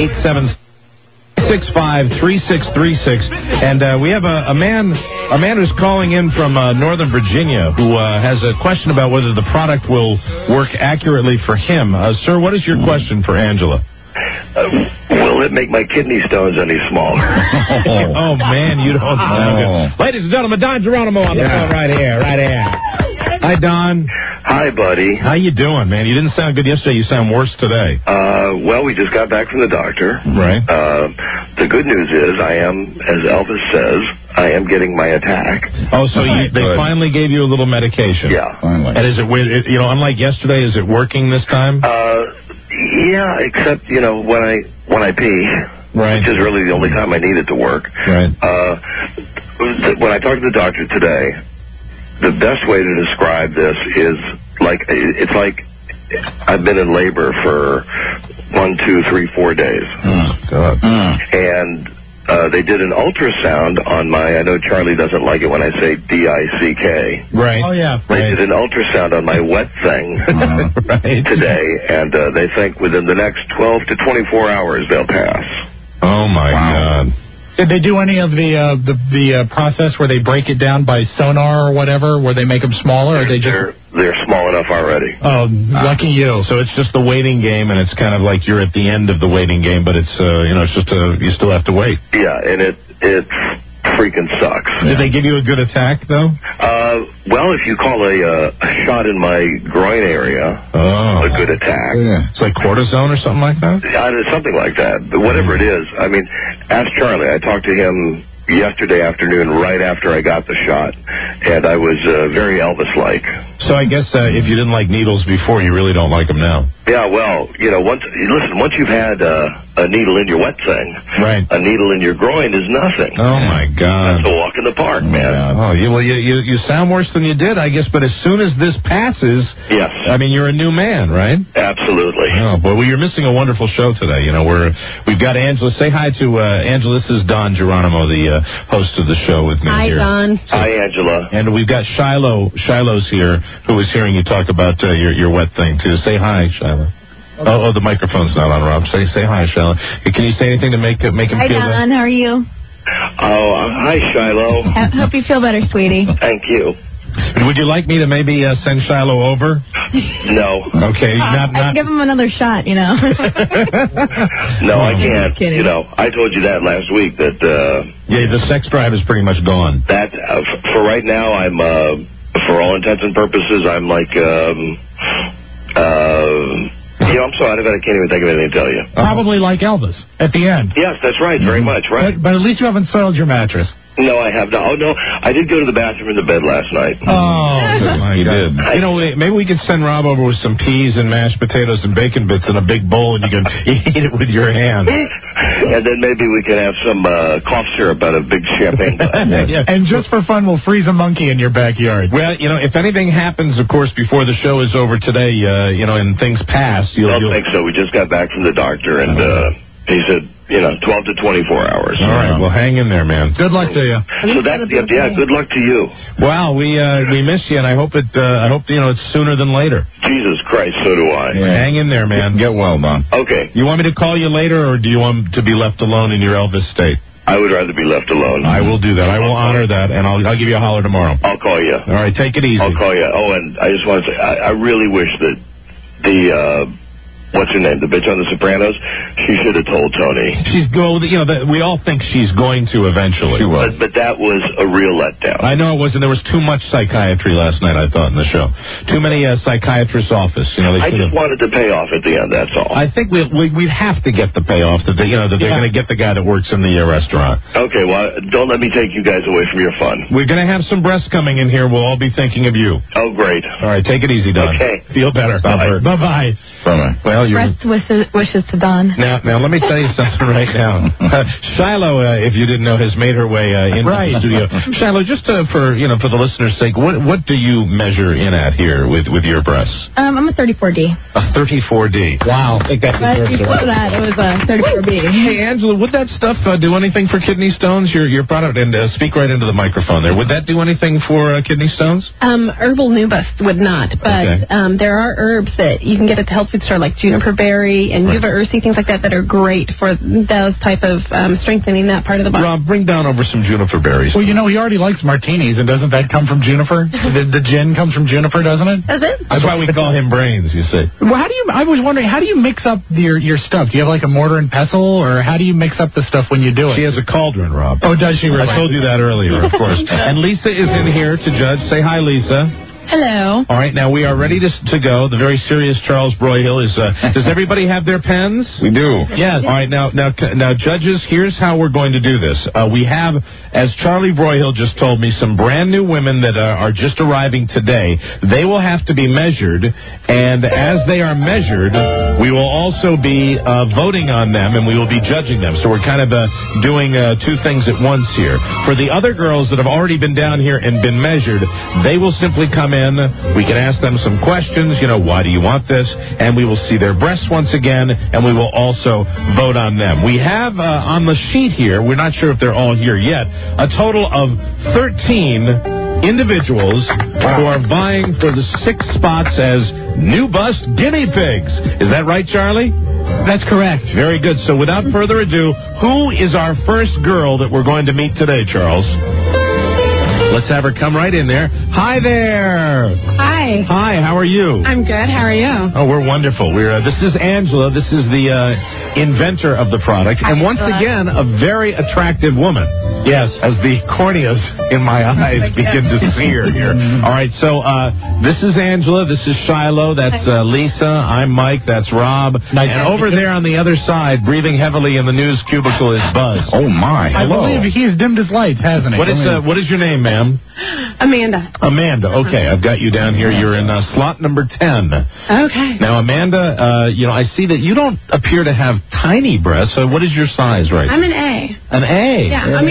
U: 1-877-65-3636. And we have a man who's calling in from Northern Virginia who has a question about whether the product will work accurately for him. Sir, what is your question for Angela?
G: Will it make my kidney stones any smaller?
U: Oh, man, you don't sound good. Ladies and gentlemen, Don Geronimo on the phone right here. Hi, Don.
G: Hi, buddy.
U: How you doing, man? You didn't sound good yesterday. You sound worse today.
G: Well, we just got back from the doctor.
U: Right.
G: The good news is I am, as Elvis says, I am getting my attack.
U: Oh, so they finally gave you a little medication.
G: Yeah.
U: Finally. And is it, unlike yesterday, is it working this time?
G: Yeah, except, when I pee, which is really the only time I need it to work.
U: Right.
G: When I talked to the doctor today, the best way to describe this is it's like I've been in labor for 1, 2, 3, 4 days.
U: Oh, God.
G: And they did an ultrasound on I know Charlie doesn't like it when I say DICK.
U: Right.
K: Oh, yeah.
G: They did an ultrasound on my wet thing today, and they think within the next 12 to 24 hours they'll pass.
U: Oh, my God.
K: Did they do any of the process where they break it down by sonar or whatever, where they make them smaller, or they just...
G: They're small enough already.
K: Oh, lucky you.
U: So it's just the waiting game, and it's kind of like you're at the end of the waiting game, but it's, it's just you still have to wait.
G: Yeah, and it freaking sucks.
U: Did they give you a good attack, though?
G: Well, if you call a shot in my groin area a good attack.
U: Yeah. It's like cortisone or something like that?
G: Something like that. But whatever it is, I mean, ask Charlie. I talked to him yesterday afternoon right after I got the shot, and I was very Elvis-like.
U: So I guess if you didn't like needles before, you really don't like them now.
G: Yeah, well, once you've had a needle in your wet thing,
U: right?
G: A needle in your groin is nothing.
U: Oh, my God.
G: That's a walk in the park, man.
U: Oh, you sound worse than you did, I guess, but as soon as this passes,
G: yes.
U: I mean, you're a new man, right?
G: Absolutely.
U: Oh, boy, well, you're missing a wonderful show today. We've got Angela. Say hi to Angela. This is Don Geronimo, the host of the show with me here.
A: Hi, Don.
G: Hi, Angela.
U: And we've got Shiloh. Shiloh's here, who was hearing you talk about your wet thing, too. Say hi, Shiloh. Okay. Oh, the microphone's not on, Rob. Say hi, Shiloh. Can you say anything to make him feel better?
O: Hi, Don. How are you?
G: Oh, hi, Shiloh.
O: Hope you feel better, sweetie.
G: Thank you.
I: Would you like me to maybe send Shiloh over?
G: No.
I: Okay,
A: I'd give him another shot,
G: No, I can't.
A: kidding.
G: I told you that last week that.
I: Yeah, the sex drive is pretty much gone.
G: That for right now, I'm for all intents and purposes, I'm like. I'm sorry, I can't even think of anything to tell you.
K: Probably like Elvis at the end.
G: Yes, that's right. Very much, right?
K: But at least you haven't soiled your mattress.
G: No, I have not. Oh, no. I did go to the bathroom in the bed last night.
I: Oh, you did. Maybe we could send Rob over with some peas and mashed potatoes and bacon bits in a big bowl, and you can eat it with your hand.
G: And then maybe we could have some cough syrup out of a big champagne glass.
K: Yeah. And just for fun, we'll freeze a monkey in your backyard.
I: Well, if anything happens, of course, before the show is over today, and things pass,
G: I don't think so. We just got back from the doctor, and he said, 12 to 24 hours.
I: All right, well, hang in there, man.
K: Good luck to you.
G: So good luck to you.
I: Well, we miss you, and I hope it's sooner than later.
G: Jesus Christ, so do I.
I: Yeah. Hang in there, man. Get well, Don.
G: Okay.
I: You want me to call you later, or do you want to be left alone in your Elvis state?
G: I would rather be left alone.
I: I will do that. I will honor that, and I'll give you a holler tomorrow.
G: I'll call you.
I: All right, take it easy.
G: I'll call you. Oh, and I just want to say, I really wish that the what's her name? The bitch on The Sopranos? She should have told Tony.
I: We all think she's going to eventually. She was.
G: But that was a real letdown.
I: I know it was, and there was too much psychiatry last night, I thought, in the show. Too many psychiatrist's office.
G: I just wanted the payoff at the end, that's all.
I: I think we'd have to get the payoff that they're going to get the guy that works in the restaurant.
G: Okay, well, don't let me take you guys away from your fun.
I: We're going to have some breasts coming in here. We'll all be thinking of you.
G: Oh, great.
I: All right, take it easy, Don.
G: Okay.
I: Feel better.
G: Bye-bye.
K: Bye-bye.
I: Bye-bye. Well,
A: Best wishes to Don.
I: Now, let me tell you something right now. Shiloh, if you didn't know, has made her way into the studio. Shiloh, just for the listeners' sake, what do you measure in at here with your breasts?
A: I'm a 34D.
I: A 34D. Wow. I think that
A: But before that, it was a 34B.
I: Hey, Angela, would that stuff do anything for kidney stones? Your product, and speak right into the microphone there. Would that do anything for kidney stones?
A: Herbal Nubus would not, but there are herbs that you can get at the health food store, like juniper berry and Yuva Ursi, things like that are great for those type of strengthening that part of the body.
I: Rob, bring down over some juniper berries.
K: Well, he already likes martinis, and doesn't that come from juniper? the gin comes from juniper, doesn't it?
A: Does it?
I: That's why we call him Brains, you see.
K: Well, I was wondering, how do you mix up your stuff? Do you have like a mortar and pestle, or how do you mix up the stuff when you do it?
I: She has a cauldron, Rob.
K: Oh, does she really?
I: I told you that earlier, of course. And Lisa is in here to judge. Say hi, Lisa.
A: Hello.
I: All right, now we are ready to go. The very serious Charles Broyhill is. Does everybody have their pens?
U: We do.
I: Yes. All right, now, judges, here's how we're going to do this. We have, as Charlie Broyhill just told me, some brand new women that are just arriving today. They will have to be measured, and as they are measured, we will also be voting on them, and we will be judging them. So we're kind of doing two things at once here. For the other girls that have already been down here and been measured, they will simply come in. We can ask them some questions, why do you want this? And we will see their breasts once again, and we will also vote on them. We have on the sheet here, we're not sure if they're all here yet, a total of 13 individuals who are vying for the 6 spots as New Bust Guinea Pigs. Is that right, Charlie?
K: That's correct.
I: Very good. So without further ado, who is our first girl that we're going to meet today, Charles? Let's have her come right in there. Hi there.
M: Hi.
I: Hi, how are you?
M: I'm good. How are you?
I: Oh, we're wonderful. This is Angela. This is the inventor of the product. And once again, a very attractive woman. Yes. As the corneas in my eyes begin to sear here. All right, so this is Angela. This is Shiloh. That's Lisa. I'm Mike. That's Rob. And over there on the other side, breathing heavily in the news cubicle, is Buzz. Oh, my. Hello.
K: I believe he's dimmed his lights, hasn't he?
I: What is your name, ma'am?
M: Amanda.
I: Amanda, okay. I've got you down here. You're in slot number 10.
M: Okay.
I: Now, Amanda, I see that you don't appear to have tiny breasts. So what is your size right now?
M: I'm an A.
I: An A?
M: Yeah, I'm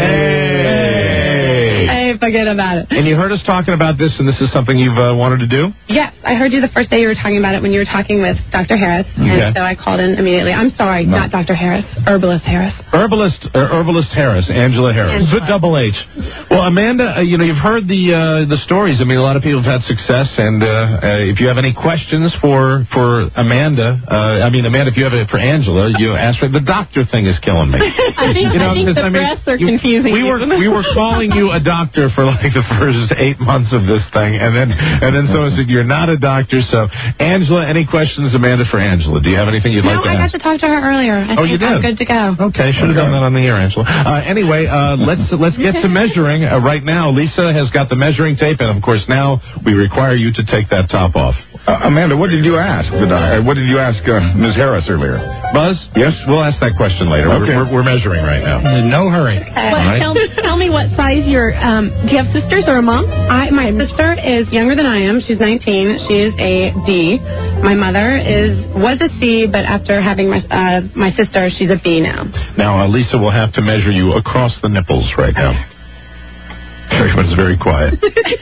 M: A. Forget about it.
I: And you heard us talking about this, and this is something you've wanted to do?
M: Yes, I heard you the first day you were talking about it when you were talking with Dr. Harris, and so I called in immediately. I'm sorry, not Dr. Harris, Herbalist Harris.
I: Herbalist Harris, Angela Harris. The double H. Well, Amanda, you've heard the stories. I mean, a lot of people have had success, and if you have any questions for Amanda, Amanda, if you have it for Angela, you ask her. The doctor thing is killing me.
A: I think the breasts are confusing.
I: We were calling you a doctor for like the first 8 months of this thing, and then someone said, you're not a doctor, so Angela, any questions, Amanda, for Angela? Do you have anything you'd like to
M: I
I: ask?
M: got to talk to her earlier. I think
I: you did?
M: I'm good to go.
I: Okay, should have done that on the air, Angela. Anyway, let's get to measuring. Right now, Lisa has got the measuring tape, and of course now we require you to take that top off.
U: Amanda, what did you ask the doctor? What did you ask Ms. Harris earlier?
I: Buzz? Yes? We'll ask that question later.
U: Okay.
I: We're measuring right now.
K: No hurry.
A: Tell me what size your, do you have sisters or a mom?
M: My sister is younger than I am. She's 19. She is a D. My mother was a C, but after having my sister, she's a B now.
I: Now, Lisa will have to measure you across the nipples right now. Everyone's very quiet.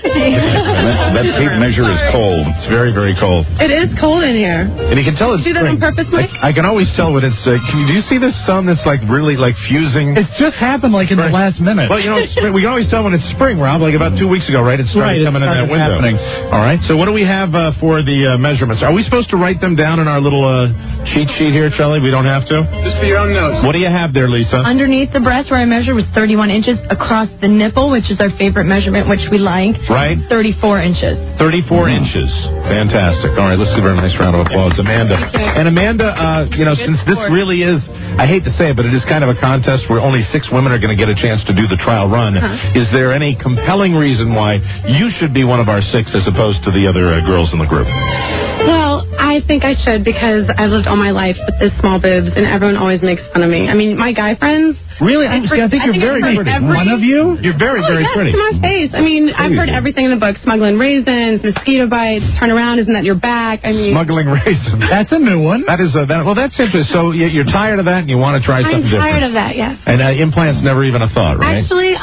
I: That tape measure is cold. It's very, very cold.
M: It is cold in here.
I: And you can tell it's
M: do that on purpose, Mike?
I: I can always tell when it's... do you see this sun that's like really like fusing?
K: It's just happened like in the last minute.
I: Well, you know, we can always tell when it's spring, Rob. Like about 2 weeks ago, right? It started coming in that window.
K: Happening.
I: All right. So what do we have for the measurements? Are we supposed to write them down in our little cheat sheet here, Charlie? We don't have to?
L: Just for your own notes.
I: What do you have there, Lisa?
O: Underneath the breast where I measured was 31 inches. Across the nipple, which is our favorite measurement, which we like,
I: right?
O: 34 inches.
I: 34 inches. Fantastic. All right, let's give her a nice round of applause, Amanda. And Amanda, since this really is, I hate to say it, but it is kind of a contest where only 6 women are going to get a chance to do the trial run. Is there any compelling reason why you should be one of our 6 as opposed to the other girls in the group?
M: Well, I think I should because I've lived all my life with this small boobs, and everyone always makes fun of me. I mean, my guy friends.
I: Really? I think you're very pretty. One of you? You're very, very pretty.
M: To my face. I mean, I've heard everything in the book. Smuggling raisins, mosquito bites, turn around, isn't that your back? I mean...
I: Smuggling raisins.
K: That's a new one.
I: That is well, that's interesting. So you're tired of that and you want to try something different.
M: I'm tired of that, yes.
I: And implants never even a thought, right?
M: Actually,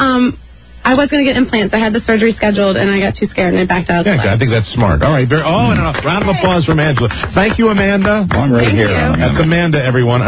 M: I was going to get implants. I had the surgery scheduled, and I got too scared, and I backed out.
I: Yeah, I think that's smart. All right. And a round of applause from Angela. Thank you, Amanda.
U: One right here.
I: That's Amanda, everyone.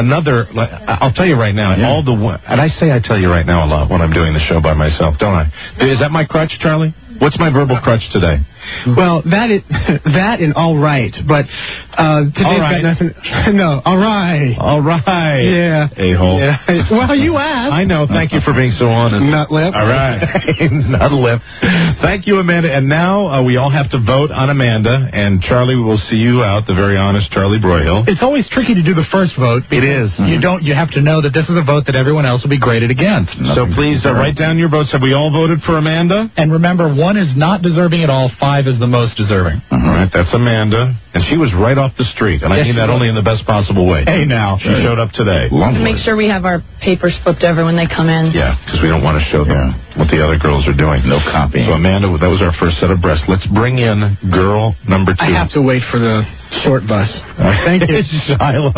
I: I'll tell you right now, and I tell you right now a lot when I'm doing the show by myself, don't I? Is that my crutch, Charlie? What's my verbal crutch today?
L: Well, that and all right, but today's got nothing. No, all right.
I: All right.
L: Yeah.
I: A-hole.
L: Yeah. Well, you asked.
I: I know. Thank you for being so honest.
L: Nut lip.
I: All right. Nut lip. Thank you, Amanda. And now we all have to vote on Amanda, and Charlie, we will see you out, the very honest Charlie Broyhill.
K: It's always tricky to do the first vote.
I: It is.
K: You have to know that this is a vote that everyone else will be graded against.
I: So please write down your votes. Have we all voted for Amanda?
K: And remember, 1 is not deserving at all. 5 is the most deserving.
I: All right, that's Amanda. And she was right off the street. And I mean that only in the best possible way.
K: Hey, now.
I: She showed up today.
O: Make sure we have our papers flipped over when they come in.
I: Yeah, because we don't want to show them what the other girls are doing. No copying. So, Amanda, that was our first set of breasts. Let's bring in girl number 2.
L: I have to wait for the short bus.
I: Thank you. Shiloh.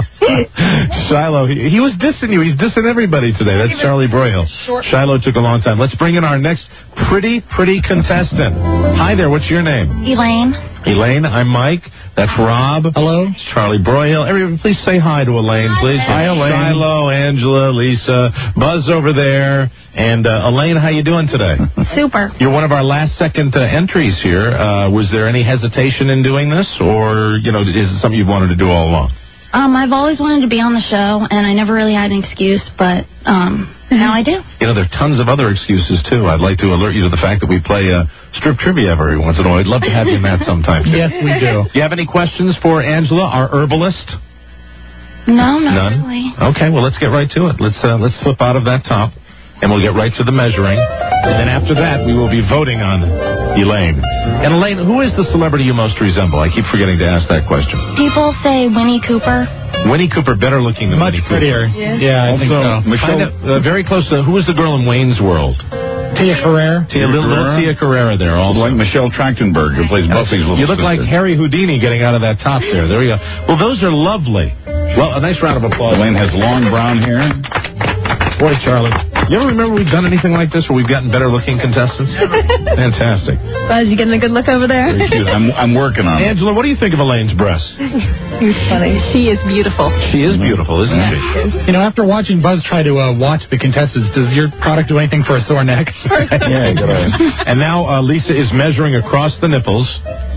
I: Shiloh, he was dissing you. He's dissing everybody today. That's Charlie Broyhill. Shiloh took a long time. Let's bring in our next pretty contestant. Hi there. What's your name? Elaine, I'm Mike. That's Rob.
K: Hello.
I: It's Charlie Broyhill. Everyone, please say hi to Elaine, please. Hi, Elaine. Shiloh, Angela, Lisa, Buzz over there. And Elaine, how you doing today?
O: Super.
I: You're one of our last second entries here. Was there any hesitation in doing this, or is it something you've wanted to do all along?
O: I've always wanted to be on the show, and I never really had an excuse, but now I do.
I: There are tons of other excuses, too. I'd like to alert you to the fact that we play strip trivia every once in a while. I'd love to have you in that sometime, too.
K: Yes, we do.
I: Do you have any questions for Angela, our herbalist?
O: No, not
I: None?
O: really.
I: Okay, well, let's get right to it. Let's slip out of that top, and we'll get right to the measuring. And then after that, we will be voting on Elaine. And Elaine, who is the celebrity you most resemble? I keep forgetting to ask that question.
O: People say Winnie Cooper.
I: Winnie Cooper, better looking than
K: Much
I: Winnie Cooper.
K: prettier. Yeah, I think so.
I: Michelle, very close to, who was the girl in Wayne's World?
K: Tia Carrere.
I: Little Tia Carrere there also.
U: Like Michelle Trachtenberg, who plays Buffy's little
I: You look like Harry Houdini getting out of that top there. There we go. Well, those are lovely. Well, a nice round of applause.
U: Elaine has long brown hair.
I: Boy, Charlie, you ever remember we've done anything like this where we've gotten better looking contestants? Fantastic.
O: Buzz, you getting a good look over there?
U: Very cute. I'm working on it.
I: Angela, what do you think of Elaine's breasts?
A: He's funny. She is beautiful.
I: She is beautiful, isn't she?
K: After watching Buzz try to watch the contestants, does your product do anything for a sore neck?
I: Yeah, good. And now Lisa is measuring across the nipples.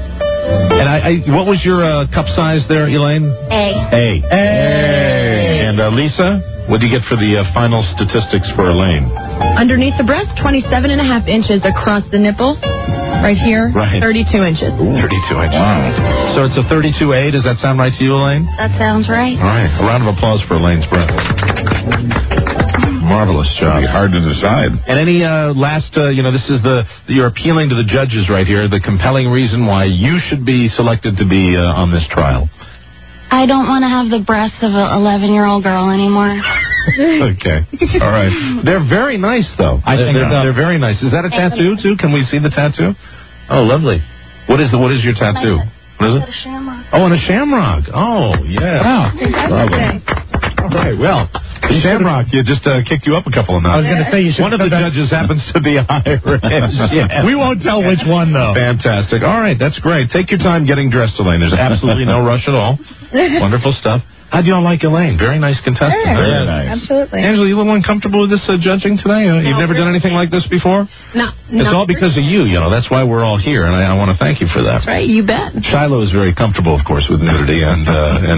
I: And what was your cup size there, Elaine?
O: A.
I: And Lisa? What do you get for the final statistics for Elaine?
Q: Underneath the breast, 27.5 inches across the nipple. Right here,
I: Right.
Q: 32 inches.
I: 32 inches. Wow. So it's a 32A. Does that sound right to you, Elaine?
O: That sounds right.
I: All right. A round of applause for Elaine's breath. Marvelous job.
U: It'd be hard to decide.
I: And any last, this is you're appealing to the judges right here, the compelling reason why you should be selected to be on this trial.
O: I don't want to have the breasts of an 11-year-old girl anymore.
I: Okay. All right. They're very nice, though.
K: I think
I: they're very nice. Is that a tattoo, too? Can we see the tattoo? Oh, lovely. What is your tattoo? What is it?
O: A shamrock.
I: Oh, and a shamrock. Oh, yeah.
K: Wow.
I: Lovely. All right, well, the shamrock, you just kicked you up a couple of
K: I was
I: notches.
K: going to say you should.
I: One of the judges happens to be Irish. Yes.
K: We won't tell which one, though.
I: Fantastic. All right, that's great. Take your time getting dressed, Elaine. There's absolutely no rush at all. Wonderful stuff. How do y'all like Elaine? Very nice contestant.
Q: Sure.
I: Very nice.
Q: Absolutely.
I: Angela, you a little uncomfortable with this judging today? You've never done anything like this before?
A: No.
I: It's all because of you. That's why we're all here, and I want to thank you for that.
A: That's right. You bet.
I: Shiloh is very comfortable, of course, with nudity, and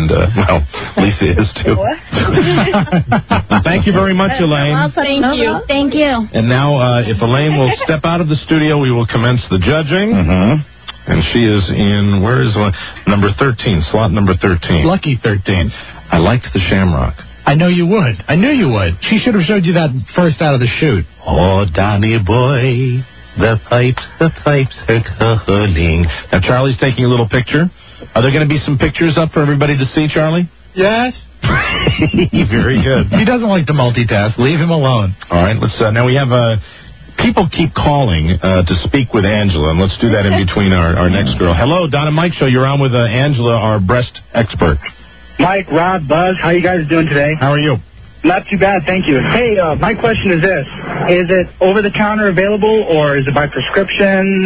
I: Lisa is too. Thank you very much, Elaine.
O: Thank you. Thank you.
I: And now, if Elaine will step out of the studio, we will commence the judging.
U: Mm-hmm.
I: And she is in, where is number 13, slot number 13.
K: Lucky 13.
I: I liked the shamrock.
K: I know you would. I knew you would. She should have showed you that first out of the chute.
F: Oh, Donny boy, the pipes are calling.
I: Now, Charlie's taking a little picture. Are there going to be some pictures up for everybody to see, Charlie?
K: Yes.
I: Very good.
K: He doesn't like to multitask. Leave him alone.
I: All right, let's. Now we have people keep calling to speak with Angela, and let's do that in between our next girl. Hello, Don and Mike Show. You're on with Angela, our breast expert.
C: Mike, Rob, Buzz, how you guys doing today?
I: How are you?
C: Not too bad, thank you. Hey, my question is this. Is it over-the-counter available, or is it by prescription?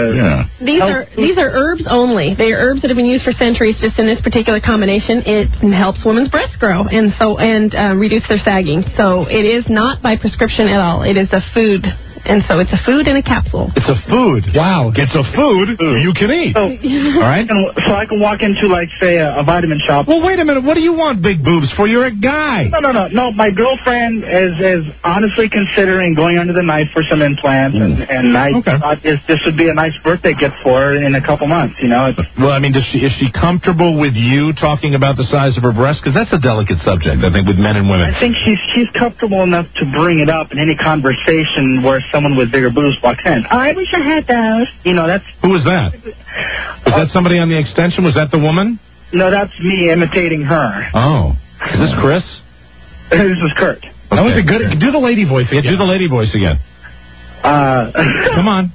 A: These are herbs only. They are herbs that have been used for centuries. Just in this particular combination, it helps women's breasts grow and reduce their sagging. So it is not by prescription at all. It is a food. And so it's a food in a capsule.
I: It's a food. Wow. It's a food you can eat.
C: So,
I: all right?
C: So I can walk into, like, say, a vitamin shop.
I: Well, wait a minute. What do you want big boobs for? You're a guy.
C: No. My girlfriend is honestly considering going under the knife for some implants, and I thought this would be a nice birthday gift for her in a couple months,
I: Well, I mean, is she comfortable with you talking about the size of her breast? Because that's a delicate subject, I think, with men and women.
C: I think she's comfortable enough to bring it up in any conversation where someone with bigger boobs walks in. I wish I had those. That's...
I: Who was that? Was that somebody on the extension? Was that the woman?
C: No, that's me imitating her.
I: Oh. Is this Chris?
C: This is Kurt.
I: Okay. That was a good... Do the lady voice again. Yeah, do the lady voice again. Come on.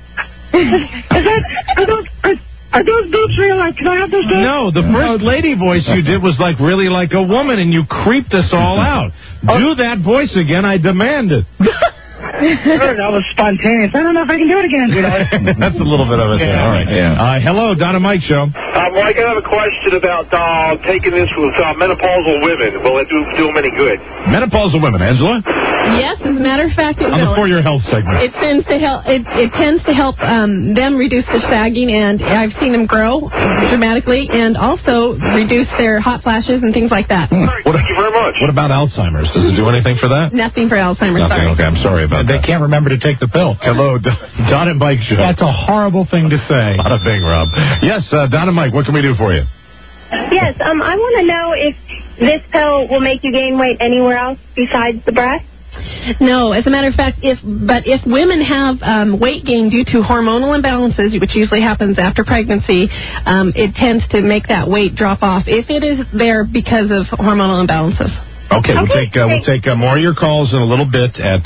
C: Are those boobs real? Can I have those boobs?
I: No, the first lady voice you did was really like a woman, and you creeped us all out. Do that voice again. I demand it.
C: That was spontaneous. I don't know if I can do it again.
I: That's a little bit of it. Yeah. All right. Yeah. Hello, Don and Mike Show.
R: Mike, I have a question about taking this with menopausal women. Will it do them any good?
I: Menopausal women, Angela?
A: Yes, as a matter of fact, it
I: on
A: will.
I: the For Your Health segment.
A: It tends to help. It tends to help them reduce their sagging, and I've seen them grow dramatically, and also reduce their hot flashes and things like that.
R: Thank you very much.
I: What about Alzheimer's? Does it do anything for that?
A: Nothing for Alzheimer's.
I: Nothing.
A: Sorry.
I: Okay, I'm sorry about that.
K: They can't remember to take the pill.
I: Hello, Don and Mike Show.
K: That's a horrible thing to say.
I: Not a thing, Rob. Yes, Don and Mike, what can we do for you?
V: Yes, I want to know if this pill will make you gain weight anywhere else besides the breast.
A: No, as a matter of fact, if women have weight gain due to hormonal imbalances, which usually happens after pregnancy, it tends to make that weight drop off if it is there because of hormonal imbalances.
I: Okay, we'll take more of your calls in a little bit at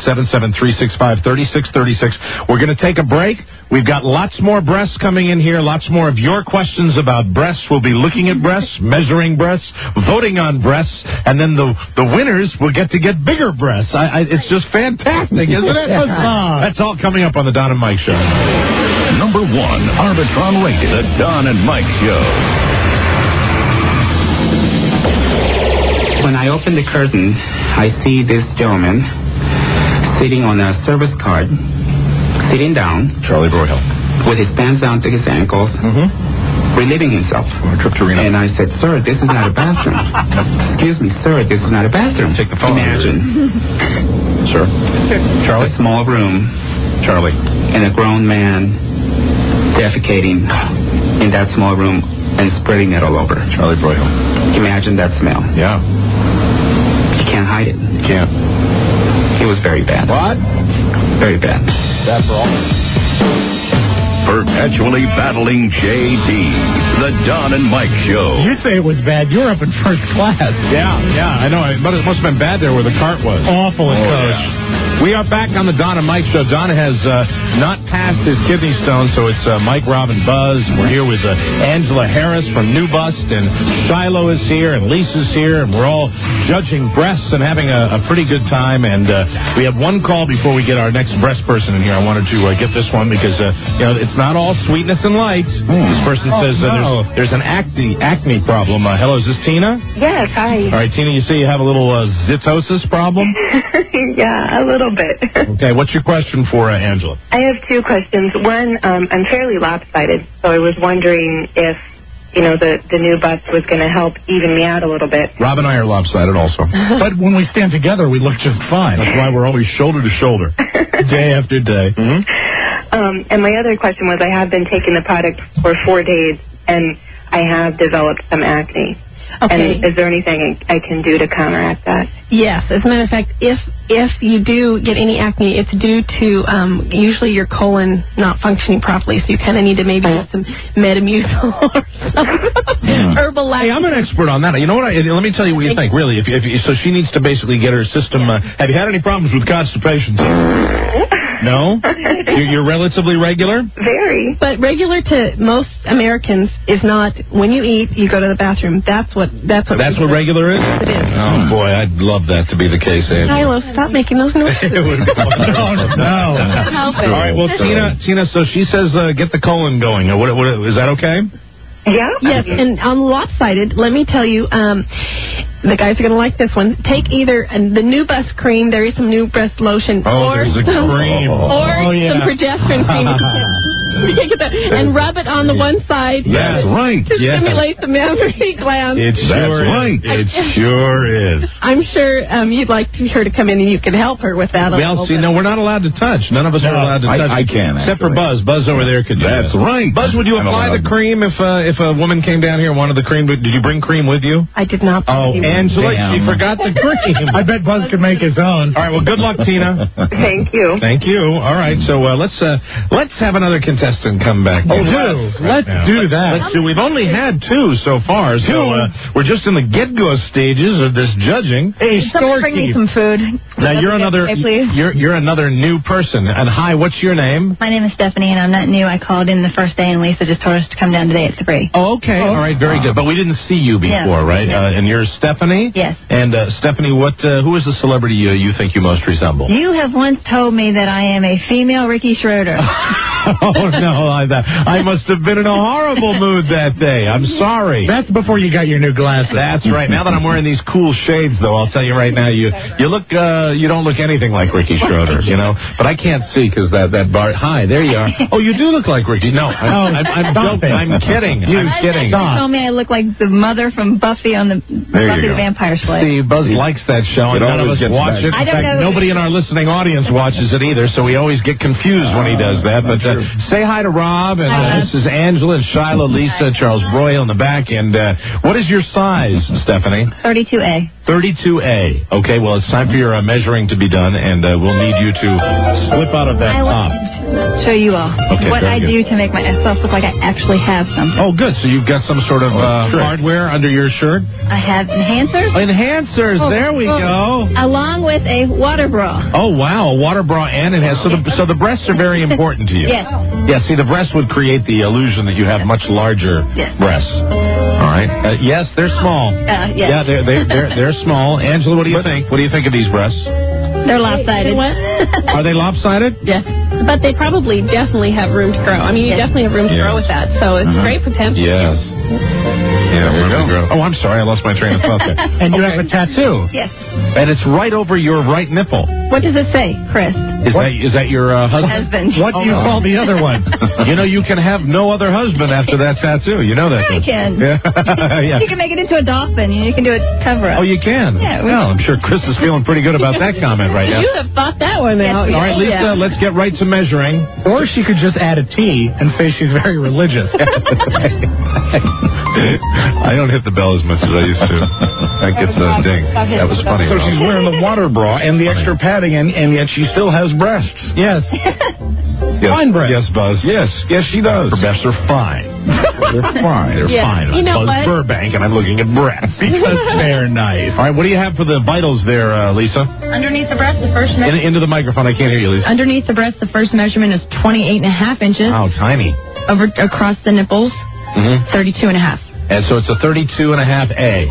I: 877-365-3636. We're going to take a break. We've got lots more breasts coming in here, lots more of your questions about breasts. We'll be looking at breasts, measuring breasts, voting on breasts, and then the winners will get to get bigger breasts. It's just fantastic, isn't it? That's all coming up on the Don and Mike Show.
B: Number 1, Arbitron rated, the Don and Mike Show.
X: When I open the curtain, I see this gentleman sitting on a service card, sitting down.
I: Charlie Broyhill.
X: With his pants down to his ankles. relieving himself.
U: A trip to Reno.
X: And I said, sir, this is not a bathroom. Excuse me, sir, this is not a bathroom.
U: Take the phone.
X: Imagine.
U: Sure. Charlie?
X: A small room.
U: Charlie.
X: And a grown man defecating in that small room and spreading it all over.
U: Charlie Broyhill.
X: Imagine that smell.
U: Yeah.
X: You can't hide it.
U: You can't.
X: It was very bad.
U: What?
X: Very bad.
U: That's all.
B: Perpetually battling JD, the Don and Mike Show.
K: You say it was bad. You're up in first class.
I: Yeah, I know. But it must have been bad there where the cart was.
K: Awful as coach.
I: Yeah. We are back on the Don and Mike Show. Don has not passed his kidney stone, so it's Mike, Rob, and Buzz. We're here with Angela Harris from New Bust, and Shiloh is here, and Lisa's here, and we're all judging breasts and having a pretty good time. And we have one call before we get our next breast person in here. I wanted to get this one because it's not all sweetness and light. This person says there's an acne problem. Hello, is this Tina?
H: Yes, hi.
I: All right, Tina, you say you have a little zitosis problem?
H: Yeah, a little bit.
I: Okay, what's your question for Angela?
H: I have two questions. One, I'm fairly lopsided, so I was wondering if, the new bust was going to help even me out a little bit.
I: Rob and I are lopsided also.
K: But when we stand together, we look just fine.
I: That's why we're always shoulder to shoulder, day after day. Mm-hmm.
H: And my other question was, I have been taking the product for 4 days, and I have developed some acne.
A: Okay.
H: And is there anything I can do to counteract that?
A: Yes. As a matter of fact, if you do get any acne, it's due to usually your colon not functioning properly. So you kind of need to maybe have some Metamucil or some Herbalife.
I: Hey, I'm an expert on that. You know what? Let me tell you what you think. Really, so she needs to basically get her system. Have you had any problems with constipation? No? You're relatively regular?
H: Very.
A: But regular to most Americans is not when you eat, you go to the bathroom. That's what
I: regular is?
A: It is.
I: Oh, boy, I'd love that to be the case, Angela.
A: Shiloh, stop making those noises.
I: No. All right, well, Tina, so she says get the colon going. What, is that okay?
H: Yeah.
A: Yes, and on Lopsided, let me tell you, the guys are going to like this one. Take either the New Bust cream, there is some New Bust lotion, or
I: there's a cream.
A: Some progesterone cream. You can't get that. And rub it on the one side.
U: That's right.
A: To stimulate the mammary gland.
I: It sure is.
A: I'm sure you'd like her to come in and you can help her with that.
I: Well, see, no, we're not allowed to touch. None of us are allowed to touch.
U: I can,
I: except for Buzz. Buzz over there could do
U: That's right.
I: Buzz, would you apply the cream if a woman came down here and wanted the cream? Did you bring cream with you?
A: I did not.
I: Oh, Angela, she forgot the cream.
K: I bet Buzz could make his own.
I: All right, well, good luck, Tina.
H: Thank you.
I: Thank you. All right, so let's have another contestant come back.
K: Oh, let's do that.
I: Let's do. We've only had two so far, so we're just in the get-go stages of this judging.
K: Hey,
Q: Someone bring me some food.
I: Now you're another new person. And hi, what's your name?
Q: My name is Stephanie, and I'm not new. I called in the first day, and Lisa just told us to come down today at 3.
I: Oh, okay. All right, very good. But we didn't see you before, right? And you're Stephanie?
Q: Yes.
I: And Stephanie, who is the celebrity you think you most resemble?
Q: You have once told me that I am a female Ricky Schroeder.
I: Oh, no, I must have been in a horrible mood that day. I'm sorry.
K: That's before you got your new glasses.
I: That's right. Now that I'm wearing these cool shades, though, I'll tell you right now, you don't look anything like Ricky Schroeder, But I can't see because that bar. Hi, there you are. Oh, you do look like Ricky. No, I'm joking. I'm kidding. I'm kidding.
Q: You told me I look like the mother from Buffy on the Buffy the Vampire Slayer.
I: See, Buzz likes that show, and none of us watch it. In fact, nobody in our listening audience watches it either, so we always get confused when he does that. But say hi to Rob, and this is Angela and Shiloh, Lisa, Charles Broyle in the back. And what is your size, Stephanie?
Q: 32A.
I: 32A. Okay, well, it's time for your measuring to be done, and we'll need you to slip out of that top.
Q: Show you all what I
I: good.
Q: do to make myself look like I actually have something.
I: Oh, good. So you've got some sort of hardware under your shirt?
Q: I have enhancers.
I: Enhancers. There we go.
Q: Along with a water bra.
I: Oh, wow. A water bra and enhancers. So the breasts are very important to you.
Q: Yes.
I: Yeah, see, the breasts would create the illusion that you have much larger breasts. All right. Yes, they're small.
Q: Yes.
I: Yeah, they're small. Angela, what do you think? What do you think of these breasts?
Q: They're lopsided.
I: Are they lopsided?
A: Yes. But they definitely have room to grow. I mean, you definitely have room to grow with that. So it's great potential.
I: Yes.
U: Yeah, where we grow. Oh, I'm sorry, I lost my train of thought there.
K: And you have a tattoo.
A: Yes.
U: And it's right over your right nipple.
A: What does it say, Chris?
U: Is that your husband?
A: Husband.
K: What do you call the other one?
U: You can have no other husband after that tattoo. You know that.
Q: I can.
U: Yeah. Yeah.
Q: You can make it into a dolphin. You can do a cover up.
U: Oh, you can?
Q: Yeah.
U: Well, I'm sure Chris is feeling pretty good about that comment right now.
A: You have thought that one out.
U: All right, Lisa, let's get right to measuring.
K: Or she could just add a T and say she's very religious.
U: I don't hit the bell as much as I used to. That gets a ding. That was funny. So she's wearing the water bra and the extra padding, and yet she still has breasts.
K: Yes. Fine breasts.
U: Yes, Buzz. Yes, she does. Her breasts are fine. They're fine. They're fine.
A: You know
U: Buzz
A: what?
U: Burbank, and I'm looking at breasts.
K: Because they're nice.
U: All right, what do you have for the vitals there, Lisa?
Q: Underneath the breast, the first measurement.
U: Into the microphone. I can't hear you, Lisa.
Q: Underneath the breast, the first measurement is 28.5 inches.
U: Wow, tiny.
Q: Across the nipples, 32.5.
U: And so it's a 32.5 A. Yes.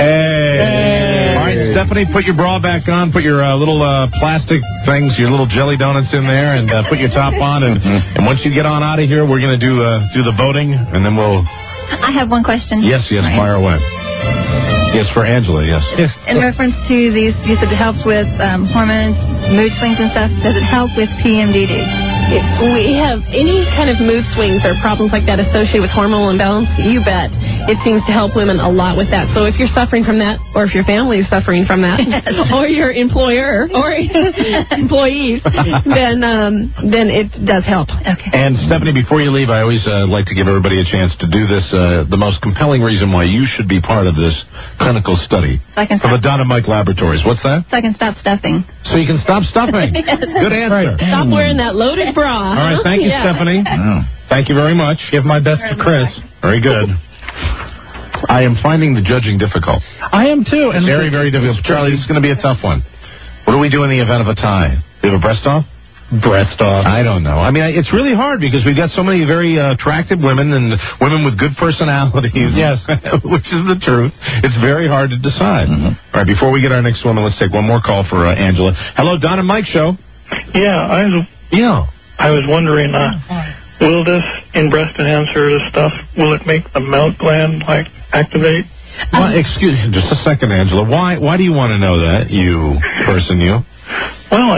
U: Hey. All right, Stephanie, put your bra back on. Put your little plastic things, your little jelly donuts in there, and put your top on. And once you get on out of here, we're going to do the voting, and then we'll...
Q: I have one question.
U: Yes, fire away. Yes, for Angela, yes.
Q: In reference to these, you said it helps with hormones, mood swings and stuff. Does it help with PMDD?
A: If we have any kind of mood swings or problems like that associated with hormonal imbalance, you bet. It seems to help women a lot with that. So if you're suffering from that, or if your family is suffering from that, or your employer or employees, then it does help.
Q: Okay.
U: And Stephanie, before you leave, I always like to give everybody a chance to do this. The most compelling reason why you should be part of this clinical study from the Donna Mike Laboratories. What's that?
Q: So I can stop stuffing.
U: So you can stop stuffing. Good answer.
A: Stop wearing that loaded bra.
U: All right, thank you, Stephanie. Thank you very much.
K: Give my best to Chris.
U: Very good. I am finding the judging difficult.
K: I am too. And
U: very, very difficult. Charlie, this is going to be a tough one. What do we do in the event of a tie? Do you have a breast off?
K: Breast off.
U: I don't know. I mean, it's really hard because we've got so many very attractive women and women with good personalities.
K: Yes.
U: Which is the truth. It's very hard to decide. All right, before we get our next woman, let's take one more call for Angela. Hello, Don and Mike Show.
D: Yeah, I was wondering, will this in breast enhancer stuff, will it make the milk gland activate?
U: Well, excuse me, just a second, Angela. Why do you want to know that, you person, you?
D: Well,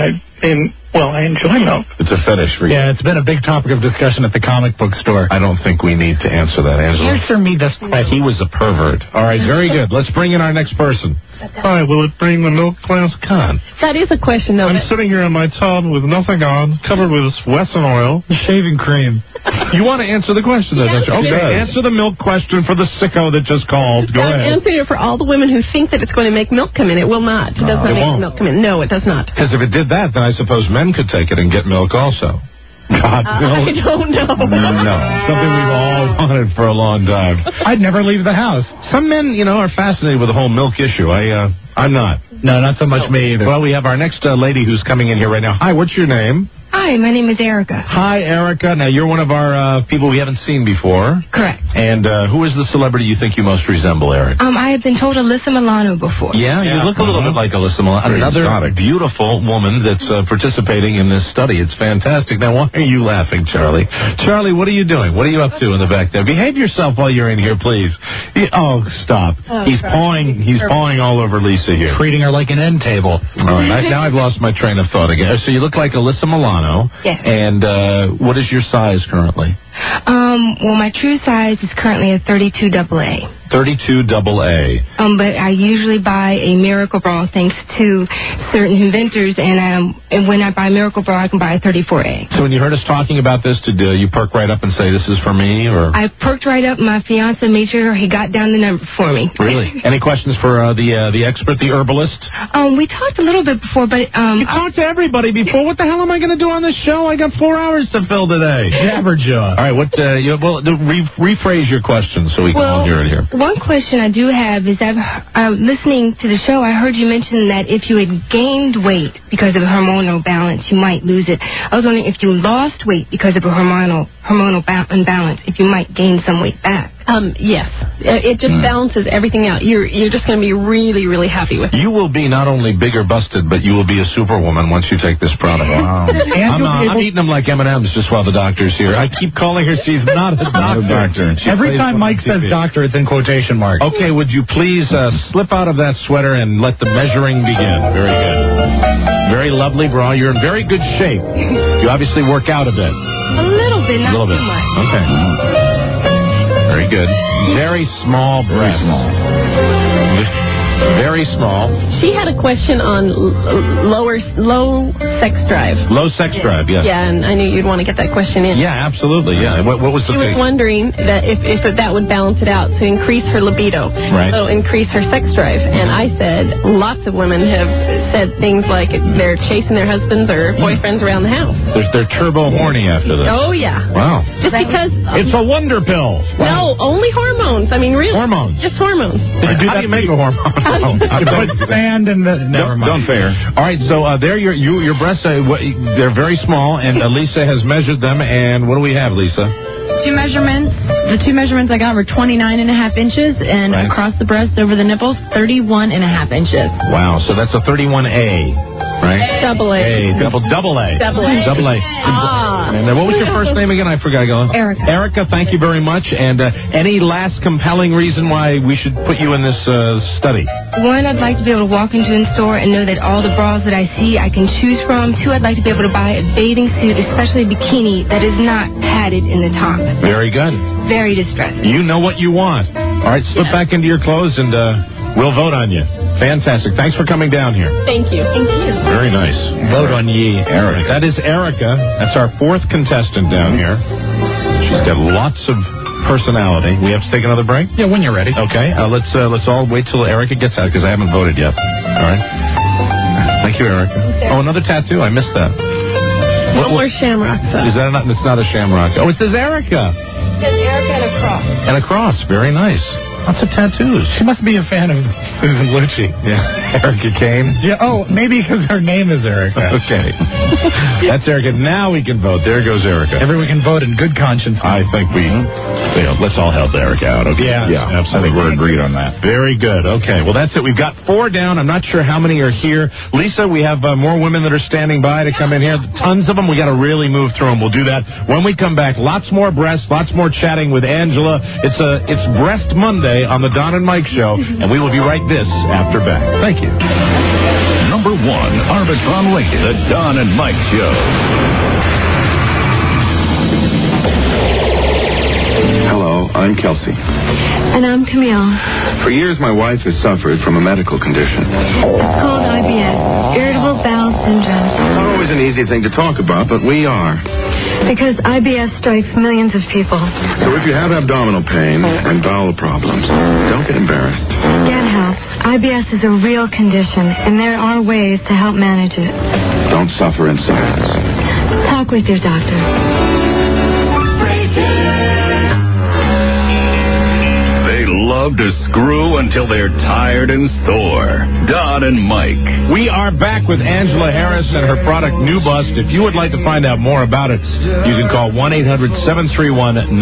D: I enjoy milk.
U: It's a fetish for you.
K: Yeah, it's been a big topic of discussion at the comic book store.
U: I don't think we need to answer that, Angela.
K: Answer me this question.
U: He was a pervert. All right, very good. Let's bring in our next person.
D: Hi, will it bring the milk glands?
U: Con.
A: That is a question, though.
D: I'm sitting here in my tub with nothing on, covered with Wesson oil, shaving cream.
U: You want to answer the question, though, don't you? Okay, answer the milk question for the sicko that just called. Go ahead.
A: Answer it for all the women who think that it's going to make milk come in. It will not. It does not make milk come in. No, it does not.
U: Because if it did that, then I suppose men could take it and get milk also. God, no.
A: I don't know.
U: No, something we've all wanted for a long time.
K: I'd never leave the house.
U: Some men, are fascinated with the whole milk issue. I'm not.
K: No, not so much me either.
U: Well, we have our next lady who's coming in here right now. Hi, what's your name?
P: Hi, my name is Erica.
U: Hi, Erica. Now, you're one of our people we haven't seen before.
P: Correct.
U: And who is the celebrity you think you most resemble, Eric?
P: I have been told Alyssa Milano before.
U: Yeah, you look a little bit like Alyssa Milano. Another beautiful woman that's participating in this study. It's fantastic. Now, why are you laughing, Charlie? Charlie, what are you doing? What are you up to in the back there? Behave yourself while you're in here, please. Oh, stop. He's pawing all over Lisa here.
K: Treating her like an end table.
U: All right, now I've lost my train of thought again. So you look like Alyssa Milano.
P: Yes.
U: And what is your size currently?
P: Well, my true size is currently a 32 AA.
U: 32 AA.
P: But I usually buy a Miracle Bra thanks to certain inventors, and when I buy Miracle Bra, I can buy a 34A.
U: So when you heard us talking about this, did you perk right up and say, this is for me, or?
P: I perked right up. My fiance made sure he got down the number for me.
U: Really? Any questions for the expert, the herbalist?
P: We talked a little bit before, but...
U: You talked to everybody before. What the hell am I going to do on this show? I got 4 hours to fill today.
K: Jabberjaw.
U: All right, rephrase your question so we can all hear it here.
P: One question I do have is listening to the show, I heard you mention that if you had gained weight because of a hormonal balance, you might lose it. I was wondering if you lost weight because of a hormonal imbalance, if you might gain some weight back.
A: Yes. It just balances everything out. You're just going to be really, really happy with it.
I: You will be not only bigger busted, but you will be a superwoman once you take this product. Wow. I'm eating them like M&M's just while the doctor's here. I keep calling her. She's not a doctor.
K: Every time Mike says doctor, it's in quotation marks.
I: Okay, would you please slip out of that sweater and let the measuring begin? Very good. Very lovely bra. You're in very good shape. You obviously work out a bit.
P: A little bit, not too much.
I: Okay. Very good. Very small breasts. Very small.
A: She had a question on low sex drive.
I: Low sex drive, yes.
A: Yeah, and I knew you'd want to get that question in.
I: Yeah, absolutely. Yeah. What was the
A: She was wondering that if that would balance it out to increase her libido,
I: right.
A: So increase her sex drive. And I said lots of women have said things like they're chasing their husbands or boyfriends around the house.
I: They're turbo horny after this.
A: Oh yeah.
I: Wow.
A: Just because
I: it's a wonder pill.
A: No, only hormones. I mean, really.
I: Hormones.
A: Just hormones.
I: How do you make a hormone?
K: You put sand in the... Never mind.
I: Don't fair. All right, so there your breasts, they're very small, and Lisa has measured them, and what do we have, Lisa?
E: The two measurements I got were 29.5 inches, and across the breast over the nipples, 31.5 inches.
I: Wow, so that's a 31A. Right?
A: Double A.
I: Double A.
A: Double A.
I: Double A. And what was your first name again? I forgot.
E: Erica.
I: Erica, thank you very much. And any last compelling reason why we should put you in this study?
P: One, I'd like to be able to walk into a store and know that all the bras that I see I can choose from. Two, I'd like to be able to buy a bathing suit, especially a bikini, that is not padded in the top.
I: Very good.
P: Very distressing.
I: You know what you want. All right, slip back into your clothes and we'll vote on you. Fantastic. Thanks for coming down here.
A: Thank you. Thank you.
I: Very nice. Vote on ye, Eric. That is Erica. That's our fourth contestant down here. She's got lots of personality. We have to take another break?
K: Yeah, when you're ready.
I: Okay. Let's all wait till Erica gets out because I haven't voted yet. All right. Thank you, Erica. Oh, another tattoo. I missed that.
A: One more shamrock.
I: Is that not? It's not a shamrock. Oh, it says Erica.
A: It says Erica and a cross.
I: And a cross. Very nice. Lots of tattoos.
K: She must be a fan of Susan Lucci.
I: Yeah. Erica Kane.
K: Yeah. Oh, maybe because her name is Erica.
I: Okay. That's Erica. Now we can vote. There goes Erica.
K: Everyone can vote in good conscience.
I: I think let's all help Erica out. Okay.
K: Yeah.
I: Absolutely. We're agreed on that. Very good. Okay. Well, that's it. We've got 4 down. I'm not sure how many are here. Lisa, we have more women that are standing by to come in here. Tons of them. We got to really move through them. We'll do that when we come back. Lots more breasts. Lots more chatting with Angela. It's Breast Monday on the Don and Mike Show, and we will be right this after back. Thank you.
B: Number 1, Arbitron rated, the Don and Mike Show.
S: Hello, I'm Kelsey.
P: And I'm Camille.
S: For years, my wife has suffered from a medical condition.
P: It's called IBS, irritable bowel syndrome.
S: Not always an easy thing to talk about, but we are.
P: Because IBS strikes millions of people.
S: So if you have abdominal pain and bowel problems, don't get embarrassed.
P: Get help. IBS is a real condition, and there are ways to help manage it.
S: Don't suffer in silence.
P: Talk with your doctor.
B: Love to screw until they're tired and sore. Don and Mike.
I: We are back with Angela Harris and her product New Bust. If you would like to find out more about it, you can call 1-800-731-9910.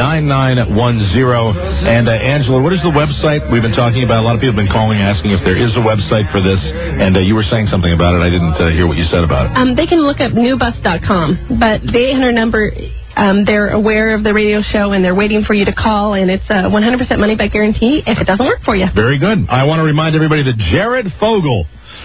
I: And Angela, what is the website? We've been talking about, a lot of people have been calling asking if there is a website for this, and you were saying something about it. I didn't hear what you said about it.
A: They can look up newbust.com, but the 800 number... they're aware of the radio show, and they're waiting for you to call, and it's a 100% money-back guarantee if it doesn't work for you.
I: Very good. I want to remind everybody that Jared Fogle,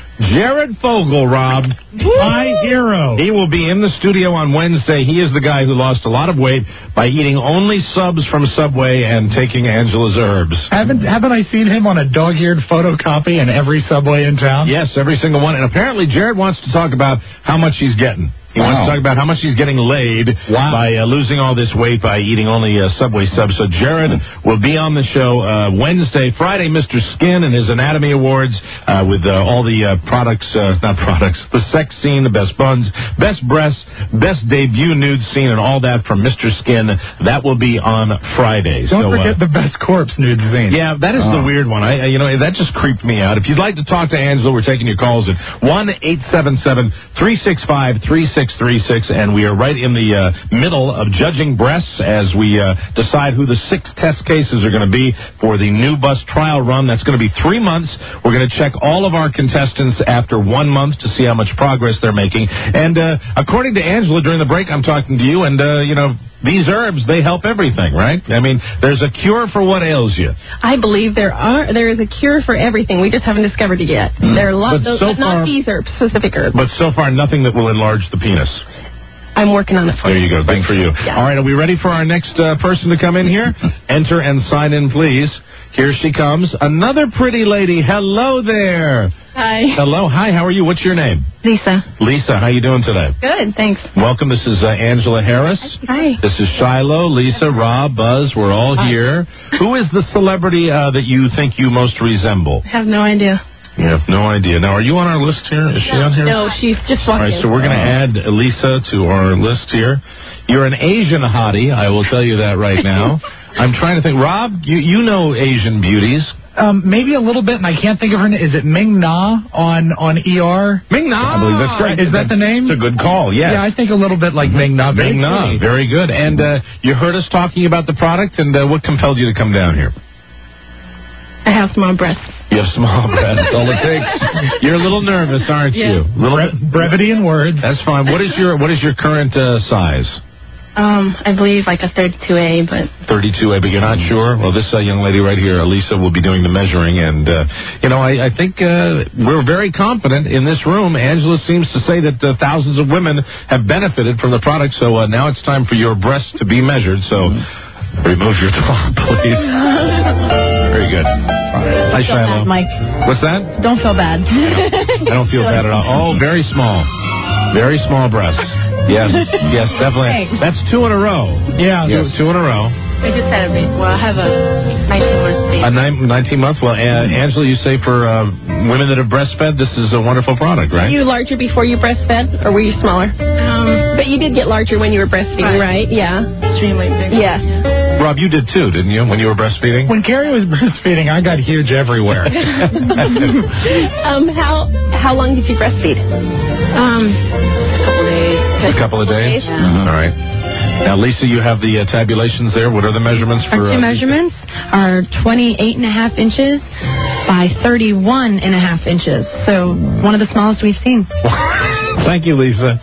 I: Rob, my hero. He will be in the studio on Wednesday. He is the guy who lost a lot of weight by eating only subs from Subway and taking Angela's herbs.
K: Haven't I seen him on a dog-eared photocopy in every Subway in town?
I: Yes, every single one. And apparently Jared wants to talk about how much he's getting. He wants to talk about how much he's getting laid by losing all this weight by eating only Subway subs. So Jared will be on the show Wednesday. Friday, Mr. Skin and his Anatomy Awards with all the the sex scene, the best buns, best breasts, best debut nude scene, and all that from Mr. Skin. That will be on Friday.
K: Don't forget the best corpse nude scene.
I: Yeah, that is the weird one. That just creeped me out. If you'd like to talk to Angela, we're taking your calls at 1-877-365-3665. 3636, and we are right in the middle of judging breasts as we decide who the 6 test cases are going to be for the new bus trial run. That's going to be 3 months. We're going to check all of our contestants after 1 month to see how much progress they're making. And according to Angela, during the break, I'm talking to you, and, these herbs, they help everything, right? I mean, there's a cure for what ails you.
A: I believe there is a cure for everything. We just haven't discovered it yet. There are lots, but not these herbs, specific herbs.
I: But so far, nothing that will enlarge the penis.
A: I'm working on it for you.
I: There you go. Good for you.
A: Yeah.
I: All right, are we ready for our next person to come in here? Enter and sign in, please. Here she comes. Another pretty lady. Hello there.
J: Hi.
I: Hello. Hi, how are you? What's your name?
J: Lisa.
I: Lisa, how you doing today?
J: Good, thanks.
I: Welcome. This is Angela Harris.
J: Hi.
I: This is Shiloh, Lisa, Rob, Buzz. We're all here. Who is the celebrity that you think you most resemble?
J: I have no idea.
I: You have no idea. Now, are you on our list here? Is she on here?
J: No, she's just walking.
I: All right, so we're going to add Lisa to our list here. You're an Asian hottie, I will tell you that right now. I'm trying to think. Rob, you know Asian beauties.
K: Maybe a little bit, and I can't think of her name. Is it Ming Na on ER?
I: Ming Na, I believe that's right.
K: Is that the name?
I: It's a good call, yes.
K: Yeah, I think a little bit like Ming Na.
I: Ming Na, very good. And you heard us talking about the product, and what compelled you to come down here?
J: I have small breasts.
I: You have small breasts. That's all it takes. You're a little nervous, aren't you?
K: Brevity in words.
I: That's fine. What is your current size?
J: I believe like a 32A, but
I: 32A, but you're not sure? Well, this young lady right here, Elisa, will be doing the measuring, and, I think we're very confident in this room. Angela seems to say that thousands of women have benefited from the product, so now it's time for your breasts to be measured, so remove your top, please. Very good. Hi, Shiloh.
E: Bad, Mike.
I: What's that?
E: Don't feel bad.
I: I don't feel bad at all. Oh, very small. Very small breasts. Yes, definitely.
J: Thanks.
I: That's 2 in a row.
K: Yeah.
I: Yes, 2 in a row.
J: I just had I have a 19-month baby.
I: A 19-month? Well, Angela, you say for women that have breastfed, this is a wonderful product, right?
A: Were you larger before you breastfed, or were you smaller? But you did get larger when you were breastfeeding, right? Yeah.
J: Extremely big.
A: Yes.
I: Rob, you did too, didn't you, when you were breastfeeding?
K: When Carrie was breastfeeding, I got huge everywhere.
A: How long did you breastfeed?
I: A couple of days? All right. Now, Lisa, you have the tabulations there. What are the measurements for...
E: Our two measurements are 28.5 inches by 31.5 inches. So one of the smallest we've seen.
I: Thank you, Lisa.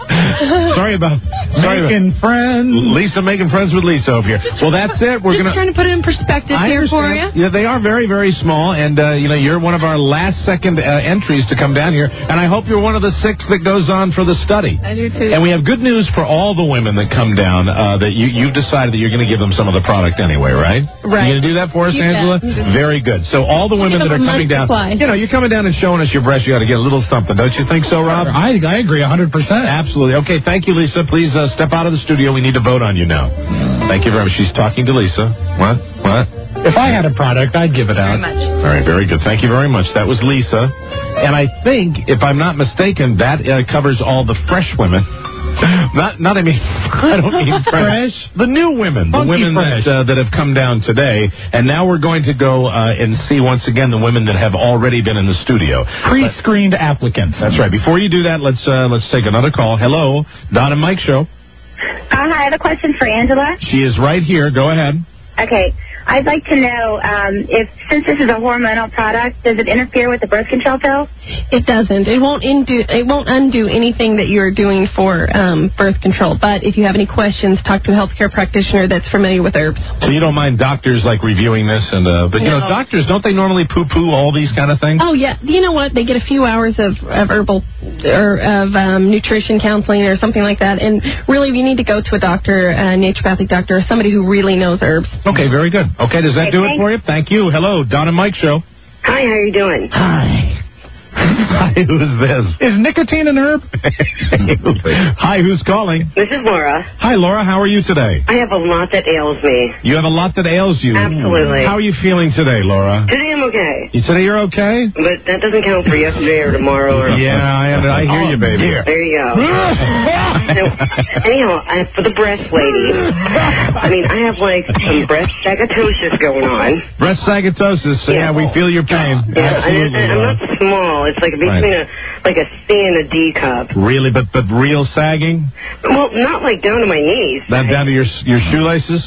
K: Making friends.
I: Lisa making friends with Lisa over here. Well, that's it. We're
E: just trying to put it in perspective here for you.
I: Yeah, they are very, very small, and you're one of our last-second entries to come down here, and I hope you're one of the 6 that goes on for the study.
J: I do too.
I: And we have good news for all the women that come down. That you've decided that you're going to give them some of the product anyway, right?
A: Right.
I: You going to do that for us,
A: You
I: Angela?
A: bet.
I: Very good. So all the women that are coming down, you're coming down and showing us your breast. You got to get a little something, don't you think so, Rob?
K: I agree 100%.
I: Absolutely. Okay, thank you, Lisa. Please step out of the studio. We need to vote on you now. Thank you very much. She's talking to Lisa. What?
K: If I had a product, I'd give it out.
J: Very much.
I: All right, very good. Thank you very much. That was Lisa. And I think, if I'm not mistaken, that covers all the fresh women. I don't mean fresh. The new women. The women that have come down today. And now we're going to go and see once again the women that have already been in the studio.
K: Pre-screened applicants.
I: That's right. Before you do that, let's take another call. Hello, Don and Mike Show.
V: I have a question for Angela.
I: She is right here. Go ahead.
V: Okay. I'd like to know since this is a hormonal product, does it interfere with the birth control pill?
A: It doesn't. It won't undo anything that you're doing for birth control. But if you have any questions, talk to a healthcare practitioner that's familiar with herbs.
I: So you don't mind doctors reviewing this, but doctors, don't they normally poo-poo all these kind of things?
A: Oh yeah. You know what? They get a few hours of herbal or of nutrition counseling or something like that. And really, you need to go to a doctor, a naturopathic doctor, or somebody who really knows herbs.
I: Okay, very good. Okay, does that do it for you? Thank you. Hello, Don and Mike Show.
V: Hi, how are you doing?
I: Hi. Hi, who's this?
K: Is nicotine an herb?
I: Hi, who's calling?
V: This is Laura.
I: Hi, Laura. How are you today?
V: I have a lot that ails me.
I: You have a lot that ails you?
V: Absolutely.
I: How are you feeling today, Laura?
V: Today I'm okay.
I: Today you're okay?
V: But that doesn't count for yesterday or tomorrow.
I: Yeah, I hear you, baby.
V: There you go. Anyhow, for the breast lady, I have some breast sagatosis going on.
I: Breast sagatosis. Yeah, we feel your pain.
V: Yeah, and I'm not small. It's like between
G: like a C and a D cup.
I: Really, but real sagging?
G: Well, not like down to my knees.
I: Not down to your shoelaces?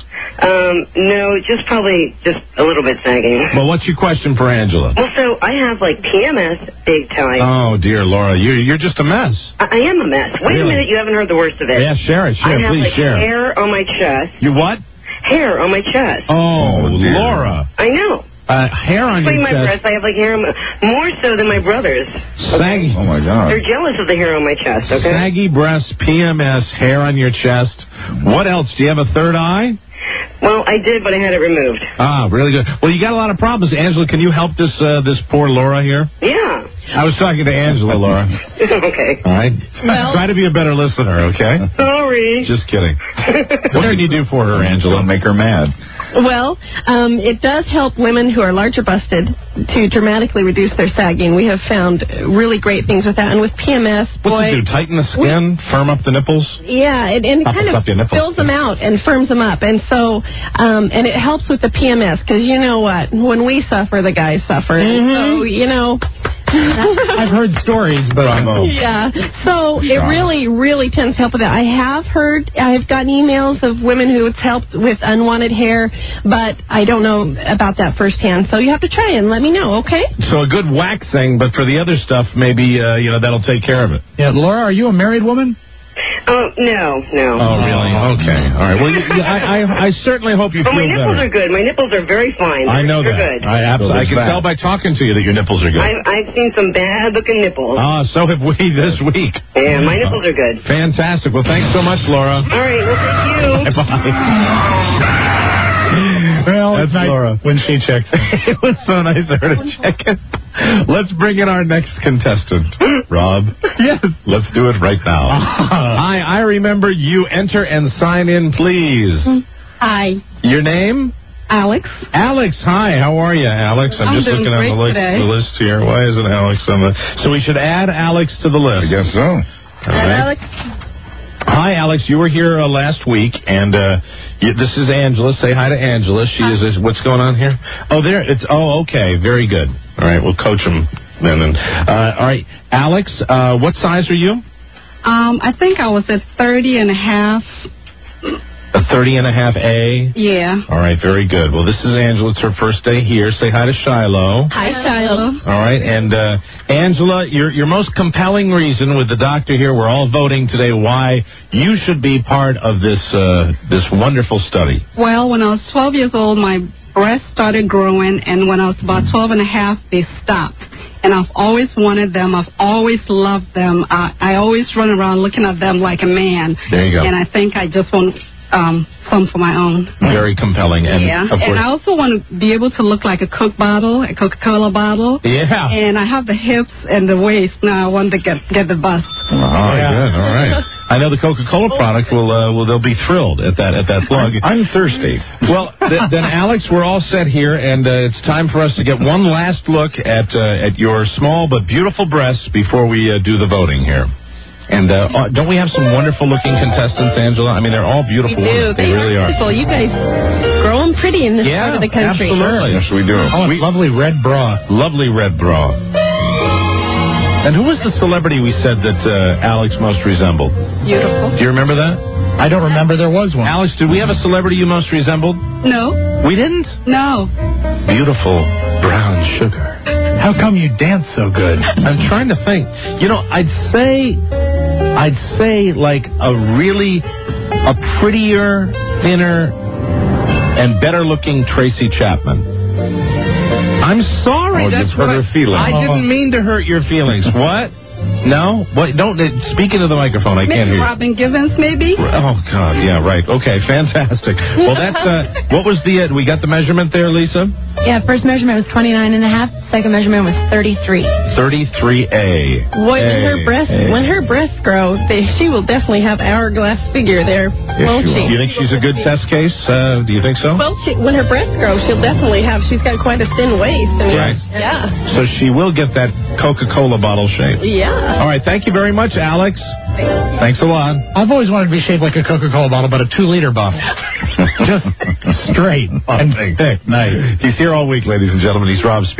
G: No, just probably just a little bit sagging.
I: Well, what's your question for Angela?
G: Well, so I have like PMS big time.
I: Oh, dear, Laura, you're just a mess.
G: I am a mess. Wait a minute, you haven't heard the worst of it.
I: Yeah, share it.
G: I have
I: Please
G: like
I: share.
G: hair on my chest.
I: You what?
G: Hair on my chest.
I: Oh, Laura.
G: I know.
I: Hair on your
G: my
I: chest.
G: breasts, I have like hair more so than my brothers.
I: Saggy.
U: Oh, my God.
G: They're jealous of the hair on my chest, okay?
I: Saggy breasts, PMS, hair on your chest. What else? Do you have a third eye?
G: Well, I did, but I had it removed.
I: Ah, really good. Well, you got a lot of problems. Angela, can you help this poor Laura here?
G: Yeah.
I: I was talking to Angela, Laura.
G: Okay.
I: All right.
G: Well-
I: Try to be a better listener, okay?
G: Sorry.
I: Just kidding. What can you do for her, Angela? Make her mad.
A: Well, it does help women who are larger busted to dramatically reduce their sagging. We have found really great things with that. And with PMS,
I: What's it do? Tighten the skin? Firm up the nipples?
A: yeah, and it
I: Up
A: kind
I: up your
A: of
I: nipples.
A: fills them out and firms them up. And so, and it helps with the PMS because you know what? When we suffer, the guys suffer. And so, you know.
K: I've heard stories, but
A: Yeah, so it really, really tends to help with that. I've gotten emails of women who it's helped with unwanted hair, but I don't know about that firsthand. So you have to try and let me know, okay?
I: So a good waxing, but for the other stuff, maybe, that'll take care of it.
K: Yeah, Laura, are you a married woman?
G: Oh, no.
I: Oh, really? Okay. All right. Well, I certainly hope you
G: Oh,
I: feel
G: my nipples
I: better.
G: are good. My nipples are very fine.
I: I know
G: They're
I: that.
G: good.
I: I can tell by talking to you that your nipples are good.
G: I've seen some bad-looking nipples.
I: Ah, so have we this week.
G: Yeah, my nipples are good.
I: Fantastic. Well, thanks so much, Laura.
G: All right, well, thank you.
I: Bye.
K: Well,
I: That's Laura.
K: when she checks.
I: It was so nice of her to check it. Let's bring in our next contestant. Rob?
K: Yes.
I: Let's do it right now. Hi, I remember you. Enter and sign in, please.
J: Hi,
I: Your name?
J: Alex.
I: Alex, hi. How are you, Alex? I'm just
J: doing
I: looking at
J: great today.
I: the list here. Why isn't Alex on the... So we should add Alex to the list.
U: I guess so.
I: All right.
J: Alex.
I: Hi, Alex. You were here last week, and this is Angela. Say hi to Angela. She is. What's going on here? Oh, there. It's. Oh, okay. Very good. All right, we'll coach him then. All right, Alex. What size are you?
J: I think I was at 30 and a half.
I: A 30.5 A.
J: Yeah.
I: All right, very good. Well, this is Angela. It's her first day here. Say hi to Shiloh.
J: Hi, Shiloh.
I: All right, and Angela, your most compelling reason with the doctor here, we're all voting today why you should be part of this wonderful study.
J: Well, when I was 12 years old, my breasts started growing, and when I was about 12 and a half, they stopped. And I've always wanted them. I've always loved them. I always run around looking at them like a man.
I: There you go.
J: And I think I just want some for my own.
I: Very compelling. And
J: yeah.
I: of course,
J: And I also want to be able to look like a Coke bottle, a Coca-Cola bottle.
I: Yeah.
J: And I have the hips and the waist. Now I want to get the bust.
I: All right, good. All right. I know the Coca-Cola product they'll be thrilled at that plug.
U: I'm thirsty.
I: Well, then Alex, we're all set here, and it's time for us to get one last look at your small but beautiful breasts before we do the voting here. And don't we have some wonderful-looking contestants, Angela? I mean, they're all beautiful
A: We do.
I: women. They really are.
A: Beautiful. You guys grow them pretty in this part of the country.
I: Absolutely.
U: Yes, we do.
K: Oh, lovely red bra.
I: Lovely red bra. And who was the celebrity we said that Alex most resembled?
A: Beautiful.
I: Do you remember that?
K: I don't remember there was one.
I: Alex, did we have a celebrity you most resembled?
J: No.
I: We didn't?
J: No.
I: Beautiful brown sugar.
K: How come you dance so good?
I: I'm trying to think. You know, I'd say like a prettier, thinner, and better looking Tracy Chapman. I'm sorry.
U: Oh,
I: That's
U: you've hurt
I: what
U: her feelings.
I: I didn't mean to hurt your feelings. What? No? What? Don't speak into the microphone. I can't
J: Maybe
I: hear you.
J: Robin Givens, maybe?
I: Oh, God, yeah, right. Okay, fantastic. Well, that's, what was we got the measurement there, Lisa?
E: Yeah, first measurement was 29 and a half. Second measurement was 33.
I: 33A.
A: When her breasts grow, she will definitely have hourglass figure there, won't she?
I: Do you think she's a good test case? Do you think so?
A: Well, when her breasts grow, she'll definitely she's got quite a thin waist. I mean,
I: Right.
A: Yeah.
I: So she will get that Coca-Cola bottle shape.
A: Yeah.
I: All right, thank you very much, Alex. Thanks a lot.
K: I've always wanted to be shaped like a Coca-Cola bottle, but a 2-liter bottle. Just straight and thick.
I: Nice. He's here all week, ladies and gentlemen. He's Rob Spiewak. Thank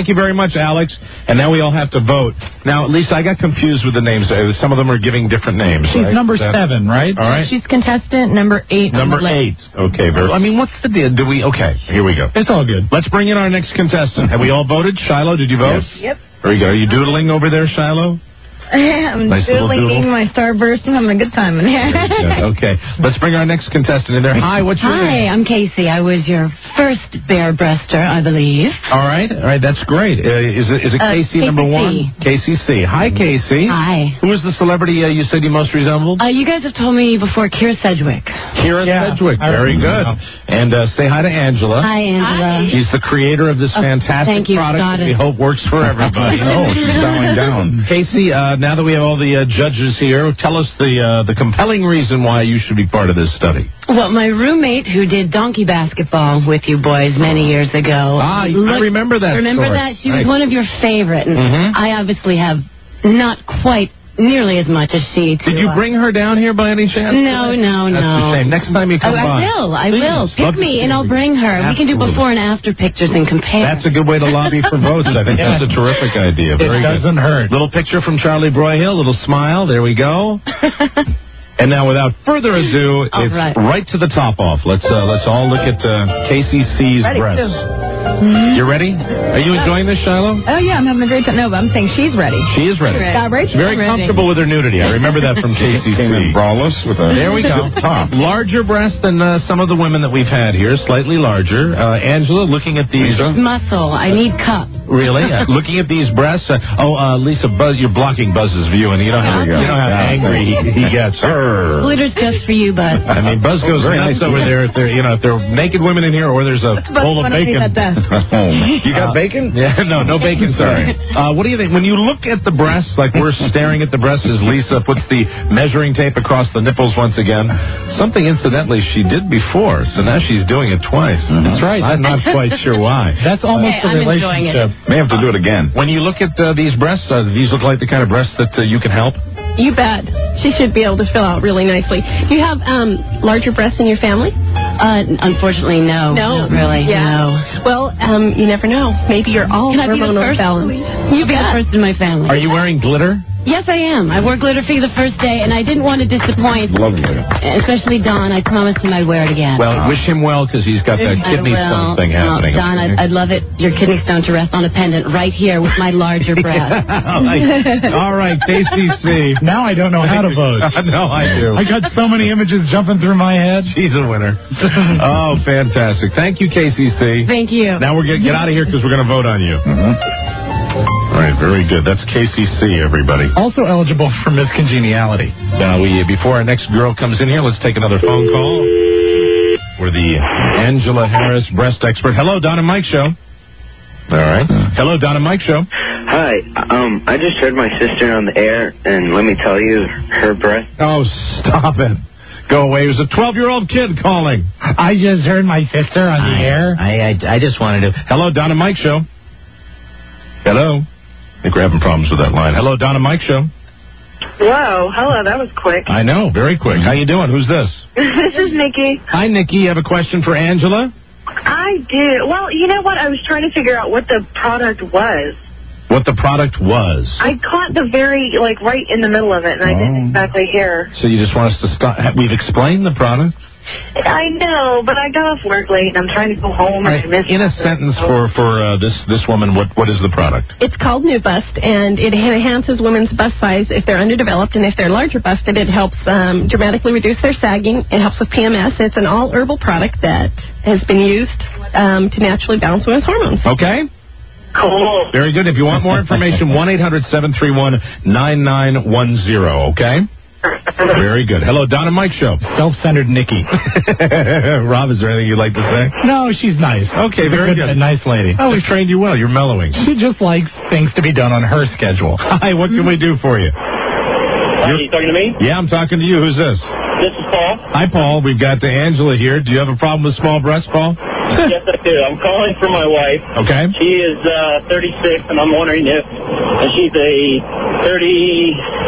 I: Thank you very much, Alex. And now we all have to vote. Now, Lisa, I got confused with the names. Some of them are giving different names.
K: She's
I: right?
K: number 7, right?
I: All right.
E: She's contestant number 8.
I: Number 8. Okay, I mean, what's the deal? Okay, here we go.
K: It's all good.
I: Let's bring in our next contestant. Have we all voted? Shiloh, did you vote?
O: Yes. Yep.
I: Very good. Are you doodling over there, Shiloh?
O: I'm
I: Nice little
O: doodling
I: doodle.
O: my starburst and having a good time in here.
I: Okay, let's bring our next contestant in there. Hi, what's your name?
M: Hi, I'm Casey. I was your first bear breaster, I believe.
I: All right, that's great. Is it Casey number 1? Casey C. Hi, Casey.
M: Hi.
I: Who is the celebrity you said you most resembled?
M: You guys have told me before Kira Sedgwick.
I: Kira Sedgwick. Very good. And say hi to Angela.
M: Hi, Angela.
I: She's the creator of this fantastic product that we hope works for everybody.
U: Oh, she's bowing down.
I: Casey, now that we have all the judges here, tell us the compelling reason why you should be part of this study.
M: Well, my roommate who did donkey basketball with you boys many years ago.
I: I remember that.
M: Remember
I: story.
M: that? She was one of your favorite, and I obviously have not quite nearly as much as she.
I: Did you bring her down here by any chance?
M: No.
I: That's a shame. Next time you come by.
M: I will. Pick me, and I'll bring her.
I: Absolutely.
M: We can do before and after pictures and compare.
I: That's a good way to lobby for votes. I think that's a terrific idea. Very
K: It doesn't hurt.
I: Little picture from Charlie Broyhill, little smile. There we go. And now, without further ado, it's right to the top off. Let's all look at Casey C's breasts. You ready? Are you enjoying this, Shiloh?
E: Oh, yeah, I'm having a great time. No, but I'm saying she's ready.
I: She is ready.
E: Rachel,
I: Very comfortable with her nudity. I remember that from Casey C.
U: Braless with a
I: There we go.
U: top.
I: Larger breasts than some of the women that we've had here. Slightly larger. Angela, looking at these.
M: Muscle. I need cup.
I: Really? Looking at these breasts. Lisa, Buzz, you're blocking Buzz's view, and you know how angry he gets.
M: Glitter's just for you, Buzz.
I: I mean, Buzz goes nuts over there if there are naked women in here, or there's a bowl of bacon.
U: You got bacon?
I: Yeah, no bacon. Sorry. What do you think when you look at the breasts? Like we're staring at the breasts as Lisa puts the measuring tape across the nipples once again. Something incidentally she did before, so now she's doing it twice.
K: That's right.
I: I'm not quite sure why.
K: That's almost a relationship.
U: May have to do it again.
I: When you look at these breasts, these look like the kind of breasts that you can help.
A: You bet. She should be able to fill out really nicely. Do you have larger breasts in your family?
M: Unfortunately, no.
A: No?
M: Not really, no.
A: Well, you never know. Maybe you're all
M: Can I be the
A: hormonal
M: first?
A: balanced.
M: You be the first in my family.
I: Are you wearing glitter?
M: Yes, I am. I wore glitter for you the first day, and I didn't want to disappoint.
U: Love glitter.
M: Especially Don. I promised him I'd wear it again.
I: Well, wish him well because he's got that kidney stone thing happening.
M: Don, I'd love it. Your kidney stone to rest on a pendant right here with my larger breast.
I: All right, Casey C.
K: Now I don't know how to vote.
I: No, I do.
K: I got so many images jumping through my head.
I: She's a winner. Oh, fantastic. Thank you, Casey C.
M: Thank you.
I: Now we're going to get out of here because we're going to vote on you. All right, very good. That's Casey C, everybody.
K: Also eligible for Miss Congeniality.
I: Now, before our next girl comes in here, let's take another phone call. We're the Angela Harris breast expert. Hello, Don and Mike Show. All right. Hello, Don and Mike Show.
N: Hi. I just heard my sister on the air, and let me tell you, her breast.
I: Oh, stop it. Go away. It was a 12-year-old kid calling.
K: I just heard my sister on the air.
I: I just wanted to. Hello, Don and Mike Show. Hello. I think we're having problems with that line. Hello, Don and Mike Show.
H: Whoa, hello, that was quick.
I: I know, very quick. How you doing? Who's this?
H: This is Nikki.
I: Hi, Nikki. You have a question for Angela?
H: I do. Well, you know what? I was trying to figure out what the product was.
I: What the product was.
H: I caught the right in the middle of it, and I didn't exactly hear.
I: So you just want us to stop? We've explained the product?
H: I know, but I got off work late, and I'm trying to go home. And I missed
I: in a sentence for this woman, what is the product?
A: It's called New Bust, and it enhances women's bust size if they're underdeveloped, and if they're larger busted, it helps dramatically reduce their sagging. It helps with PMS. It's an all-herbal product that has been used to naturally balance women's hormones.
I: Okay.
N: Cool.
I: Very good. If you want more information, 1-800-731-9910, okay? Very good. Hello, Don and Mike Show.
K: Self-centered Nikki.
I: Rob, is there anything you'd like to say?
K: No, she's nice.
I: Okay, very good.
K: A nice lady.
I: Oh, we've trained you well. You're mellowing.
K: She just likes things to be done on her schedule.
I: Hi, what can we do for you?
T: Are you talking to me?
I: Yeah, I'm talking to you. Who's this?
T: This is Paul.
I: Hi, Paul. We've got Angela here. Do you have a problem with small breasts, Paul?
T: Yes, I do. I'm calling for my wife.
I: Okay.
T: She is 36, and I'm wondering if she's a 30...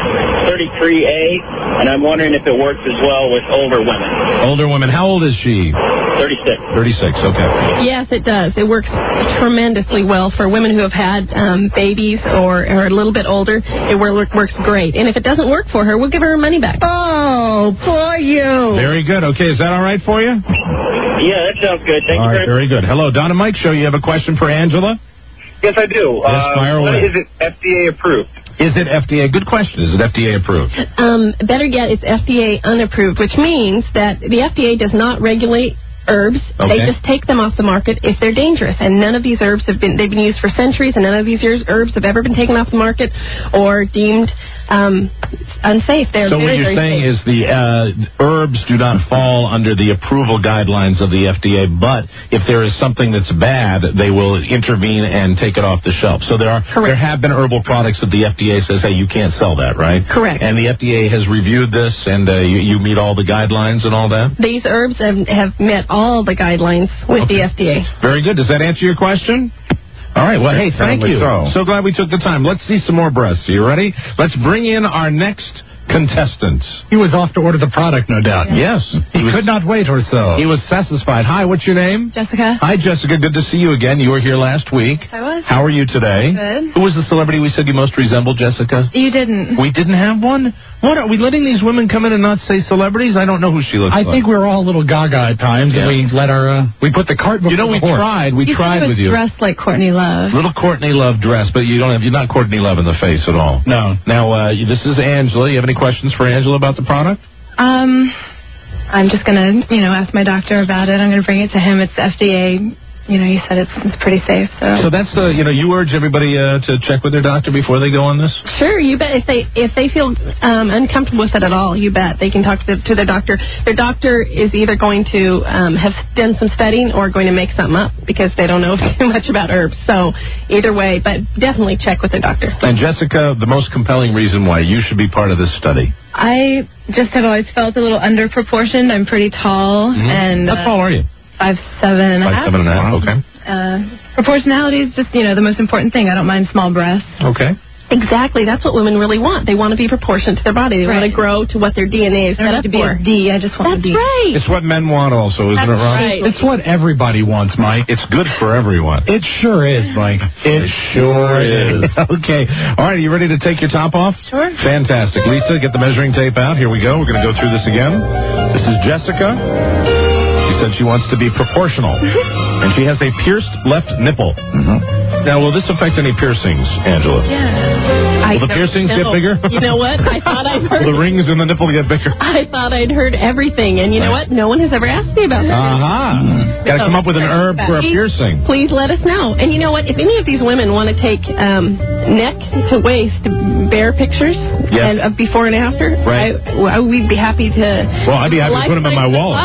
T: 33A, and I'm wondering if it works as well with older women.
I: Older women. How old is she?
T: 36.
I: 36, okay.
A: Yes, it does. It works tremendously well for women who have had babies or are a little bit older. It works great. And if it doesn't work for her, we'll give her her money back.
M: Oh, poor you.
I: Very good. Okay, is that all right for you?
T: Yeah, that sounds good. Thank
I: All
T: you
I: right, very good. Hello, Don and Mike Show. You have a question for Angela?
R: Yes, I do.
I: Yes, fire away.
R: Is it FDA approved?
I: Is it FDA? Good question. Is it FDA approved?
A: Better yet, it's FDA unapproved, which means that the FDA does not regulate herbs.
I: Okay.
A: They just take them off the market if they're dangerous. And none of these herbs they've been used for centuries, and none of these herbs have ever been taken off the market or deemed unsafe. They're
I: so
A: very,
I: what you're
A: very
I: saying
A: safe.
I: is the herbs do not fall under the approval guidelines of the FDA, but if there is something that's bad, they will intervene and take it off the shelf. So there have been herbal products that the FDA says, hey, you can't sell that, right?
A: Correct.
I: And the FDA has reviewed this, and you meet all the guidelines and all that?
A: These herbs have met all the guidelines with the FDA.
I: Very good. Does that answer your question? All right. Well, hey, thank you. So glad we took the time. Let's see some more breasts. Are you ready? Let's bring in our next contestant.
K: He was off to order the product, no doubt.
I: Yes.
K: He could not wait or so.
I: He was satisfied. Hi, what's your name?
E: Jessica.
I: Hi, Jessica. Good to see you again. You were here last week.
E: I was.
I: How are you today?
E: Good.
I: Who was the celebrity we said you most resembled, Jessica?
E: You didn't.
I: We didn't have one? What, are we letting these women come in and not say celebrities? I don't know who she looks like.
K: I think we were all a little gaga at times, and we let we put the cart before
I: we
K: the horse.
I: tried. We tried with you.
E: Dressed like Courtney Love.
I: Little Courtney Love dress, but you're not Courtney Love in the face at all.
K: No.
I: Now, this is Angela. You have any questions for Angela about the product?
Q: I'm just going to, ask my doctor about it. I'm going to bring it to him. It's FDA. You said it's pretty safe. So
I: that's you urge everybody to check with their doctor before they go on this?
A: Sure, you bet. If they feel uncomfortable with it at all, you bet they can talk to their doctor. Their doctor is either going to have done some studying or going to make something up because they don't know too much about herbs. So either way, but definitely check with their doctor.
I: And Jessica, the most compelling reason why you should be part of this study.
Q: I just have always felt a little underproportioned. I'm pretty tall, and
I: how tall are you?
Q: 5'7" and a half.
I: 5'7.5". Okay.
Q: Proportionality is just the most important thing. I don't mind small breasts.
I: Okay.
A: Exactly. That's what women really want. They want to be proportionate to their body. They want to grow to what their DNA is set up
Q: to be
A: for.
Q: a D. I just want to be.
A: That's right.
I: It's what men want also, isn't it, Ron?
A: Right.
K: It's what everybody wants, Mike.
I: It's good for everyone.
K: It sure is, Mike.
I: It sure is. Okay. All right, are you ready to take your top off?
Q: Sure.
I: Fantastic. Lisa, get the measuring tape out. Here we go. We're going to go through this again. This is Jessica. She said she wants to be proportional. And she has a pierced left nipple. Now, will this affect any piercings, Angela?
A: Yeah.
I: Will the piercings get bigger?
A: You know what? I thought I'd heard.
I: Will the rings in the nipple get bigger?
A: I thought I'd heard everything. And you know what? No one has ever asked me about that.
I: Got to come up with an herb for a piercing.
A: Please let us know. And you know what? If any of these women want to take neck to waist bare pictures and of before and after, we'd be happy to.
I: Well, I'd be happy to put them in my wallet.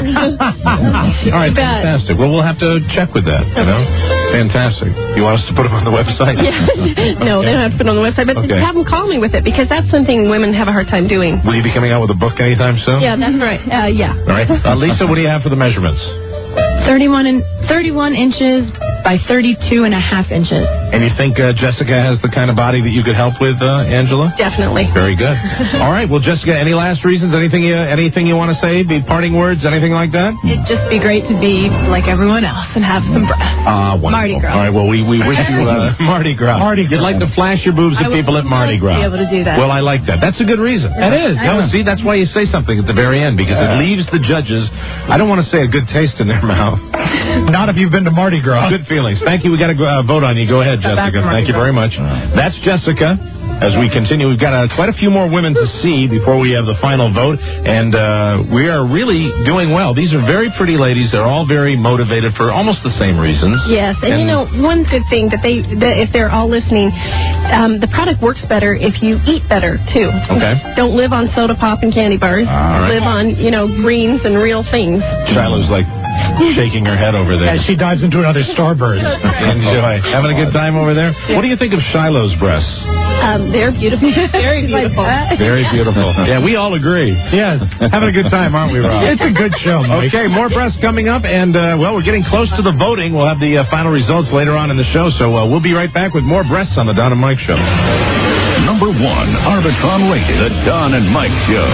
I: All right, fantastic. Well, we'll have to check with that, Fantastic. You want us to put them on the website?
A: Yeah. No, they don't have to put it on the website, but have them call me with it because that's something women have a hard time doing.
I: Will you be coming out with a book anytime soon?
A: Yeah, that's right. Yeah.
I: All right. Lisa, what do you have for the measurements?
E: 31 inches by 32 and a half inches.
I: And you think Jessica has the kind of body that you could help with, Angela?
A: Definitely.
I: Very good. All right. Well, Jessica, any last reasons? Anything you want to say? Be parting words? Anything like that?
Q: It'd just be great to be like everyone else and have some breasts.
I: Wonderful.
Q: Mardi Gras.
I: All right. Well, we wish you Mardi Gras. You'd like to flash your boobs at people at Mardi Gras.
Q: Be able to do that.
I: Well, I like that. That's a good reason.
K: That is.
I: See, that's why you say something at the very end because it leaves the judges. I don't want to say a good taste in their mouth.
K: Not if you've been to Mardi Gras.
I: Good feelings. Thank you. We got to vote on you. Go ahead, Jessica. Thank you very much. That's Jessica. As we continue, we've got quite a few more women to see before we have the final vote, and we are really doing well. These are very pretty ladies. They're all very motivated for almost the same reasons.
A: Yes, and one good thing that if they're all listening, the product works better if you eat better too.
I: Okay.
A: Don't live on soda pop and candy bars.
I: Right.
A: Live on greens and real things.
I: Shiloh's like shaking her head over there.
K: As she dives into another Starburst.
I: Enjoy. Having a good time over there? What do you think of Shiloh's breasts?
A: They're beautiful. Very beautiful.
I: Very beautiful. Yeah, we all agree.
K: Yes.
I: Having a good time, aren't we, Rob?
K: It's a good show, Mike.
I: Okay, more breasts coming up, and, we're getting close to the voting. We'll have the final results later on in the show, so we'll be right back with more breasts on the Don and Mike Show.
B: #1 Arbitron rated The Don and Mike Show.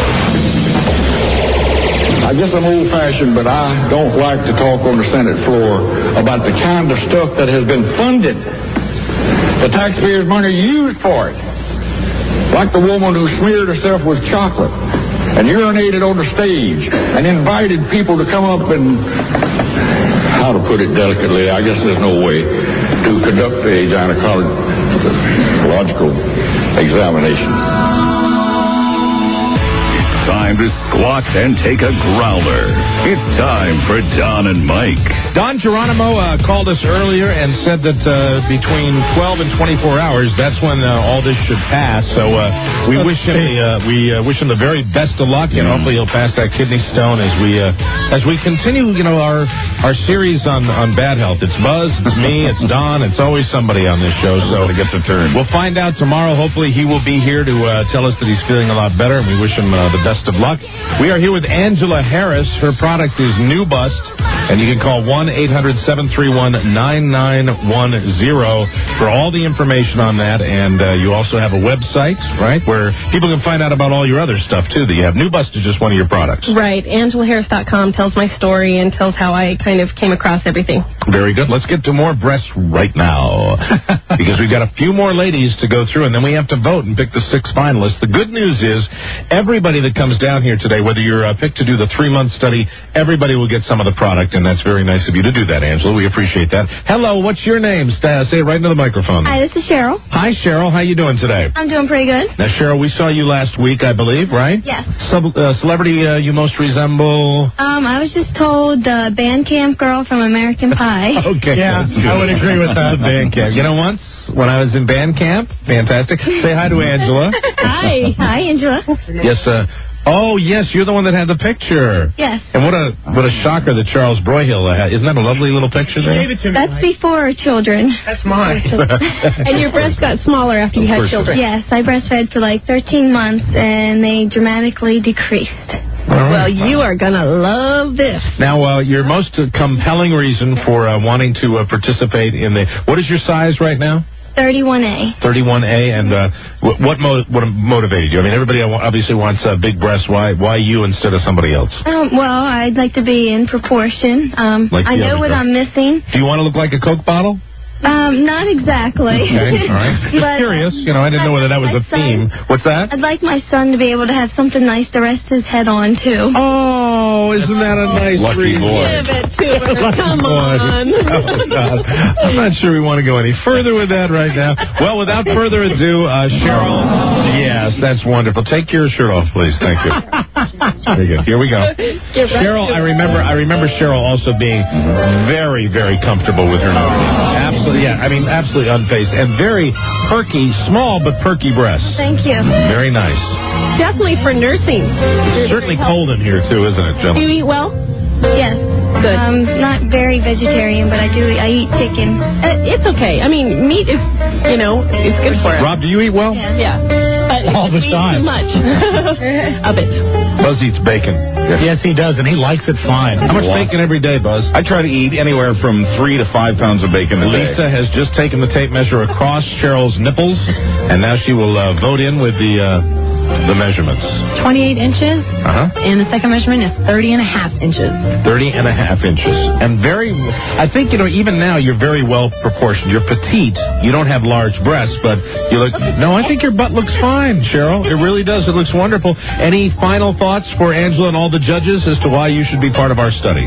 C: I guess I'm old-fashioned, but I don't like to talk on the Senate floor about the kind of stuff that has been funded. The taxpayers' money used for it. Like the woman who smeared herself with chocolate and urinated on the stage and invited people to come up and, how to put it delicately, I guess there's no way to conduct a gynecological examination.
B: Time to squat and take a growler. It's time for Don and Mike.
I: Don Geronimo called us earlier and said that between 12 and 24 hours, that's when all this should pass. So we wish him the very best of luck, and hopefully he'll pass that kidney stone as we continue, our series on bad health. It's Buzz, it's me, it's Don, it's always somebody on this show. So
U: it gets a turn.
I: We'll find out tomorrow. Hopefully he will be here to tell us that he's feeling a lot better, and we wish him the best of luck. We are here with Angela Harris. Her product is New Bust, and you can call 1-800-731-9910 for all the information on that. And you also have a website, right, where people can find out about all your other stuff, too, that you have. New Bust is just one of your products.
A: Right. AngelaHarris.com tells my story and tells how I kind of came across everything.
I: Very good. Let's get to more breasts right now, because we've got a few more ladies to go through, and then we have to vote and pick the 6 finalists. The good news is everybody that comes down here today, whether you're picked to do the 3-month study, everybody will get some of the product, and that's very nice of you to do that, Angela. We appreciate that. Hello, what's your name? Say it right into the microphone.
F: Hi, this is Cheryl.
I: Hi, Cheryl. How you doing today?
F: I'm doing pretty good.
I: Now, Cheryl, we saw you last week, I believe, right?
F: Yes.
I: Celebrity you most resemble?
F: I was just told the band camp girl from American Pie.
I: Okay.
K: Yeah, I would agree with that.
I: Band camp. You know, once when I was in band camp, fantastic. Say hi to Angela.
F: Hi. Hi, Angela.
I: Yes, oh, yes, you're the one that had the picture.
F: Yes.
I: And what a shocker that Charles Broyhill had. Isn't that a lovely little picture there?
F: Gave it to me, That's Mike. Before children.
K: That's mine.
A: And your breasts got smaller after you had children.
F: Yes, I breastfed for like 13 months, and they dramatically decreased.
A: Well, you are going to love this.
I: Now, your most compelling reason for wanting to participate in the... What is your size right now?
F: 31A.
I: 31A, and what motivated you? I mean, everybody obviously wants big breasts. Why you instead of somebody else?
F: Well, I'd like to be in proportion.
I: Like
F: I know what I'm missing.
I: Do you want to look like a Coke bottle?
F: Not exactly.
I: Okay, all right. Just curious. I didn't know whether that was a theme. What's that?
F: I'd like my son to be able to have something nice to rest his head on, too.
I: Oh, isn't that a nice
U: lucky
I: reason?
U: boy.
A: Give it to her. Come on.
I: Oh, God. I'm not sure we want to go any further with that right now. Well, without further ado, Cheryl. Yes, that's wonderful. Take your shirt off, please. Thank you. Very good. Here we go. Cheryl, I remember Cheryl also being very, very comfortable with her nose. Absolutely. Yeah, I mean, absolutely unfazed and very perky, small but perky breasts.
F: Thank you.
I: Very nice.
A: Definitely for nursing.
I: It's certainly cold in here, too, isn't it,
A: Do
I: gentlemen?
A: you eat well?
F: Yes.
A: Good.
F: Not very vegetarian, but I eat chicken.
A: It's okay. I mean, meat is, it's good for us.
I: Rob, do you eat well?
A: Yeah. But
K: all the time.
A: Too much. A bit.
I: Buzz eats bacon.
K: Yes, he does, and he likes it fine.
I: How much bacon every day, Buzz?
U: I try to eat anywhere from 3 to 5 pounds of bacon a day.
I: Lisa has just taken the tape measure across Cheryl's nipples, and now she will vote in with the measurements.
E: 28 inches,
I: Uh-huh.
E: and the second measurement is 30.5 inches.
I: 30.5 inches. And I think, even now you're very well proportioned. You're petite. You don't have large breasts, but you look, no, I think your butt looks fine, Cheryl. It really does. It looks wonderful. Any final thoughts for Angela and all the judges as to why you should be part of our study?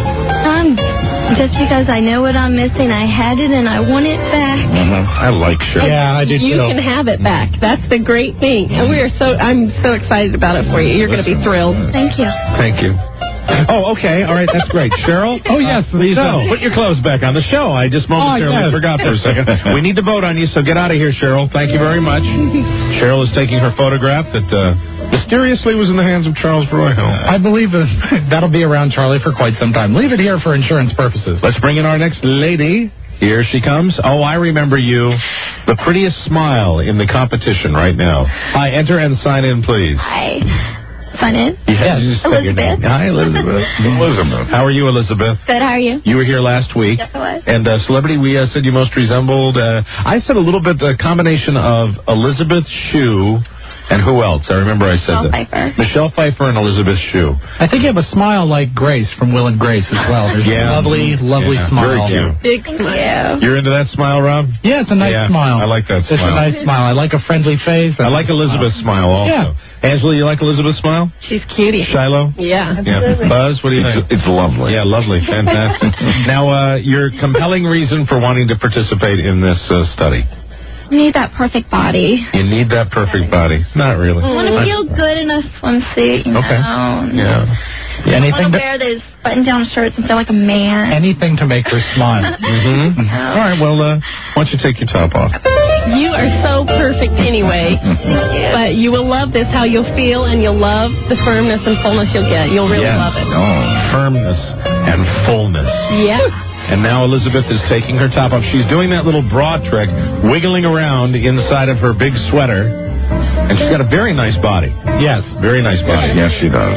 F: Just because I know what I'm missing, I had it and I want it back.
I: I like Cheryl.
K: Yeah, I do too.
A: You can have it back. That's the great thing. And I'm so excited about it for you. You're going to be thrilled.
F: Thank you.
I: Thank you. Oh, okay. All right. That's great. Cheryl?
K: Oh, yes.
I: Please put your clothes back on the show. I just momentarily forgot for a second. We need to vote on you, so get out of here, Cheryl. Thank you very much. Cheryl is taking her photograph that mysteriously was in the hands of Charles Broyhill.
K: I believe that'll be around Charlie for quite some time. Leave it here for insurance purposes.
I: Let's bring in our next lady. Here she comes. Oh, I remember you. The prettiest smile in the competition right now. Hi, enter and sign in, please.
F: Hi.
O: Sign in.
I: Yeah, you just said your name. Hi, Elizabeth. Elizabeth. How are you, Elizabeth?
O: Good, how are you?
I: You were here last week.
O: Yes, I was.
I: And celebrity, we said you most resembled. I said a little bit a combination of Elizabeth Shue and who else? I remember I said
O: Michelle
I: that.
O: Pfeiffer.
I: Michelle Pfeiffer and Elizabeth Shue.
K: I think you have a smile like Grace from Will and Grace as well. There's a lovely smile.
I: Very cute.
O: Big smile.
I: You're into that smile, Rob?
K: Yeah, it's a nice smile.
I: I like that smile.
K: It's a nice smile. I like a friendly face.
I: I like Elizabeth's smile also.
K: Yeah.
I: Angela, you like Elizabeth's smile?
A: She's cutie.
I: Shiloh?
A: Yeah.
I: Buzz, what do you think?
U: It's lovely.
I: Yeah, lovely. Fantastic. Now, your compelling reason for wanting to participate in this study.
O: You need that perfect body.
I: You need that perfect body. Not really.
O: I want to feel good in a swimsuit, you know.
I: Yeah.
O: I want to wear those button-down shirts and feel like a man.
K: Anything to make her smile.
I: All right, well, why don't you take your top off?
A: You are so perfect anyway. But you will love this, how you'll feel, and you'll love the firmness and fullness you'll get. You'll really love it.
I: Firmness and fullness.
A: Yeah.
I: And now Elizabeth is taking her top off. She's doing that little bra trick, wiggling around inside of her big sweater. And she's got a very nice body. Yes, very nice body.
U: Yes, she does.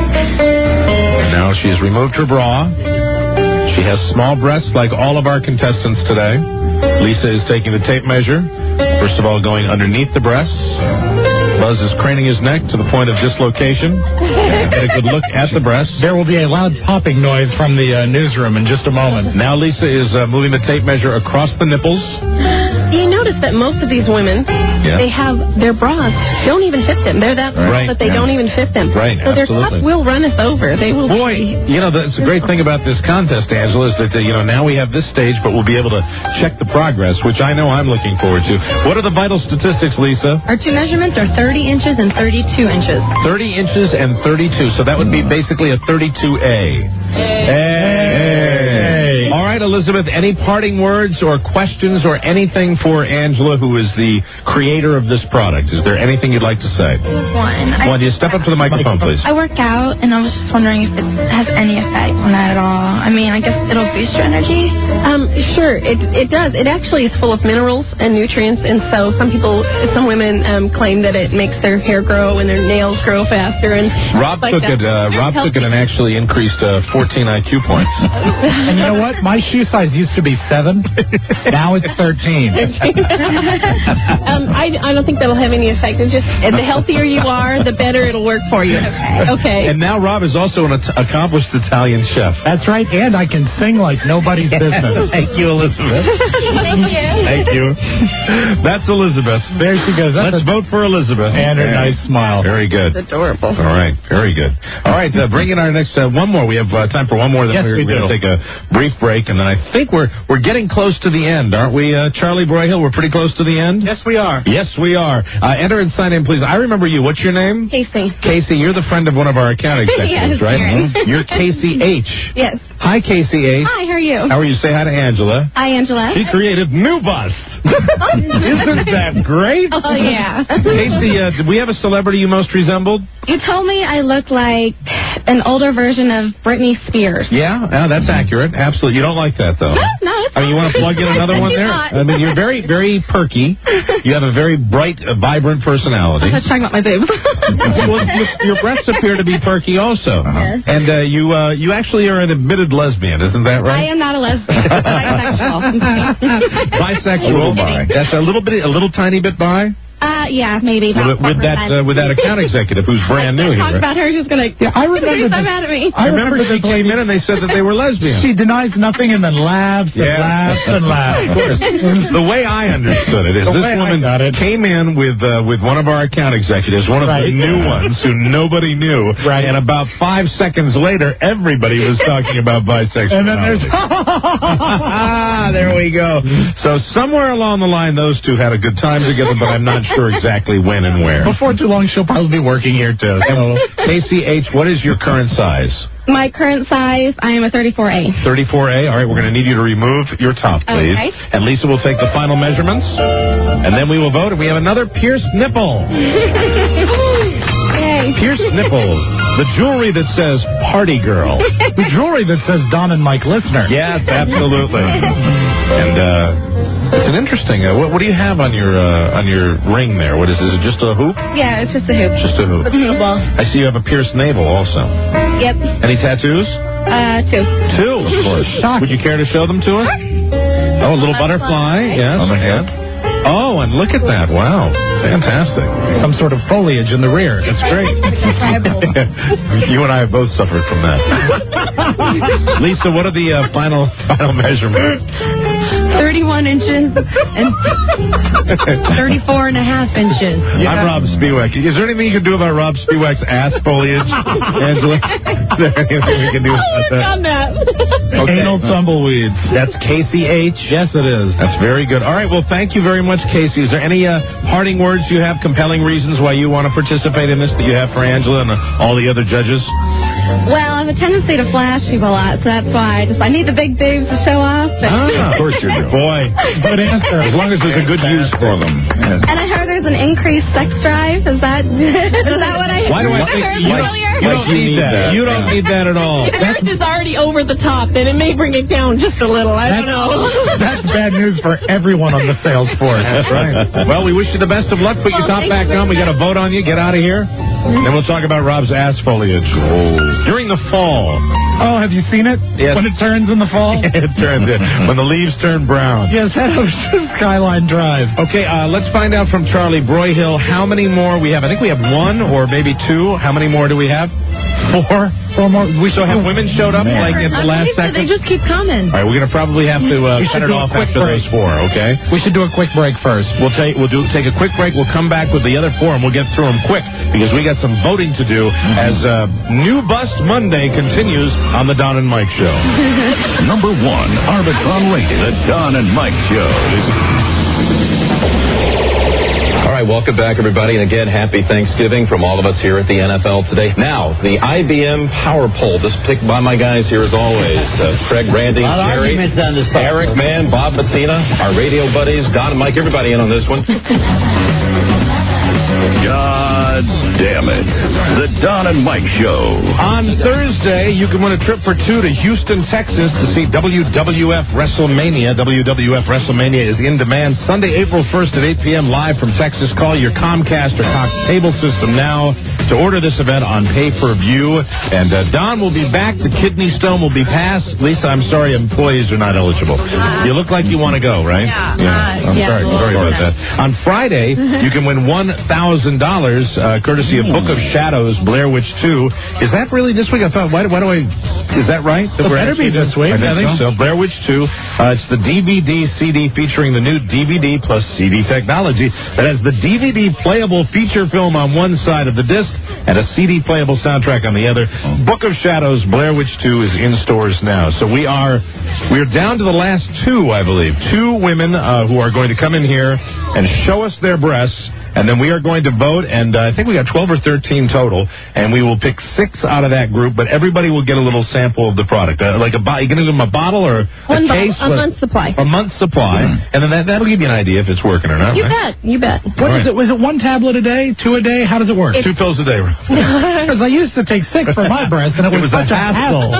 I: And now she's removed her bra. She has small breasts like all of our contestants today. Lisa is taking the tape measure. First of all, going underneath the breasts. Buzz is craning his neck to the point of dislocation. Get a good look at the breasts.
K: There will be a loud popping noise from the newsroom in just a moment.
I: Now Lisa is moving the tape measure across the nipples.
A: You notice that most of these women, they have their bras don't even fit them. They're that small that they don't even fit them.
I: Right,
A: so their top will run us over. They will.
I: Boy, you know, that's a great thing about this contest, Angela, is that, now we have this stage, but we'll be able to check the progress, which I know I'm looking forward to. What are the vital statistics, Lisa?
E: Our two measurements are 30 inches and 32 inches.
I: 30 inches and 32. So that would be basically a 32A. Hey. All right, Elizabeth, any parting words or questions or anything for Angela, who is the creator of this product? Is there anything you'd like to say?
O: One.
I: You step up to the microphone, please.
O: I work out, and I was just wondering if it has any effect on that at all. I mean, I guess it'll boost your energy.
A: Sure, it does. It actually is full of minerals and nutrients, and so some women claim that it makes their hair grow and their nails grow faster. And
I: Rob took it. Rob took it and actually increased 14 IQ points.
K: And you know what? My shoe size used to be 7. Now it's 13.
A: I don't think that'll have any effect. It's just the healthier you are, the better it'll work for you. Okay.
I: And now Rob is also an accomplished Italian chef.
K: That's right, and I can sing like nobody's business.
I: Thank you, Elizabeth.
O: Thank you.
I: Thank you. That's Elizabeth.
K: There she goes.
I: Let's vote for Elizabeth.
K: And her nice smile.
I: Very good.
A: It's adorable.
I: All right. Very good. All right. Bring in our next one more. We have time for one more. Then we're going to take a brief break, and then I think we're getting close to the end, aren't we, Charlie Broyhill? We're pretty close to the end.
K: Yes, we are.
I: Yes, we are. Enter and sign in, please. I remember you. What's your name?
A: Casey.
I: Casey, you're the friend of one of our account executives,
A: Yes,
I: right?
A: Karen.
I: You're Casey H.
A: Yes.
I: Hi, Casey H.
O: Hi, how are you?
I: How are you? Say hi to Angela.
O: Hi, Angela.
I: She created New Bus. Isn't that great?
O: Oh, yeah.
I: Casey, did we have a celebrity you most resembled?
O: You told me I look like an older version of Britney Spears.
I: Yeah, that's accurate. Absolutely. You don't like that, though.
O: No, it's
I: I mean, you want to plug in another one there?
O: not.
I: I mean, you're very, very perky. You have a very bright, vibrant personality.
O: I was talking about my boobs.
I: Well, your breasts appear to be perky also.
O: Yes.
I: And you actually are an admitted lesbian, isn't that right?
O: I am not a lesbian. I'm bisexual.
I: Bisexual. That's a little tiny bit bi.
O: Yeah, maybe.
I: With that account executive who's brand new
O: Talk
I: here.
O: about her, she's gonna.
K: I remember.
O: So mad at me.
I: I remember she came in and they said that they were lesbians.
K: She denies nothing and then laughs and laughs and laughs.
I: Of course. The way I understood it is this woman came in with one of our account executives, one of the new ones who nobody knew, and about 5 seconds later, everybody was talking about bisexuality.
K: And then there's
I: there we go. So somewhere along the line, those two had a good time together, but I'm not sure exactly when and where.
K: Before too long, she'll probably be working here too. So,
I: Casey H., what is your current size?
O: My current size, I am a 34A.
I: 34A. All right, we're going to need you to remove your top, please.
O: Okay.
I: And Lisa will take the final measurements, and then we will vote. And we have another pierced nipple.
O: Yay.
I: Pierced nipple. The jewelry that says party girl.
K: The jewelry that says Don and Mike listener.
I: Yes, absolutely. And it's an interesting. What do you have on your ring there? What is it? Just a hoop?
Q: Yeah, it's just a hoop.
I: Just a hoop.
Q: With a ball.
I: I see you have a pierced navel also.
Q: Yep.
I: Any tattoos?
Q: 2.
I: 2, of course. Would you care to show them to us? Oh, a little butterfly. Yes.
U: On the head.
I: Oh, and look at that. Wow. Fantastic.
K: Some sort of foliage in the rear.
I: That's great. You and I have both suffered from that. Lisa, what are the final measurements?
E: 31 inches and 34 and a half inches.
I: I'm Rob Spiewak. Is there anything you can do about Rob Spiewak's ass foliage, Angela? Is there anything we can do about that?
A: Done that.
I: Okay.
K: Anal tumbleweeds.
I: That's Casey H.
K: Yes, it is.
I: That's very good. All right, well, thank you very much, Casey. Is there any parting words you have, compelling reasons why you want to participate in this that you have for Angela and all the other judges?
E: Well, I have a tendency to flash people a lot, so that's why I need the big boobs to show off.
U: Of course you do.
I: Boy, good answer. As long as there's a good use for them. Yes.
E: And I heard there's an increased sex drive. Is that what I
I: Why do I think
E: heard
I: you
E: earlier?
I: don't need that? You don't need that at all.
A: That is already over the top, and it may bring it down just a little. I don't know.
K: That's bad news for everyone on the sales force.
I: That's right. Well, we wish you the best of luck. Put your top back on. We got to vote on you. Get out of here. Then we'll talk about Rob's ass foliage. During the fall.
K: Oh, have you seen it?
I: Yes.
K: When it turns in the fall?
I: It turns in. When the leaves turn brown.
K: Yes, head over to Skyline Drive.
I: Okay, let's find out from Charlie Broyhill how many more we have. I think we have 1 or maybe 2. How many more do we have? 4? 4 more. We still have women showed up like at the last second.
E: They just keep coming.
I: All right, we're going to probably have to cut it off after those 4, okay?
K: We should do a quick break first.
I: We'll take a quick break. We'll come back with the other 4, and we'll get through them quick because we got some voting to do as New Bust Monday continues on the Don and Mike Show.
B: Number 1, Arbitron rated, the Don and Mike Show.
D: All right, welcome back, everybody. And again, happy Thanksgiving from all of us here at the NFL Today. Now, the IBM Power Poll, just picked by my guys here as always. Craig, Randy, Jerry, Eric, Mann, Bob Bettina, our radio buddies, Don and Mike, everybody in on this one.
B: God damn it. The Don and Mike Show.
I: On Thursday, you can win a trip for 2 to Houston, Texas to see WWF WrestleMania. WWF WrestleMania is in demand Sunday, April 1st at 8 p.m. live from Texas. Call your Comcast or Cox cable system now to order this event on pay-per-view. And Don will be back. The kidney stone will be passed. Lisa, I'm sorry, employees are not eligible. You look like you want to go, right? Yeah. I'm sorry about that. On Friday, you can win $1,000 courtesy of Book of Shadows, Blair Witch 2. Is that really this week? I thought, why do I... Is that right?
K: It better be this week.
I: I think so. Blair Witch 2. It's the DVD CD featuring the new DVD plus CD technology that has the DVD playable feature film on one side of the disc and a CD playable soundtrack on the other. Book of Shadows, Blair Witch 2 is in stores now. So we're down to the last 2, I believe. 2 women who are going to come in here and show us their breasts. And then we are going to vote, and I think we got 12 or 13 total, and we will pick 6 out of that group, but everybody will get a little sample of the product. You're going to give them a bottle or a case?
A: A month's supply.
I: A month's supply, and then that'll give you an idea if it's working or not, right?
A: You bet.
K: What is it? Was it 1 tablet a day, 2 a day? How does it work?
I: 2 pills a day.
K: Because I used to take 6 for my breast, and it was such a hassle.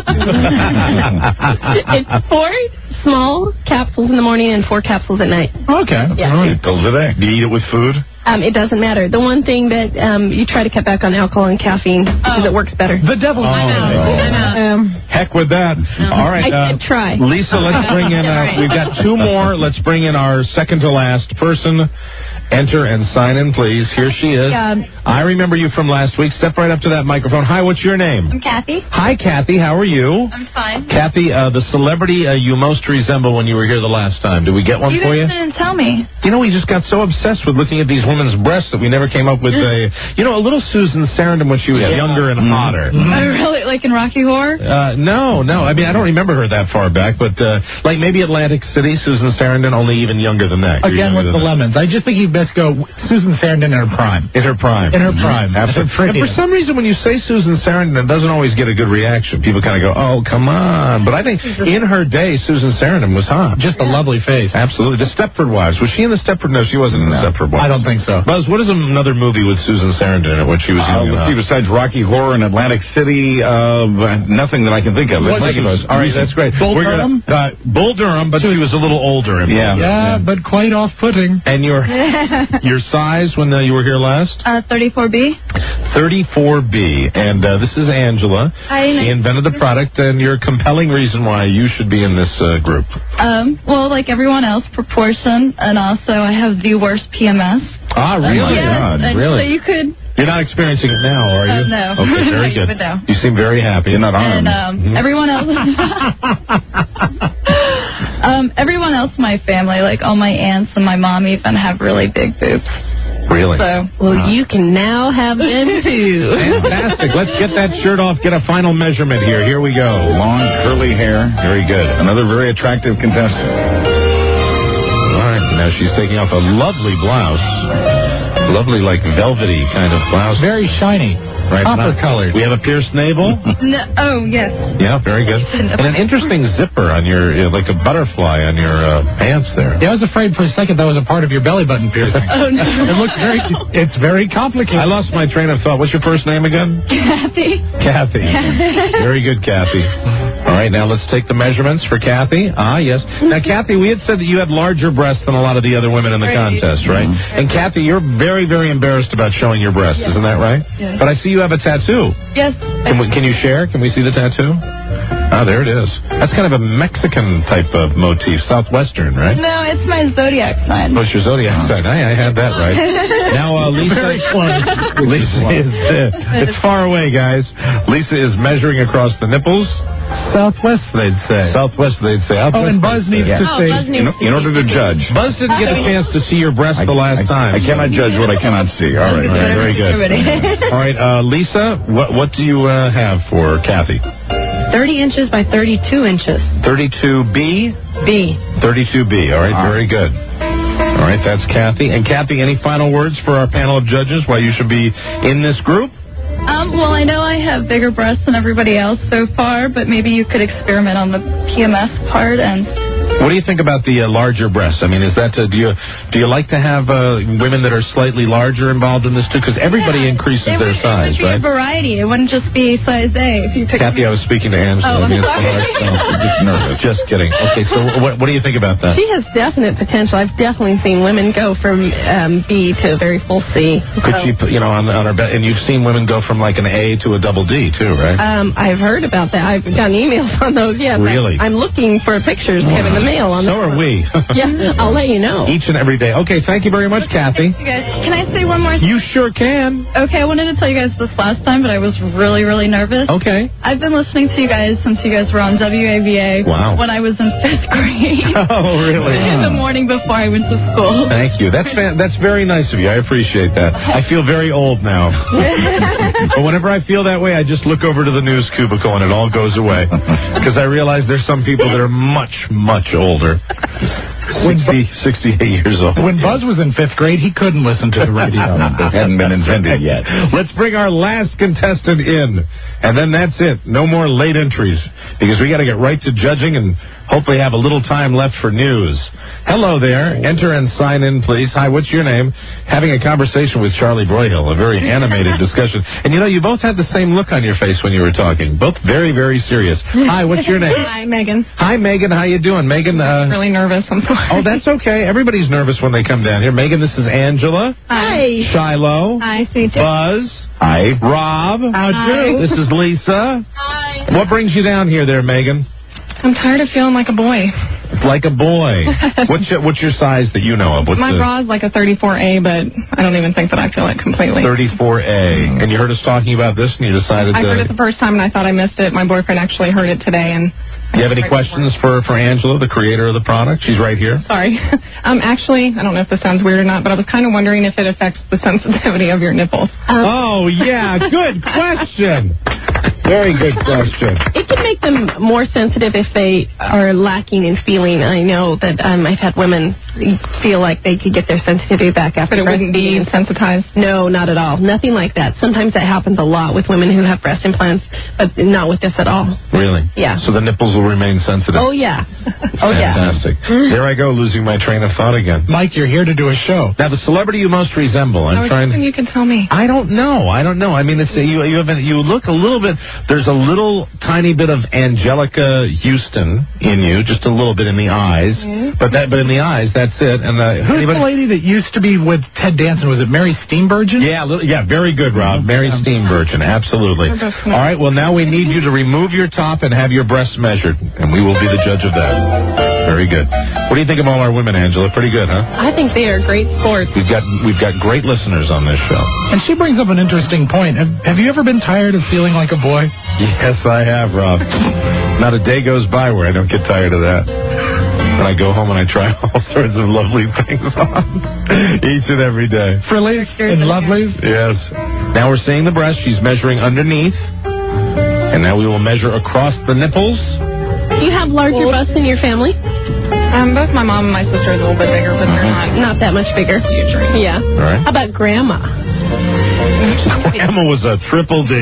A: It's 4 small capsules in the morning and 4 capsules at night.
K: Okay.
A: Yeah.
I: All right. 2 pills a day. Do you eat it with food?
A: It doesn't matter. The one thing that you try to cut back on alcohol and caffeine because it works better.
K: The devil.
A: I know.
I: Heck with that. All right.
A: I did try.
I: Lisa, let's bring in, we've got 2 more. Let's bring in our second to last person. Enter and sign in, please. Here she is. I remember you from last week. Step right up to that microphone. Hi, what's your name?
O: I'm Kathy.
I: Hi, Kathy. How are you?
O: I'm fine.
I: Kathy, the celebrity you most resemble when you were here the last time. Did we get one for you?
O: You didn't tell me.
I: You know, we just got so obsessed with looking at these women's breasts that we never came up with a little Susan Sarandon when she was younger and hotter.
O: Really? Like in Rocky Horror?
I: No. I mean, I don't remember her that far back, but like maybe Atlantic City, Susan Sarandon, only even younger than that.
K: Again with the lemons. I just think you best go Susan Sarandon in her prime.
I: In her prime.
K: Absolutely.
I: And for some reason, when you say Susan Sarandon, it doesn't always get a good reaction. People kind of go, oh, come on. But I think in her day, Susan Sarandon was hot.
K: Just a lovely face.
I: Absolutely. The Stepford Wives. Was she in the Stepford? No, she wasn't in the Stepford Wives.
K: I don't think so.
I: Buzz, what is another movie with Susan Sarandon in it? What she was doing?
U: Let's see, besides Rocky Horror in Atlantic City, nothing that I can think of.
I: Thank you, Buzz. All right, that's great.
K: Bull Durham?
I: Bull Durham, but she was a little older.
K: Yeah, but quite off-putting.
I: And your size when you were here last?
E: 34B.
I: 34B. And this is Angela.
E: Hi.
I: She invented the product, and your compelling reason why you should be in this group.
E: Well, like everyone else, proportion, and also I have the worst PMS.
I: Ah, really?
E: Yes, and
I: really?
E: so you could...
I: You're not experiencing it now, are you?
E: No.
I: Okay, very good.
E: But no.
I: You seem very happy. You're not armed.
E: And everyone else... everyone else in my family, like all my aunts and my mom even have really big boobs.
I: Really?
E: So,
A: you can now have them too.
I: Fantastic. Let's get that shirt off, get a final measurement here. Here we go.
U: Long, curly hair. Very good. Another very attractive contestant.
I: All right, now she's taking off a lovely blouse. Lovely, like, velvety kind of blouse.
K: Very shiny.
I: Right,
K: copper-colored.
I: We have a pierced navel.
E: Yes.
I: Yeah, very good. And an interesting zipper on your, like a butterfly on your pants there.
K: Yeah, I was afraid for a second that was a part of your belly button piercing.
E: Oh, no.
K: It looks it's very complicated.
I: I lost my train of thought. What's your first name again?
E: Kathy.
I: Kathy. Very good, Kathy. All right, now let's take the measurements for Kathy. Ah, yes. Now, Kathy, we had said that you had larger breasts than a lot of the other women in the contest, right? And Kathy, you're very, very embarrassed about showing your breasts, isn't that right?
E: Yes.
I: But I see you have a tattoo.
E: Yes.
I: Can you share? Can we see the tattoo? Ah, there it is. That's kind of a Mexican type of motif, Southwestern, right?
E: No, it's my zodiac sign.
I: Oh, it's your zodiac sign. I had that right. Now, Lisa is... it's far away, guys. Lisa is measuring across the nipples.
K: Southwest, they'd say.
I: Southwest, they'd say.
K: And Buzz needs to say...
U: In order to judge.
I: Buzz didn't get a chance to see your breast the last time.
U: I cannot judge what I cannot see. All right.
I: Very good. All right, Lisa, what do you have for Kathy?
Q: 30 inches by 32 inches.
I: 32B?
Q: B.
I: 32B. All right, very good. All right, that's Kathy. And Kathy, any final words for our panel of judges why you should be in this group?
E: Well, I know I have bigger breasts than everybody else so far, but maybe you could experiment on the PMS part and...
I: What do you think about the larger breasts? I mean, is that do you like to have women that are slightly larger involved in this too? Because everybody increases their size,
E: right? It would be a variety. It wouldn't just be size A. If you pick
I: Kathy, I was speaking to Angela.
E: Oh, I'm sorry.
I: Just nervous. Just kidding. Okay, so what do you think about that?
A: She has definite potential. I've definitely seen women go from B to a very full C.
I: Could she, on her bed, and you've seen women go from like an A to a double D too, right?
A: I've heard about that. I've gotten emails on those. Yes.
I: Really?
A: I'm looking for pictures to have in the mail on
I: So
A: that
I: are
A: one.
I: we.
A: Yeah, I'll let you know.
I: Each and every day. Okay, thank you very much, Kathy.
E: You guys, can I say one more thing?
I: You sure can.
E: Okay, I wanted to tell you guys this last time, but I was really, really nervous.
I: Okay.
E: I've been listening to you guys since you guys were on WAVA when I was in 5th grade.
I: Oh, really?
E: In the morning before I went to school.
I: Thank you. That's very nice of you. I appreciate that. I feel very old now. But whenever I feel that way, I just look over to the news cubicle and it all goes away. Because I realize there's some people that are much, much older. 68 years old.
K: When Buzz was in 5th grade, he couldn't listen to the radio.
U: It hadn't been invented yet.
I: Let's bring our last contestant in. And then that's it. No more late entries. Because we got to get right to judging and hopefully have a little time left for news. Hello there. Enter and sign in, please. Hi, what's your name? Having a conversation with Charlie Broyhill. A very animated discussion. And you both had the same look on your face when you were talking. Both very, very serious. Hi, what's your name?
Q: Hi, Megan.
I: Hi, Megan. How you doing? Megan,
Q: really nervous. I'm sorry.
I: Oh, that's okay. Everybody's nervous when they come down here. Megan, this is Angela.
Q: Hi.
I: Shiloh.
Q: Hi, CJ.
I: Buzz.
U: Hi.
I: Rob.
Q: Hi.
I: This is Lisa.
Q: Hi.
I: What brings you down here there, Megan?
Q: I'm tired of feeling like a boy.
I: Like a boy. What's your size that you know of?
Q: My bra is like a 34A, but I don't even think that I feel it completely.
I: 34A. And you heard us talking about this and you decided
Q: I heard it the first time and I thought I missed it. My boyfriend actually heard it today. And
I: do you have any questions for Angela, the creator of the product? She's right here.
Q: Sorry. Actually, I don't know if this sounds weird or not, but I was kind of wondering if it affects the sensitivity of your nipples.
I: Oh, yeah. Good question. Very good question.
A: It can make them more sensitive if they are lacking in feeling. I know that I've had women feel like they could get their sensitivity back after
Q: But it wouldn't be sensitized?
A: No, not at all. Nothing like that. Sometimes that happens a lot with women who have breast implants, but not with this at all.
I: Really?
A: Yeah.
I: So the nipples will remain sensitive.
A: Oh, yeah. Oh, yeah.
I: Fantastic. There I go, losing my train of thought again.
K: Mike, you're here to do a show.
I: Now, the celebrity you most resemble, I'm trying to...
Q: You can tell me.
I: I don't know. I mean, it's you look a little bit. There's a little tiny bit of Angelica Houston in you, just a little bit in the eyes.
Q: Mm-hmm.
I: But in the eyes, that's it. And
K: who's the lady that used to be with Ted Danson? Was it Mary Steenburgen?
I: Yeah, very good, Rob. Mary Steenburgen, absolutely. All right. Well, now we need you to remove your top and have your breasts measured, and we will be the judge of that. Very good. What do you think of all our women, Angela? Pretty good, huh?
A: I think they are great sports.
I: We've got great listeners on this show.
K: And she brings up an interesting point. Have you ever been tired of feeling like a boy?
I: Yes, I have, Rob. Not a day goes by where I don't get tired of that. And I go home and I try all sorts of lovely things on each and every day.
K: Frillies and lovelies?
I: Yes. Now we're seeing the breast. She's measuring underneath. And now we will measure across the nipples.
A: Do you have larger busts in your family?
Q: Both my mom and my sister are a little bit bigger, but they're
A: not that much bigger. Yeah.
I: All right.
A: How about Grandma?
I: Grandma was a triple D.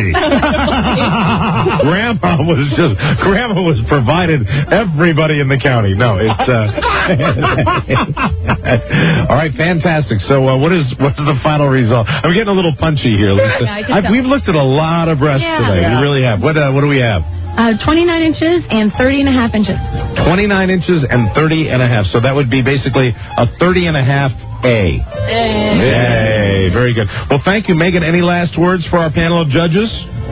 I: Grandma was provided everybody in the county. No, it's all right, fantastic. So what's the final result? I'm getting a little punchy here, Lisa. We've looked at a lot of breasts today. We really have. What do we have?
E: 29 inches and 30.5 inches.
I: 29 inches and 30.5. So that would be basically a 30.5 A. Yay. Very good. Well, thank you, Megan. Any last words for our panel of judges?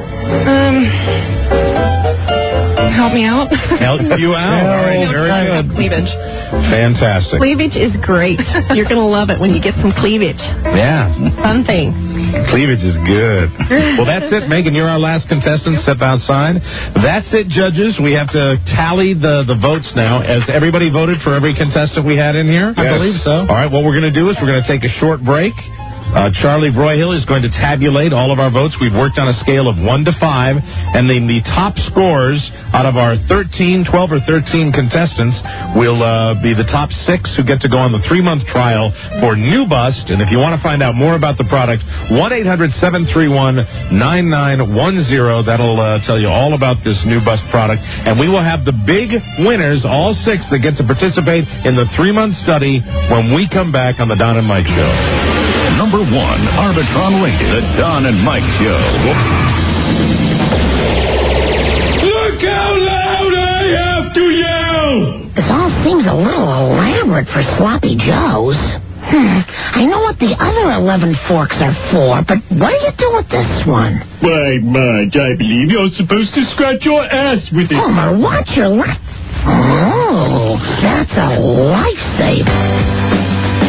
Q: Help me out.
I: Help you out. All right. Very good.
A: Cleavage.
I: Fantastic.
A: Cleavage is great. You're going to love it when you get some cleavage.
I: Yeah.
A: Fun thing.
I: Cleavage is good. Well, that's it, Megan. You're our last contestant. Step outside. That's it, judges. We have to tally the votes now. Has everybody voted for every contestant we had in here?
K: Yes. I believe so.
I: All right. What we're going to do is we're going to take a short break. Charlie Broyhill is going to tabulate all of our votes. We've worked on a scale of 1 to 5, and then the top scores out of our 12 or 13 contestants will be the top 6 who get to go on the 3-month trial for New Bust. And if you want to find out more about the product, 1-800-731-9910. That'll tell you all about this New Bust product. And we will have the big winners, all 6 that get to participate in the 3-month study when we come back on the Don and Mike Show.
B: Number 1, Arbitron rated, the Don and Mike Show.
L: Look how loud I have to yell!
S: This all seems a little elaborate for Sloppy Joe's. I know what the other 11 forks are for, but what do you do with this one?
L: Why, Marge, I believe you're supposed to scratch your ass with it.
S: Homer, watch your left. Oh, that's a lifesaver.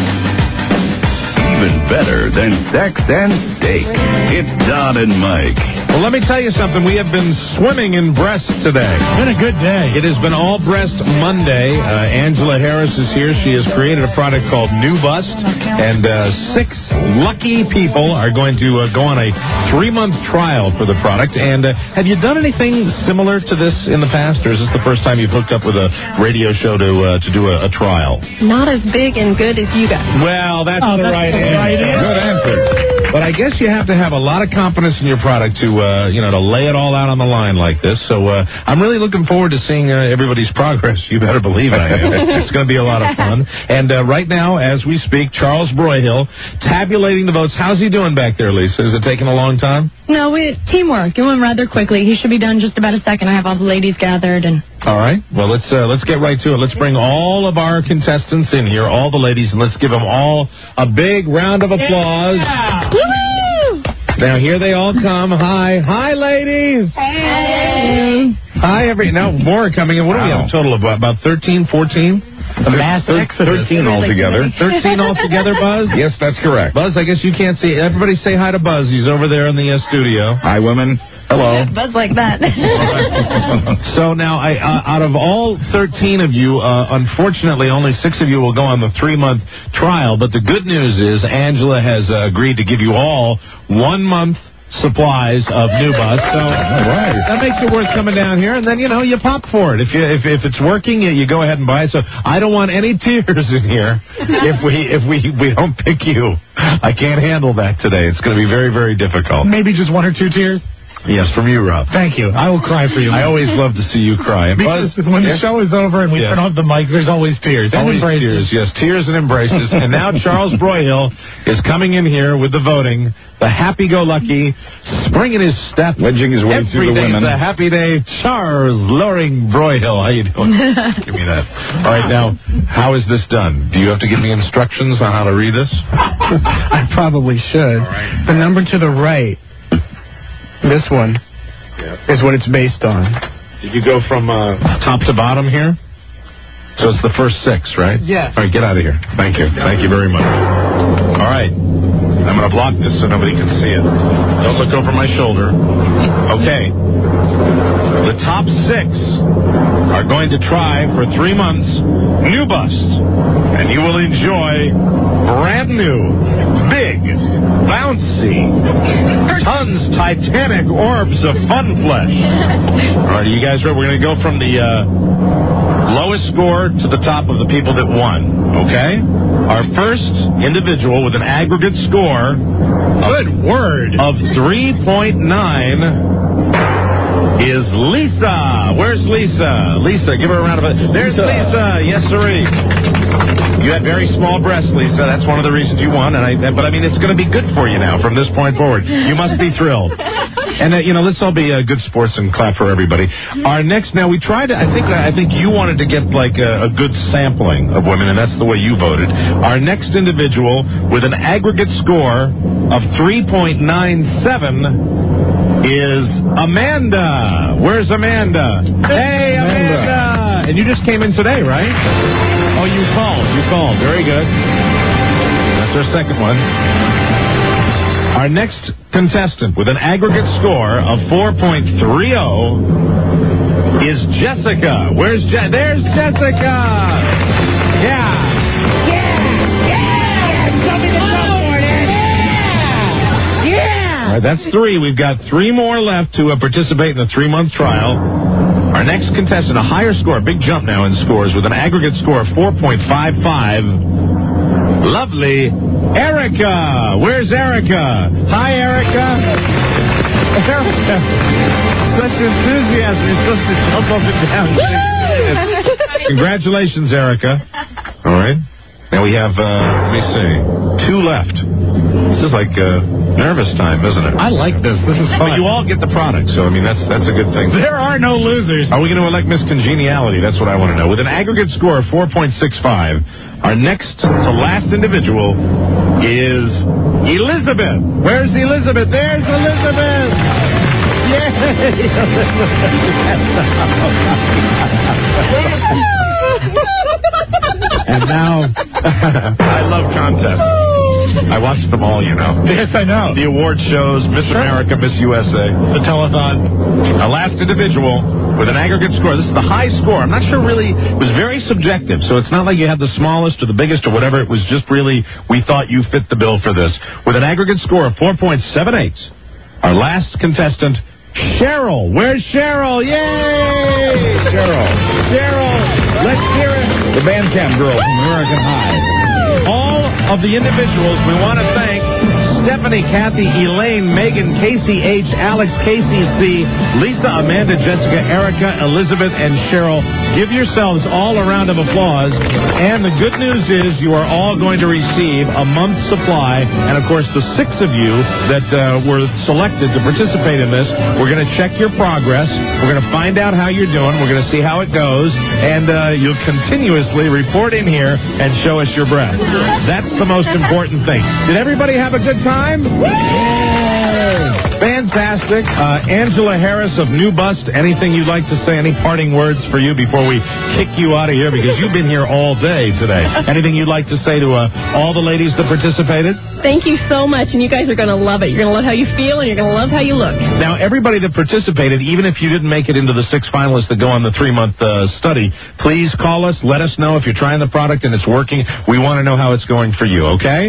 B: Even better than sex and steak. It's Don and Mike.
I: Well, let me tell you something. We have been swimming in breasts today.
K: It's been a good day.
I: It has been all breast Monday. Angela Harris is here. She has created a product called New Bust, and 6 lucky people are going to go on a 3-month trial for the product. And have you done anything similar to this in the past, or is this the first time you've hooked up with a radio show to do a trial?
A: Not as big and good as you guys.
I: Well, that's the right answer. Good answer. But I guess you have to have a lot of confidence in your product to lay it all out on the line like this. So I'm really looking forward to seeing everybody's progress. You better believe I am. It's going to be a lot of fun. And right now, as we speak, Charles Broyhill tabulating the votes. How's he doing back there, Lisa? Is it taking a long time?
E: No, teamwork. It went rather quickly. He should be done just about a second. I have all the ladies gathered and.
I: All right. Well, let's get right to it. Let's bring all of our contestants in here, all the ladies, and let's give them all a big round of applause.
L: Yeah.
A: Woo!
I: Now, here they all come. Hi, ladies.
L: Hey.
I: Hi, now more are coming in. What do we have a total of? About 13, 14?
K: The mass exodus.
I: 13 altogether. 13 altogether, Buzz?
U: Yes, that's correct.
I: Buzz, I guess you can't see. Everybody say hi to Buzz. He's over there in the studio.
U: Hi, women. Hello.
A: Buzz like that.
I: So now, out of all 13 of you, unfortunately, only 6 of you will go on the 3-month trial. But the good news is Angela has agreed to give you all 1 month supplies of Nubus. So that makes it worth coming down here, and then you pop for it. If it's working, you go ahead and buy it. So I don't want any tears in here if we don't pick you. I can't handle that today. It's going to be very, very difficult.
K: Maybe just 1 or 2 tears.
I: Yes, from you, Rob.
K: Thank you. I will cry for you.
I: I always love to see you cry.
K: Because when the show is over and we turn off the mic, there's always tears.
I: Always tears, yes. Tears and embraces. And now Charles Broyhill is coming in here with the voting. The happy-go-lucky, spring in his step.
U: Wedging his way through the women.
I: Every day's a happy day. Charles Loring Broyhill. How you doing? Give me that. All right, now, how is this done? Do you have to give me instructions on how to read this?
K: I probably should. Right. The number to the right, this one, is what it's based on.
I: Did you go from top to bottom here? So it's the first 6, right?
K: Yes.
I: All right, get out of here. Thank you. Thank you very much. All right. I'm going to block this so nobody can see it. Don't look over my shoulder. Okay. The top 6 are going to try for 3 months Nubus. And you will enjoy brand new, big, bouncy, tons Titanic orbs of fun flesh. All right, you guys ready? We're going to go from the lowest score to the top of the people that won, okay? Our first individual with an aggregate score of 3.9 is Lisa. Where's Lisa? Lisa, give her a round of applause. There's Lisa. Yes, sirree. You had very small breasts, Lisa. That's one of the reasons you won. But I mean, it's going to be good for you now from this point forward. You must be thrilled. And let's all be good sports and clap for everybody. Our next, now we tried to, I think you wanted to get like a good sampling of women, and that's the way you voted. Our next individual with an aggregate score of 3.97 is Amanda. Where's Amanda? Hey, Amanda! And you just came in today, right? Oh, you called. Very good. That's our second one. Our next contestant with an aggregate score of 4.30 is Jessica. Where's There's Jessica! Yeah! All right, that's 3. We've got 3 more left to participate in the 3-month trial. Our next contestant, a higher score, big jump now in scores, with an aggregate score of 4.55. Lovely Erica. Where's Erica? Hi, Erica. Erica. Such enthusiasm. You're supposed to jump up and down. Congratulations, Erica. All right. Now we have, let me see, 2 left. This is like nervous time, isn't it?
K: I like this. This is fun.
I: But you all get the product, so I mean that's a good thing.
K: There are no losers.
I: Are we going to elect Miss Congeniality? That's what I want to know. With an aggregate score of 4.65, our next to last individual is Elizabeth. Where's Elizabeth? There's Elizabeth. Yay! And now, I love contests. I watch them all, you know.
K: Yes, I know.
I: The award shows, Miss America, Miss USA.
K: The telethon.
I: Our last individual with an aggregate score. This is the high score. I'm not sure really. It was very subjective, so it's not like you had the smallest or the biggest or whatever. It was just really, we thought you fit the bill for this. With an aggregate score of 4.78, our last contestant, Cheryl. Where's Cheryl? Yay! Cheryl. Let's hear it.
U: The Bandcamp girl from American High.
I: All of the individuals we want to thank: Stephanie, Kathy, Elaine, Megan, Casey H., Alex, Casey C., Lisa, Amanda, Jessica, Erica, Elizabeth, and Cheryl. Give yourselves all a round of applause. And the good news is you are all going to receive a month's supply. And, of course, the 6 of you that were selected to participate in this, we're going to check your progress. We're going to find out how you're doing. We're going to see how it goes. And you'll continuously report in here and show us your breath. That's the most important thing. Did everybody have a good time? Yay! Fantastic. Angela Harris of New Bust, anything you'd like to say? Any parting words for you before we kick you out of here? Because you've been here all day today. Anything you'd like to say to all the ladies that participated?
A: Thank you so much, and you guys are going to love it. You're going to love how you feel, and you're going to love how you look.
I: Now, everybody that participated, even if you didn't make it into the 6 finalists that go on the 3-month study, please call us. Let us know if you're trying the product and it's working. We want to know how it's going for you, okay?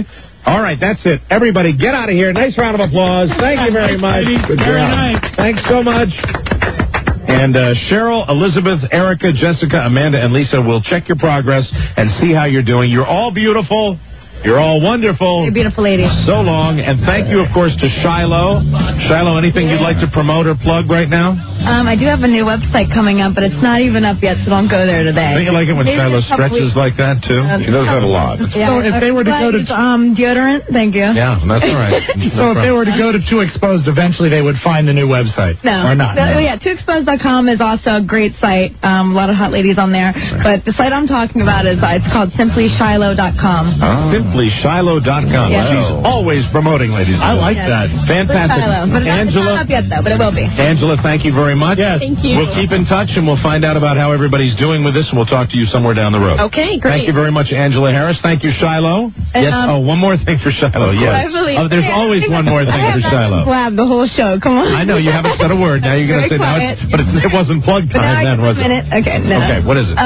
I: All right, that's it. Everybody, get out of here. Nice round of applause. Thank you very much. Good
K: Very
I: job.
K: nice.
I: Thanks so much. And Cheryl, Elizabeth, Erica, Jessica, Amanda, and Lisa will check your progress and see how you're doing. You're all beautiful. You're all wonderful.
E: You're beautiful ladies.
I: So long. And thank you, of course, to Shiloh. Shiloh, anything you'd like to promote or plug right now?
E: I do have a new website coming up, but it's not even up yet, so don't go there today.
I: Don't you like it when
E: Maybe
I: Shiloh
E: in a couple
I: stretches
E: weeks.
I: like that, too? She does that a lot.
E: Yeah.
K: So if they were to go to...
E: deodorant, thank you.
I: Yeah, that's all right.
K: So if they were to go to Too Exposed, eventually they would find the new website.
E: No.
K: Or not.
E: No, yeah, TooExposed.com is also a great site. A lot of hot ladies on there. But the site I'm talking about is it's called SimplyShiloh.com.
I: SimplyShiloh.com.
E: Yeah.
I: She's always promoting, ladies.
K: I like that.
I: Fantastic.
E: But it's not up yet, though, but it will be.
I: Angela, thank you very much.
K: Yes.
A: Thank you.
I: We'll keep in touch, and we'll find out about how everybody's doing with this, and we'll talk to you somewhere down the road.
A: Okay, great.
I: Thank you very much, Angela Harris. Thank you, Shiloh.
E: And,
I: Yes. One more thing for Shiloh. Yes. There's always one more thing for Shiloh.
E: Blab the whole show. Come on.
I: I know you haven't said a word. Now you're going to say no, but it wasn't plug
E: But now
I: time then, was it?
E: Okay, no.
I: Okay, what is it?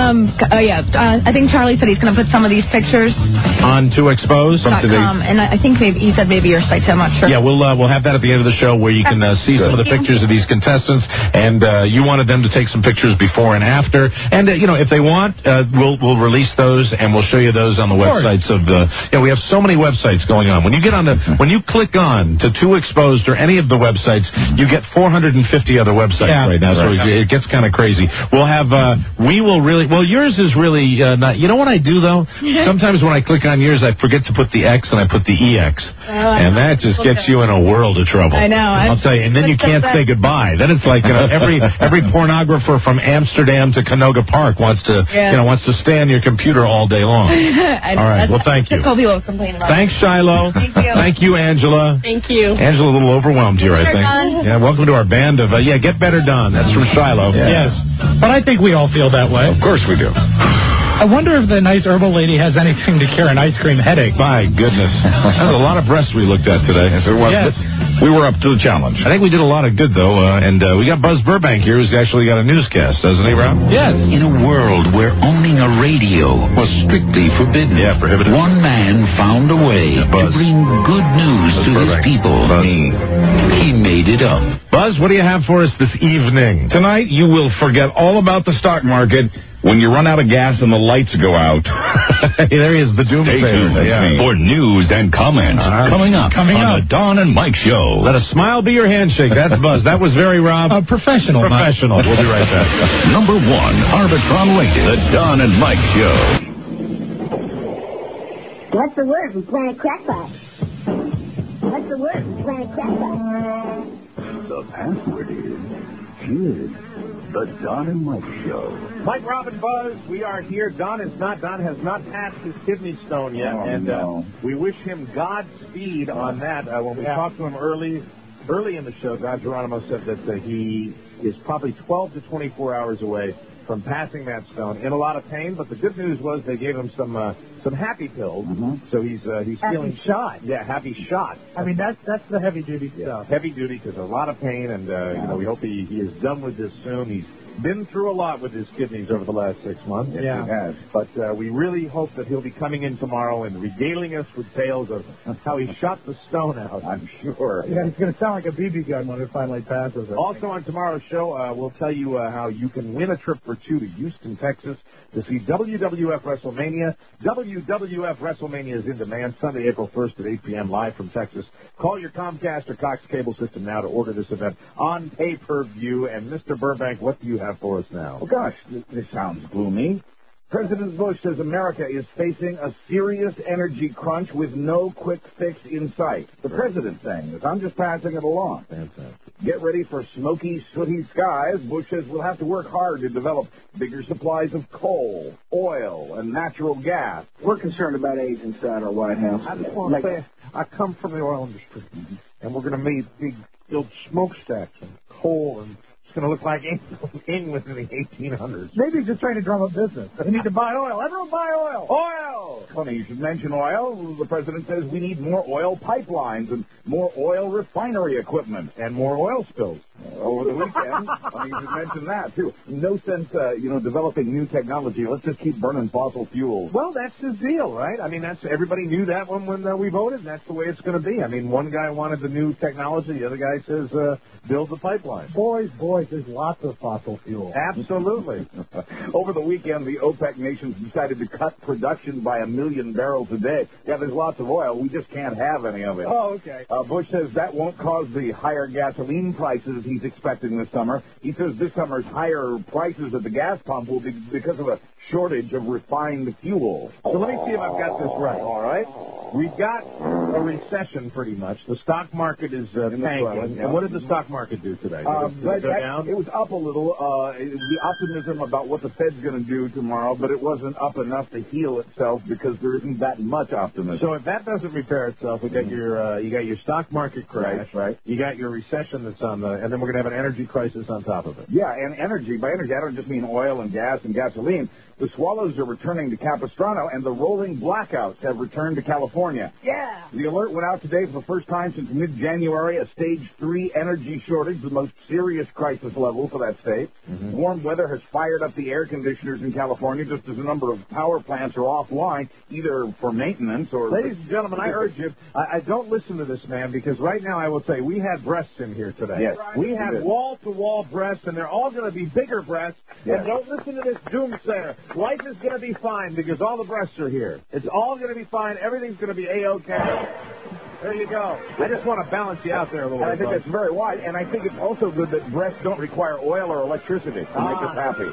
E: I think Charlie said he's going to put some of these pictures
I: On To Expose.
E: and I think he said maybe your site too. I'm not sure.
I: Yeah, we'll have that at the end of the show where you can see some of the pictures of these contestants, and you wanted them to take some pictures before and after, and if they want, we'll release those and we'll show you those on the websites of the. We have so many websites going on. When you get on when you click on to Too Exposed or any of the websites, you get 450 other websites right now, so it gets kind of crazy. We'll have yours is really not. You know what I do though? Sometimes when I click on yours, I forget to put the X and I put the EX, and that just gets you in a world of trouble.
E: I know.
I: I'll tell you, and then you can't say goodbye. Then it's like every pornographer from Amsterdam to Canoga Park wants to stay on your computer all day long. All right. Well, thank you.
E: People complain about.
I: Thanks, Shiloh.
E: Thank you.
I: Thank you, Angela.
A: Thank you.
I: Angela, a little overwhelmed here, I think.
E: Don.
I: Yeah. Welcome to our band of Get Better Don. That's from Shiloh.
K: Yes. But I think we all feel that way.
U: Of course we do.
K: I wonder if the nice herbal lady has anything to cure an ice cream headache.
I: My goodness. That was a lot of breasts we looked at today.
U: Yes, it was.
K: Yes.
U: We were up to the challenge.
I: I think we did a lot of good, though, and we got Buzz Burbank here, who's actually got a newscast, doesn't he, Rob?
K: Yes.
B: In a world where owning a radio was strictly forbidden,
I: prohibited.
B: one man found a way to bring good news to his people. Me. He made it up.
I: Buzz, what do you have for us this evening?
U: Tonight, you will forget all about the stock market when you run out of gas and the lights go out.
I: There he is, the doomsayer.
B: Stay tuned for news and comments coming up on the Don and Mike Show.
I: Let a smile be your handshake. That's Buzz. That was very, Rob.
K: Professional.
I: Professional. We'll be right back.
B: Number 1, Arbitron rated, the Don and Mike Show.
P: What's the word from Planet Crackpot? What's the word from Planet Crackpot?
B: The password is good. The Don and Mike Show.
V: Mike, Rob, and Buzz, we are here. Don has not passed his kidney stone yet, we wish him Godspeed on that. When we talked to him early in the show, Don Geronimo said that he is probably 12 to 24 hours away from passing that stone, in a lot of pain. But the good news was they gave him some happy pills, so he's feeling
W: shot.
V: Yeah, happy shot.
W: I mean, that's the heavy duty stuff.
V: Heavy duty because a lot of pain, and we hope he is done with this soon. He's been through a lot with his kidneys over the last 6 months.
W: Yes, he has.
V: But we really hope that he'll be coming in tomorrow and regaling us with tales of how he shot the stone out. I'm sure.
W: Yeah, it's going to sound like a BB gun when it finally passes.
V: Also on tomorrow's show, we'll tell you how you can win a trip for 2 to Houston, Texas, to see WWF WrestleMania. WWF WrestleMania is in demand Sunday, April 1st at 8 p.m. live from Texas. Call your Comcast or Cox cable system now to order this event on pay-per-view. And Mr. Burbank, what do you have for us now?
W: Oh, gosh, this sounds gloomy. President Bush says America is facing a serious energy crunch with no quick fix in sight. The president's saying this. I'm just passing it along.
V: Fantastic.
W: Get ready for smoky, sooty skies. Bush says we'll have to work hard to develop bigger supplies of coal, oil, and natural gas. We're concerned about AIDS inside our White House.
V: I just want to say, I come from the oil industry, and we're going to build smokestacks and coal and It's going to look like England in the 1800s.
W: Maybe he's just trying to drum up business. We need to buy oil. Everyone buy oil. Oil! Funny you should mention oil. The president says we need more oil pipelines and more oil refinery equipment.
V: And more oil spills.
W: Over the weekend. Funny you should mention that, too. No sense, developing new technology. Let's just keep burning fossil fuels.
V: Well, that's his deal, right? I mean, everybody knew that when we voted, and that's the way it's going to be. I mean, one guy wanted the new technology. The other guy says build the pipeline.
K: Boys, there's lots of fossil fuel.
V: Absolutely.
W: Over the weekend, the OPEC nations decided to cut production by 1 million barrels a day. Yeah, there's lots of oil. We just can't have any of it.
V: Oh, okay.
W: Bush says that won't cause the higher gasoline prices he's expecting this summer. He says this summer's higher prices at the gas pump will be because of a shortage of refined fuel.
V: So let me see if I've got this right. All right. We've got a recession pretty much. The stock market is tanking. And what did the stock market do today? Did it go down?
W: It was up a little. The optimism about what the Fed's going to do tomorrow, but it wasn't up enough to heal itself because there isn't that much optimism.
V: So if that doesn't repair itself, we got your stock market crash.
W: Right.
V: You got your recession that's on and then we're going to have an energy crisis on top of it.
W: Yeah, and energy. By energy, I don't just mean oil and gas and gasoline. The Swallows are returning to Capistrano, and the rolling blackouts have returned to California.
S: Yeah.
W: The alert went out today for the first time since mid-January, a Stage 3 energy shortage, the most serious crisis level for that state. Mm-hmm. Warm weather has fired up the air conditioners in California, just as a number of power plants are offline, either for maintenance or...
V: Ladies and gentlemen, I urge you, I don't listen to this man, because right now I will say we had breasts in here today.
W: Yes.
V: We had wall-to-wall breasts, and they're all going to be bigger breasts. Yes. And don't listen to this doomsayer. Life is going to be fine because all the breasts are here. It's all going to be fine. Everything's going to be A-OK. There you go. I just want to balance you out there a little bit.
W: I think that's very wide, and I think it's also good that breasts don't require oil or electricity to make us happy.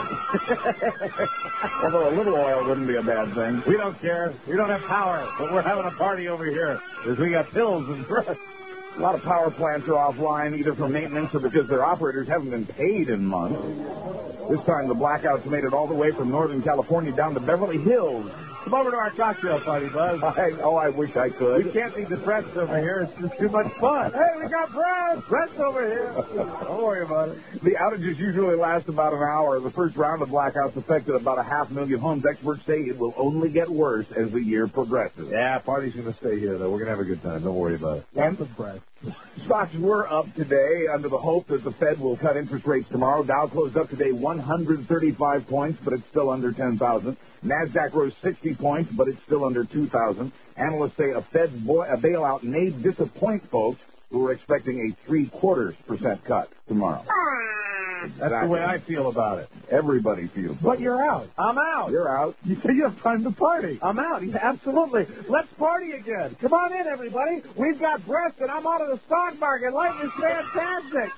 W: Although a little oil wouldn't be a bad thing.
V: We don't care. We don't have power, but we're having a party over here because we got pills and breasts.
W: A lot of power plants are offline, either for maintenance or because their operators haven't been paid in months. This time, the blackouts made it all the way from Northern California down to Beverly Hills.
V: Come over to our cocktail party, Buzz.
W: I wish I could.
V: We can't be depressed over here. It's just too much fun. Hey, we got breasts over here. Don't worry about it.
W: The outages usually last about an hour. The first round of blackouts affected about 500,000 homes. Experts say it will only get worse as the year progresses.
V: Yeah, party's going to stay here, though. We're going to have a good time. Don't worry about it.
W: And stocks were up today under the hope that the Fed will cut interest rates tomorrow. Dow closed up today 135 points, but it's still under 10,000. NASDAQ rose 60 points, but it's still under 2,000. Analysts say a Fed bailout may disappoint folks who are expecting a 0.75% cut tomorrow.
V: That's the way I feel about it.
W: Everybody feels.
V: But you're out. I'm out.
W: You're out.
V: You said you have time to party. I'm out. Absolutely. Let's party again. Come on in, everybody. We've got breasts, and I'm out of the stock market. Life is fantastic.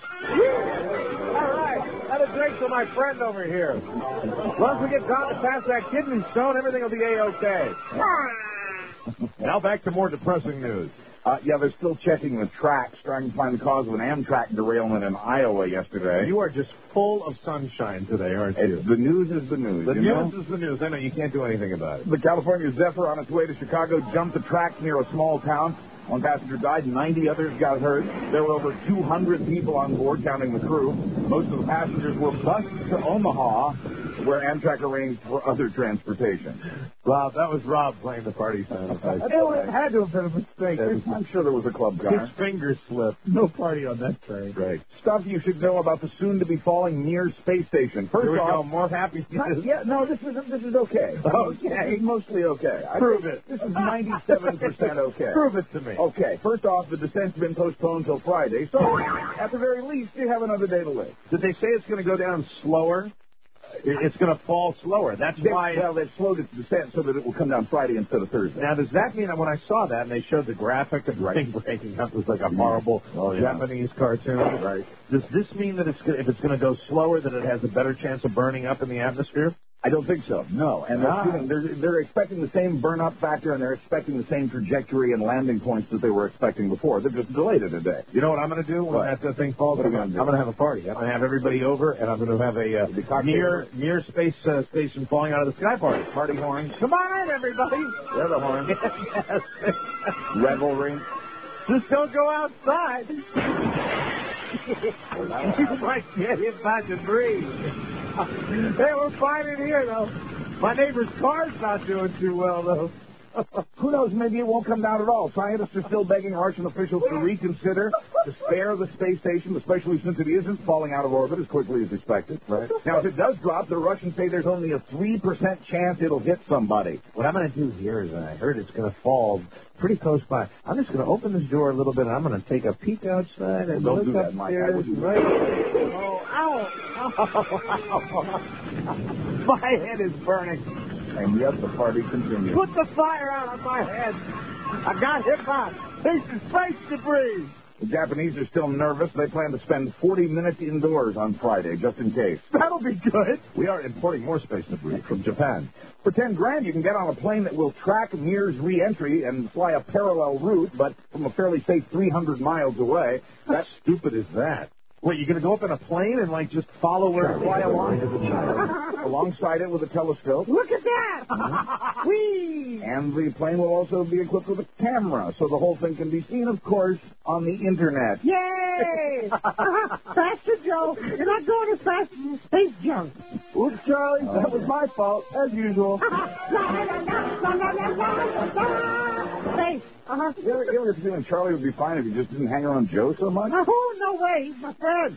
V: All right. Have a drink for my friend over here. Once we get down to past that kidney stone, everything will be A-OK. Now back to more depressing news.
W: They're still checking the tracks, trying to find the cause of an Amtrak derailment in Iowa yesterday.
V: You are just full of sunshine today, aren't you?
W: The news is the news.
V: The news is the news. I know you can't do anything about it.
W: The California Zephyr on its way to Chicago jumped the tracks near a small town. One passenger died, 90 others got hurt. There were over 200 people on board, counting the crew. Most of the passengers were bused to Omaha, where Amtrak arranged for other transportation.
V: Rob, that was Rob playing the party sound effect.
K: It had to have been a mistake.
W: I'm sure there was a club car.
V: His finger slipped.
K: No party on that train.
W: Great. Stuff you should know about the soon-to-be-falling Mir space station.
V: First off, more happy news.
W: Yeah, no, this is okay.
V: Okay.
W: It's mostly okay.
V: Prove it.
W: This is 97% okay.
V: Prove it to me.
W: Okay, first off, the descent's been postponed till Friday, so at the very least, you have another day to live.
V: Did they say it's going to go down slower? It's going to fall slower. That's why.
W: Well, they've slowed its descent so that it will come down Friday instead of Thursday.
V: Now, does that mean that when I saw that and they showed the graphic of the thing breaking up, it was like a horrible Japanese cartoon?
W: Right.
V: Does this mean that if it's going to go slower, that it has a better chance of burning up in the atmosphere?
W: I don't think so. No, and they're expecting the same burn-up factor, and they're expecting the same trajectory and landing points that they were expecting before. They're just delayed it a day.
V: You know what I'm going to do when that thing falls? I'm going to have a party. I'm going to have everybody over, and I'm going to have a near space station falling out of the sky party.
W: Party horns.
V: Come on in, everybody.
W: They're the horns.
V: Yes.
W: Revelry.
V: Just don't go outside. You might get hit by debris. Hey, we're fine in here, though. My neighbor's car's not doing too well, though.
W: Who knows, maybe it won't come down at all. Scientists are still begging Russian officials to reconsider to spare the space station, especially since it isn't falling out of orbit as quickly as expected. Right. Now, if it does drop, the Russians say there's only a 3% chance it'll hit somebody.
V: What I'm going to do here is, I heard it's going to fall pretty close by. I'm just going to open this door a little bit, and I'm going to take a peek outside and
W: don't
V: look
W: do that, Mike. I would do that.
V: Oh, ow! My head is burning.
W: And yet the party continues.
V: Put the fire out on my head. I got hit by a piece of space debris.
W: The Japanese are still nervous. They plan to spend 40 minutes indoors on Friday, just in case.
V: That'll be good.
W: We are importing more space debris from Japan. For $10,000, you can get on a plane that will track Mir's re-entry and fly a parallel route, but from a fairly safe 300 miles away.
V: How stupid is that? Wait, you're going to go up in a plane and, like, just follow where it fly along?
W: Alongside it with a telescope.
V: Look at that! Whee!
W: And the plane will also be equipped with a camera, so the whole thing can be seen, of course, on the Internet.
V: Yay! Faster, Joe. You're not going as fast as the space junk.
W: Oops, Charlie. That was my fault, as usual.
V: Space.
W: You ever get the feeling Charlie would be fine if he just didn't hang around Joe so much?
V: Oh, no way. He's my friend.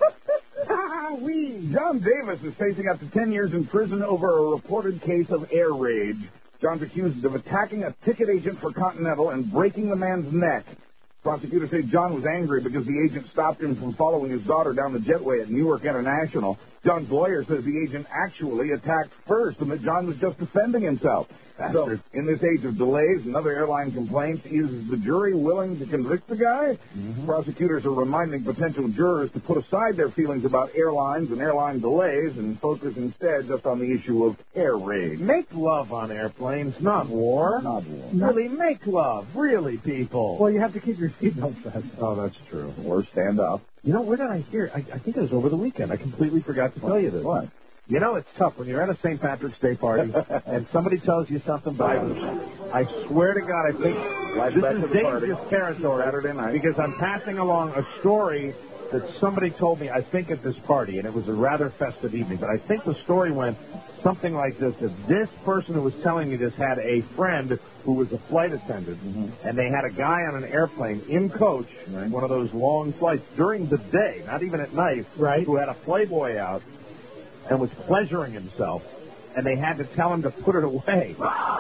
W: John Davis is facing up to 10 years in prison over a reported case of air rage. John's accused of attacking a ticket agent for Continental and breaking the man's neck. Prosecutors say John was angry because the agent stopped him from following his daughter down the jetway at Newark International. John's lawyer says the agent actually attacked first and that John was just defending himself. So, in this age of delays and other airline complaints, is the jury willing to convict the guy? Prosecutors are reminding potential jurors to put aside their feelings about airlines and airline delays and focus instead just on the issue of air rage.
V: Make love on airplanes, not war.
W: Not war.
V: Really, make love. Really, people.
K: Well, you have to keep your seatbelt fast.
V: Oh, that's true.
W: Or stand up.
V: You know, where did I hear? I think it was over the weekend. I completely forgot to tell you this.
W: What?
V: You know, it's tough when you're at a St. Patrick's Day party and somebody tells you something Bible. I swear to God, I think this is dangerous territory
W: Saturday night.
V: because I'm passing along a story that somebody told me, I think, at this party, and it was a rather festive evening. But I think the story went something like this, that this person who was telling me this had a friend who was a flight attendant, and they had a guy on an airplane in coach, one of those long flights, during the day, not even at night, who had a Playboy out and was pleasuring himself, and they had to tell him to put it away.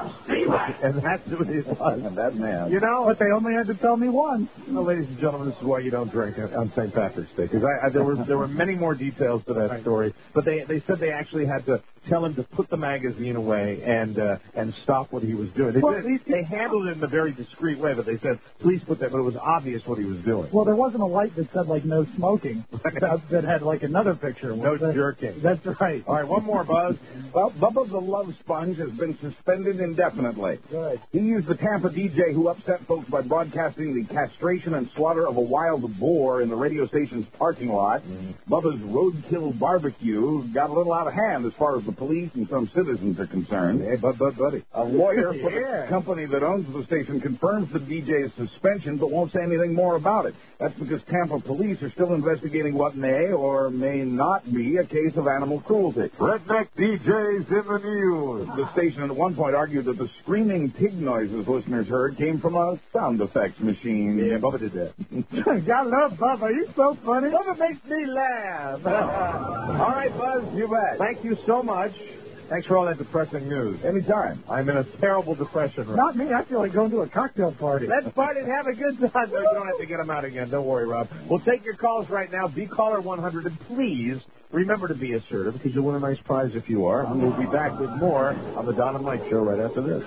V: And that's what it was.
W: And that man.
V: You know,
K: but they only had to tell me once.
V: Well, ladies and gentlemen, this is why you don't drink on St. Patrick's Day, because there were many more details to that story. But they said they actually had to tell him to put the magazine away and stop what he was doing. They handled it in a very discreet way, but they said, please put that, but it was obvious what he was doing.
K: Well, there wasn't a light that said, like, no smoking, that had, like, another picture.
V: No jerking.
K: That's right.
V: All right, one more, Buzz.
W: Well, Bubba the Love Sponge has been suspended indefinitely.
K: Good.
W: He used the Tampa DJ who upset folks by broadcasting the castration and slaughter of a wild boar in the radio station's parking lot. Bubba's roadkill barbecue got a little out of hand as far as the police and some citizens are concerned.
V: Hey, buddy.
W: A lawyer for the company that owns the station confirms the DJ's suspension but won't say anything more about it. That's because Tampa police are still investigating what may or may not be a case of animal cruelty.
V: Redneck DJs in the news.
W: The station at one point argued that the screaming pig noises listeners heard came from a sound effects machine.
V: Yeah, Bubba did that.
K: I love Bubba. He's so funny.
V: Bubba makes me laugh.
W: All right, Buzz, you bet.
V: Thank you so much. Thanks for all that depressing news.
W: Anytime.
V: I'm in a terrible depression right
K: Not me. I feel like going to a cocktail party.
V: Let's party and have a good time. No, you don't have to get them out again. Don't worry, Rob. We'll take your calls right now. Be caller 100. And please remember to be assertive because you'll win a nice prize if you are. And we'll be back with more on the Don and Mike Show right after this.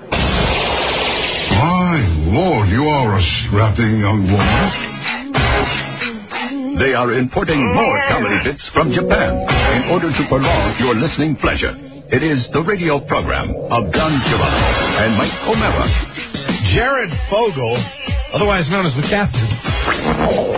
G: My Lord, you are a strapping young woman.
B: They are importing more comedy bits from Japan in order to prolong your listening pleasure. It is the radio program of Don Giovanni and Mike O'Mara.
I: Jared Fogle, otherwise known as the Captain.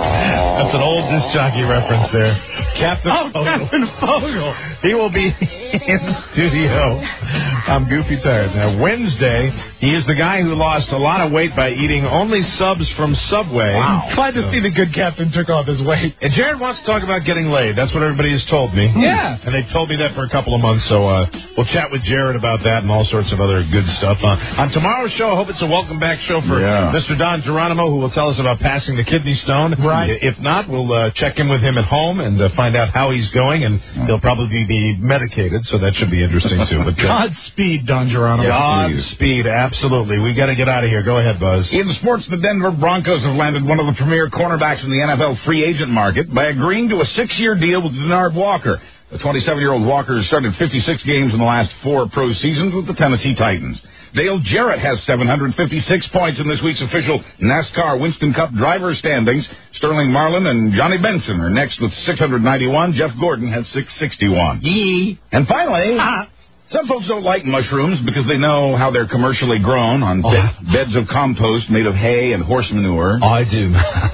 I: That's an old disc jockey reference there. Captain Fogle.
K: Captain Fogle.
I: He will be in studio. I'm Goofy Tired. Now, Wednesday, he is the guy who lost a lot of weight by eating only subs from Subway.
K: Wow. Glad to see the good captain took off his weight.
I: And Jared wants to talk about getting laid. That's what everybody has told me.
K: Yeah.
I: And they've told me that for a couple of months, so we'll chat with Jared about that and all sorts of other good stuff. On tomorrow's show, I hope it's a welcome back show for Mr. Don Geronimo, who will tell us about passing the kidney stone.
K: Right.
I: If not, we'll check in with him at home and find out how he's going, and he'll probably be medicated, so that should be interesting, too. But,
K: Godspeed, Don Geronimo.
I: Godspeed, absolutely. We got to get out of here. Go ahead, Buzz.
U: In sports, the Denver Broncos have landed one of the premier cornerbacks in the NFL free agent market by agreeing to a 6-year deal with Denard Walker. The 27-year-old Walker has started 56 games in the last 4 pro seasons with the Tennessee Titans. Dale Jarrett has 756 points in this week's official NASCAR Winston Cup driver standings. Sterling Marlin and Johnny Benson are next with 691. Jeff Gordon has 661.
K: Yee.
U: And finally... Some folks don't like mushrooms because they know how they're commercially grown on beds of compost made of hay and horse manure.
I: I do.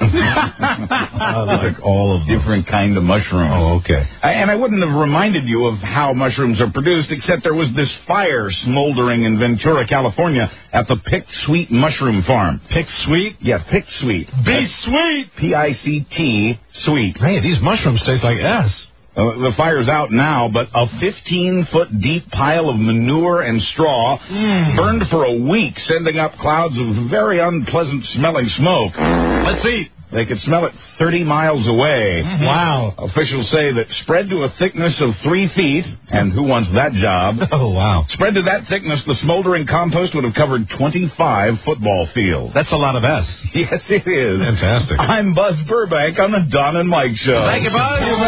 U: I like all of them. Different kind of mushrooms.
I: Oh, okay.
U: And I wouldn't have reminded you of how mushrooms are produced, except there was this fire smoldering in Ventura, California at the Pict Sweet Mushroom Farm.
I: Pict Sweet?
U: Yeah, Pict Sweet.
I: Be sweet!
U: P-I-C-T, sweet.
I: Hey, these mushrooms taste like S.
U: The fire's out now, but a 15-foot deep pile of manure and straw burned for a week, sending up clouds of very unpleasant smelling smoke.
I: Let's eat.
U: They could smell it 30 miles away.
I: Mm-hmm.
K: Wow.
U: Officials say that spread to a thickness of 3 feet, and who wants that job?
I: Oh, wow.
U: Spread to that thickness, the smoldering compost would have covered 25 football fields.
I: That's a lot of S.
U: Yes, it is.
I: Fantastic.
U: I'm Buzz Burbank on the Don and Mike Show.
I: Thank you, Buzz. No.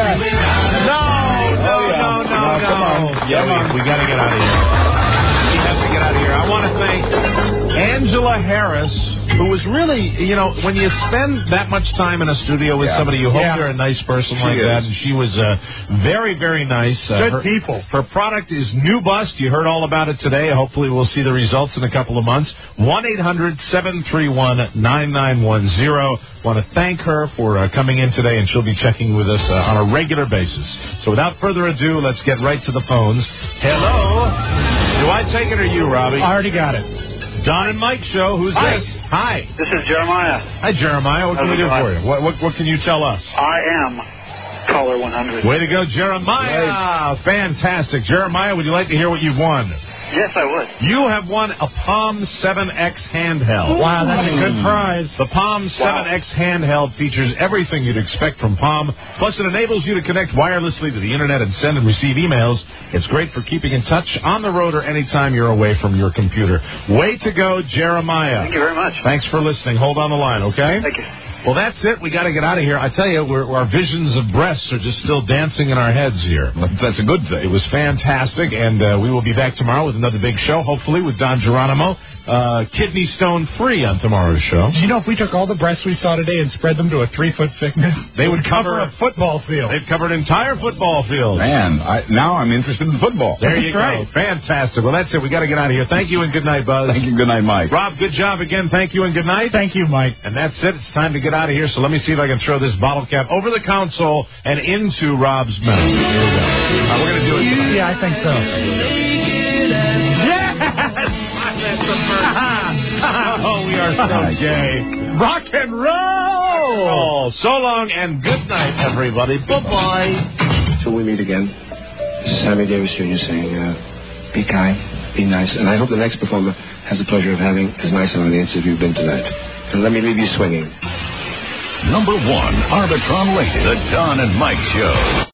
U: Come on.
I: Yeah, we got to get out of here. We have to get out of here. I want to thank Angela Harris, who was really, when you spend that much time in a studio with somebody, you hope you're a nice person like that. And she was very, very nice.
K: Good people.
I: Her product is New Bust. You heard all about it today. Hopefully we'll see the results in a couple of months. 1-800-731-9910. Want to thank her for coming in today, and she'll be checking with us on a regular basis. So without further ado, let's get right to the phones. Hello. Do I take it or you, Robbie?
K: I already got it.
I: Don and Mike Show. Who's this? Hi.
T: This is Jeremiah.
I: Hi, Jeremiah. What can we do for you? What can you tell us?
T: I am caller 100.
I: Way to go, Jeremiah. Right. Fantastic. Jeremiah, would you like to hear what you've won?
T: Yes, I would.
I: You have won a Palm 7X handheld.
K: Wow, that's a good prize.
I: The Palm 7X handheld features everything you'd expect from Palm. Plus, it enables you to connect wirelessly to the internet and send and receive emails. It's great for keeping in touch on the road or anytime you're away from your computer. Way to go, Jeremiah.
T: Thank you very much.
I: Thanks for listening. Hold on the line, okay?
T: Thank you.
I: Well, that's it. We got to get out of here. I tell you, our visions of breasts are just still dancing in our heads here.
U: That's a good thing.
I: It was fantastic, and we will be back tomorrow with another big show, hopefully with Don Geronimo. Kidney stone free on tomorrow's show.
K: Do you know if we took all the breasts we saw today and spread them to a 3-foot thickness,
I: they would cover
K: a football field.
I: They'd cover an entire football field.
U: Man, now I'm interested in football.
I: There you go. Fantastic. Well, that's it. We got to get out of here. Thank you and good night, Buzz.
U: Thank you. Good night, Mike.
I: Rob, good job again. Thank you and good night.
K: Thank you, Mike.
I: And that's it. It's time to get out of here. So let me see if I can throw this bottle cap over the console and into Rob's mouth. Here we go. We're going to do it tonight.
K: Yeah, I think so.
I: Oh, we are so gay.
K: Rock and roll!
I: So long and good night, everybody. Bye-bye.
H: Till we meet again, this is Sammy Davis Jr. saying, be kind, be nice, and I hope the next performer has the pleasure of having as nice an audience as you've been tonight. And let me leave you swinging.
B: Number 1, Arbitron rated, The Don and Mike Show.